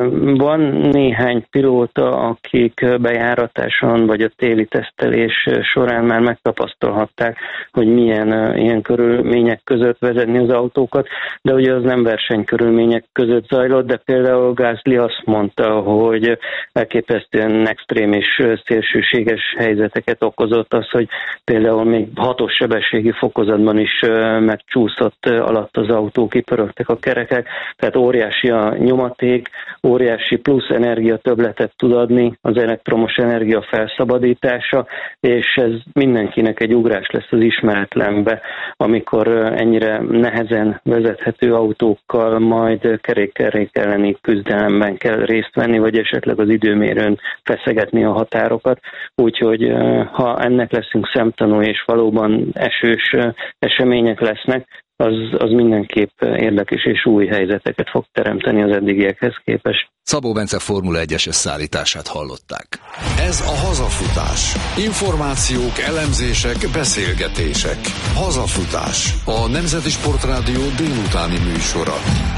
van néhány pilóta, akik bejáratáson vagy a téli tesztelés során már megtapasztalhatták, hogy milyen ilyen körülmények között vezetni az autókat, de ugye az nem versenykörülmények között zajlott, de például Gasly azt mondta, hogy elképesztően extrém és szélsőséges helyzeteket okozott az, hogy például még hatos sebességi fokozatban is megcsúszott a alatt az autó, kipörögtek a kerekek, tehát óriási a nyomaték, óriási plusz energiatöbbletet tud adni az elektromos energia felszabadítása, és ez mindenkinek egy ugrás lesz az ismeretlenbe, amikor ennyire nehezen vezethető autókkal majd kerék-kerék elleni küzdelemben kell részt venni, vagy esetleg az időmérőn feszegetni a határokat. Úgyhogy ha ennek leszünk szemtanú, és valóban esős események lesznek, az, az mindenképp érdekes és új helyzeteket fog teremteni az eddigiekhez képest. Szabó Bence Formula egyes szállítását hallották. Ez a Hazafutás. Információk, elemzések, beszélgetések. Hazafutás. A Nemzeti Sportrádió délutáni műsora.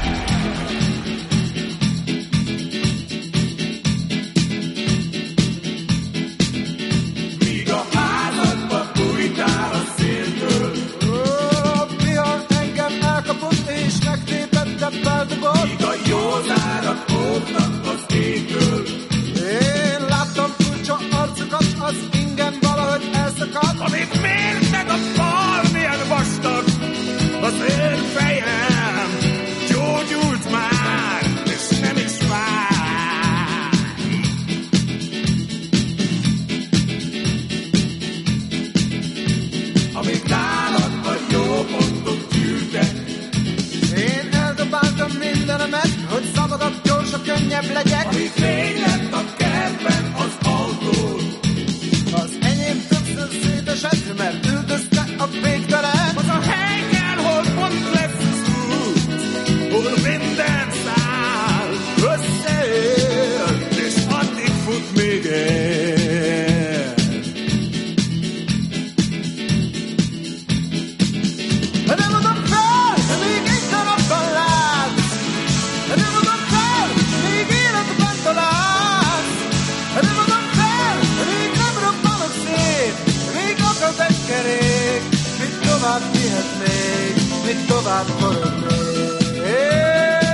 Míg a józárak óvnak az égből. Én láttam furcsa arcokat, az ingem valahogy elszakadt. Amit mértek a fal, milyen vastag az én fejem. Gyógyult már, és nem is vár. Amíg nálad a jó pontok gyűjtek, én eldobáltam mindenemet, hogy szabadabb, gyorsabb, könnyebb legyek. Amit rég lett a kertben az autó, az enyém többször szétesett, mert üldözte a végtelen. Az a hely kell, hol pont lesz az út, hol minden száll összeér, és addig fut még el. Nem adom fel, még egy darabban látsz. Nem adom fel, még életben találsz. Nem adom fel, még nem robbanok szét. Még akad egy kerék, mit tovább vihetnék, mit tovább forognék.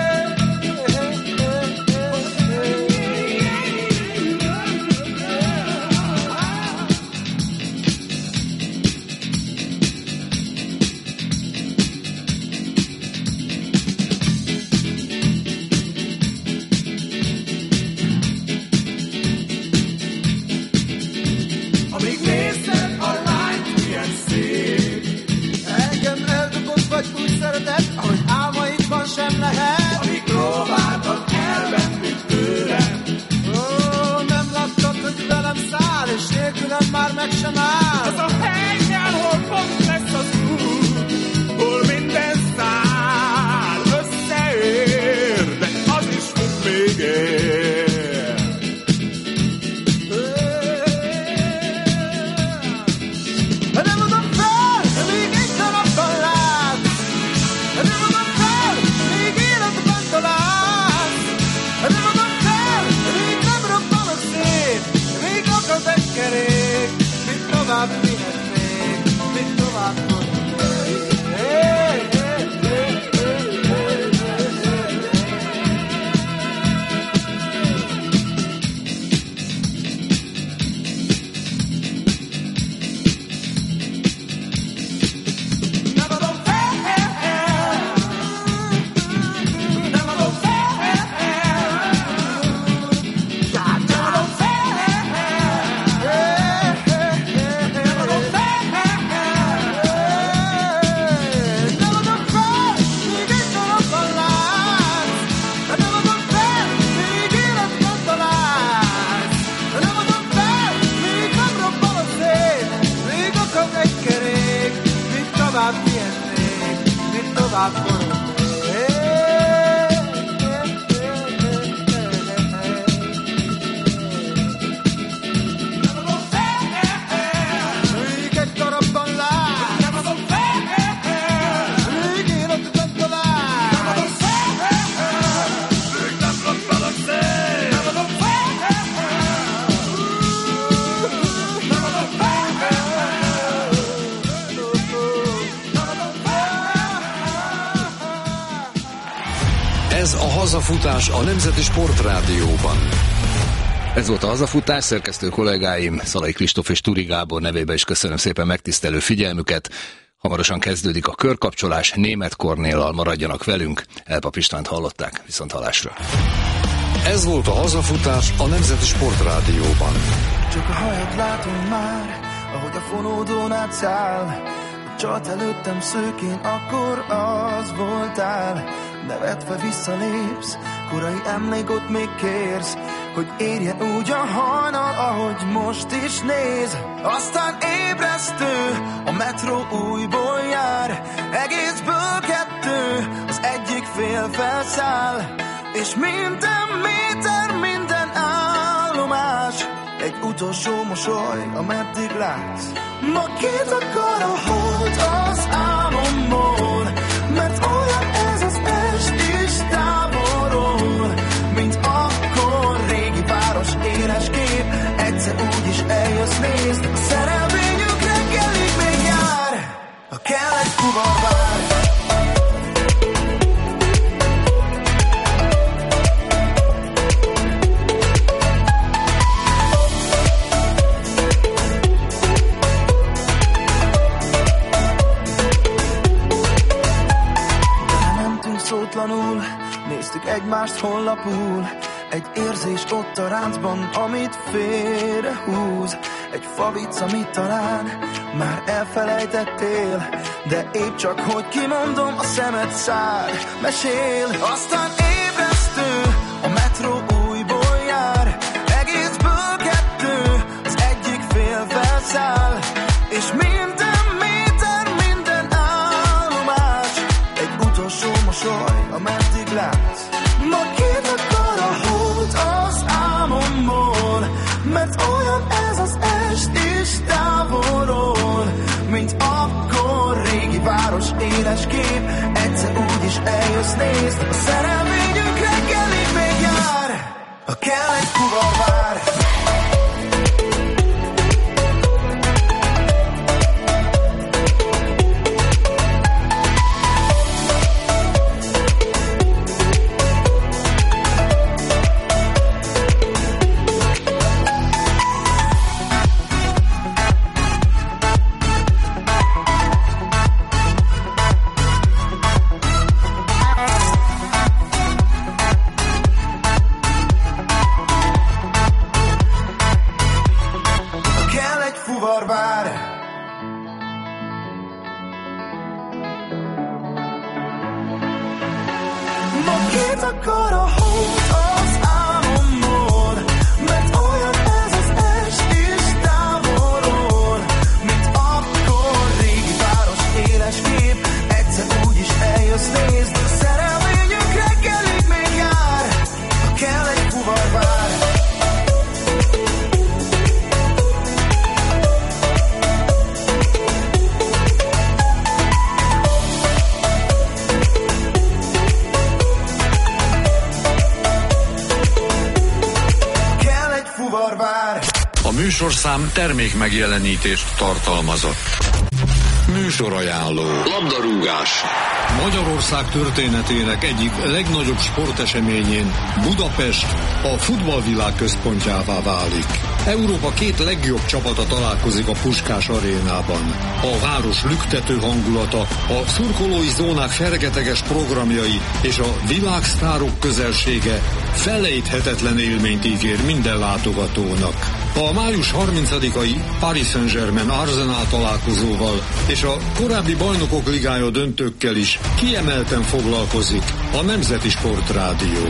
Amíg nézed a lányt, milyen szép, engem eldobott vagy úgy szereted, ahogy álmaidban sem lehet. Amíg próbáltad elvenni tőlem, ó, nem láttad, hogy velem száll, és nélkülem már meg sem áll. Az a hely kell, hol pont lesz az út, hol minden száll összeér, de az is fut még ér. Nem adom fel, még egy darabban látsz. Nem adom fel, még életben találsz. Nem adom fel, még nem robbanok szét. Még akad egy kerék, mit tovább vihetnék, mit tovább forognék. Hey, hey, hey, hey, hey, Nem adom fel, nem adom fel, nem adom fel, nem adom fel, nem adom fel, még egy darabban látsz. Nem adom fel, még életben találsz. Nem adom fel, még nem robbanok szét. Még akad egy kerék, mit tovább vihetnék, mit tovább forognék. Nem adom fel, még egy darabban látsz. Nem adom fel, még életben találsz. Nem adom fel, még nem robbanok szét. Nem adom fel, nem adom fel, nem adom Ez a Hazafutás a Nemzeti Sportrádióban. Ez volt a Hazafutás, szerkesztő kollégáim Szalai Kristóf és Turi Gábor nevében is köszönöm szépen megtisztelő figyelmüket. Hamarosan kezdődik a körkapcsolás, Németh Kornéllal, maradjanak velünk. Elpap Istvánt hallották, viszont hallásra. Ez volt a Hazafutás a Nemzeti Sportrádióban. Csak a hajat látom már, ahogy a fonódón átszáll. A csat előttem szőkén, akkor az voltál. Nevetve visszalépsz, korai emlékot még kérsz, hogy érjen úgy a hajnal, ahogy most is néz. Aztán ébresztő, a metró újból jár, egészből kettő, az egyik fél felszáll, és minden méter, minden állomás egy utolsó mosoly, ameddig látsz. Ma két akar a hold az álmomból, mert olyan ez az est is távolról, mint akkor régi város éles kép. Egyszer úgyis eljössz, nézd, a szerelvényünk reggelig még jár, ha kell egy fuvarvár. Szótlanul néztük egymást honlapul, egy érzés ott a ráncban, amit félrehúz. Egy favic, amit talán már elfelejtettél, de épp csak hogy kimondom, a szemed száll, mesél. Aztán ébresztő, a metró újból jár, egészből kettő, az egyik fél felszáll, és minden méter, minden állomás egy utolsó mosoly, ameddig látsz. Ma két akar a hold az álmomból, mert olyan ez az est is távolról, mint akkor régi város éles kép. Egyszer úgyis eljössz, nézd, a szerelvényünk reggelig még jár, ha kell egy fuvarvár. Műsorszám termék megjelenítést tartalmazott. Műsorajánló. Labdarúgás. Magyarország történetének egyik legnagyobb sporteseményén Budapest a futballvilág központjává válik. Európa két legjobb csapata találkozik a Puskás arénában. A város lüktető hangulata, a szurkolói zónák fergeteges programjai és a világsztárok közelsége felejthetetlen élményt ígér minden látogatónak. A május harmincadikai Paris Saint-Germain Arsenal találkozóval és a korábbi Bajnokok Ligája döntőkkel is kiemelten foglalkozik a Nemzeti Sportrádió.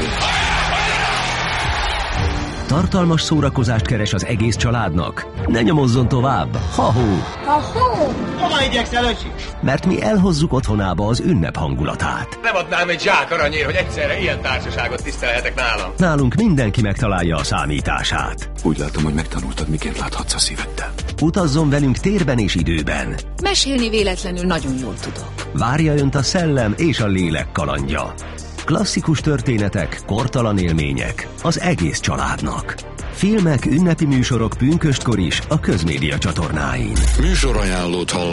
Tartalmas szórakozást keres az egész családnak? Ne nyomozzon tovább! Ha-hó! Ha-hó! Hova igyekszel, öcsi? Mert mi elhozzuk otthonába az ünnep hangulatát. Nem adnám egy zsák aranyért, hogy egyszerre ilyen társaságot tisztelhetek nálam. Nálunk mindenki megtalálja a számítását. Úgy látom, hogy megtanultad, miként láthatsz a szíveddel. Utazzon velünk térben és időben. Mesélni véletlenül nagyon jól tudok. Várja önt a szellem és a lélek kalandja. Klasszikus történetek, kortalan élmények az egész családnak. Filmek, ünnepi műsorok pünköstkor is a Közmédia csatornáin. Műsorajánlót hall.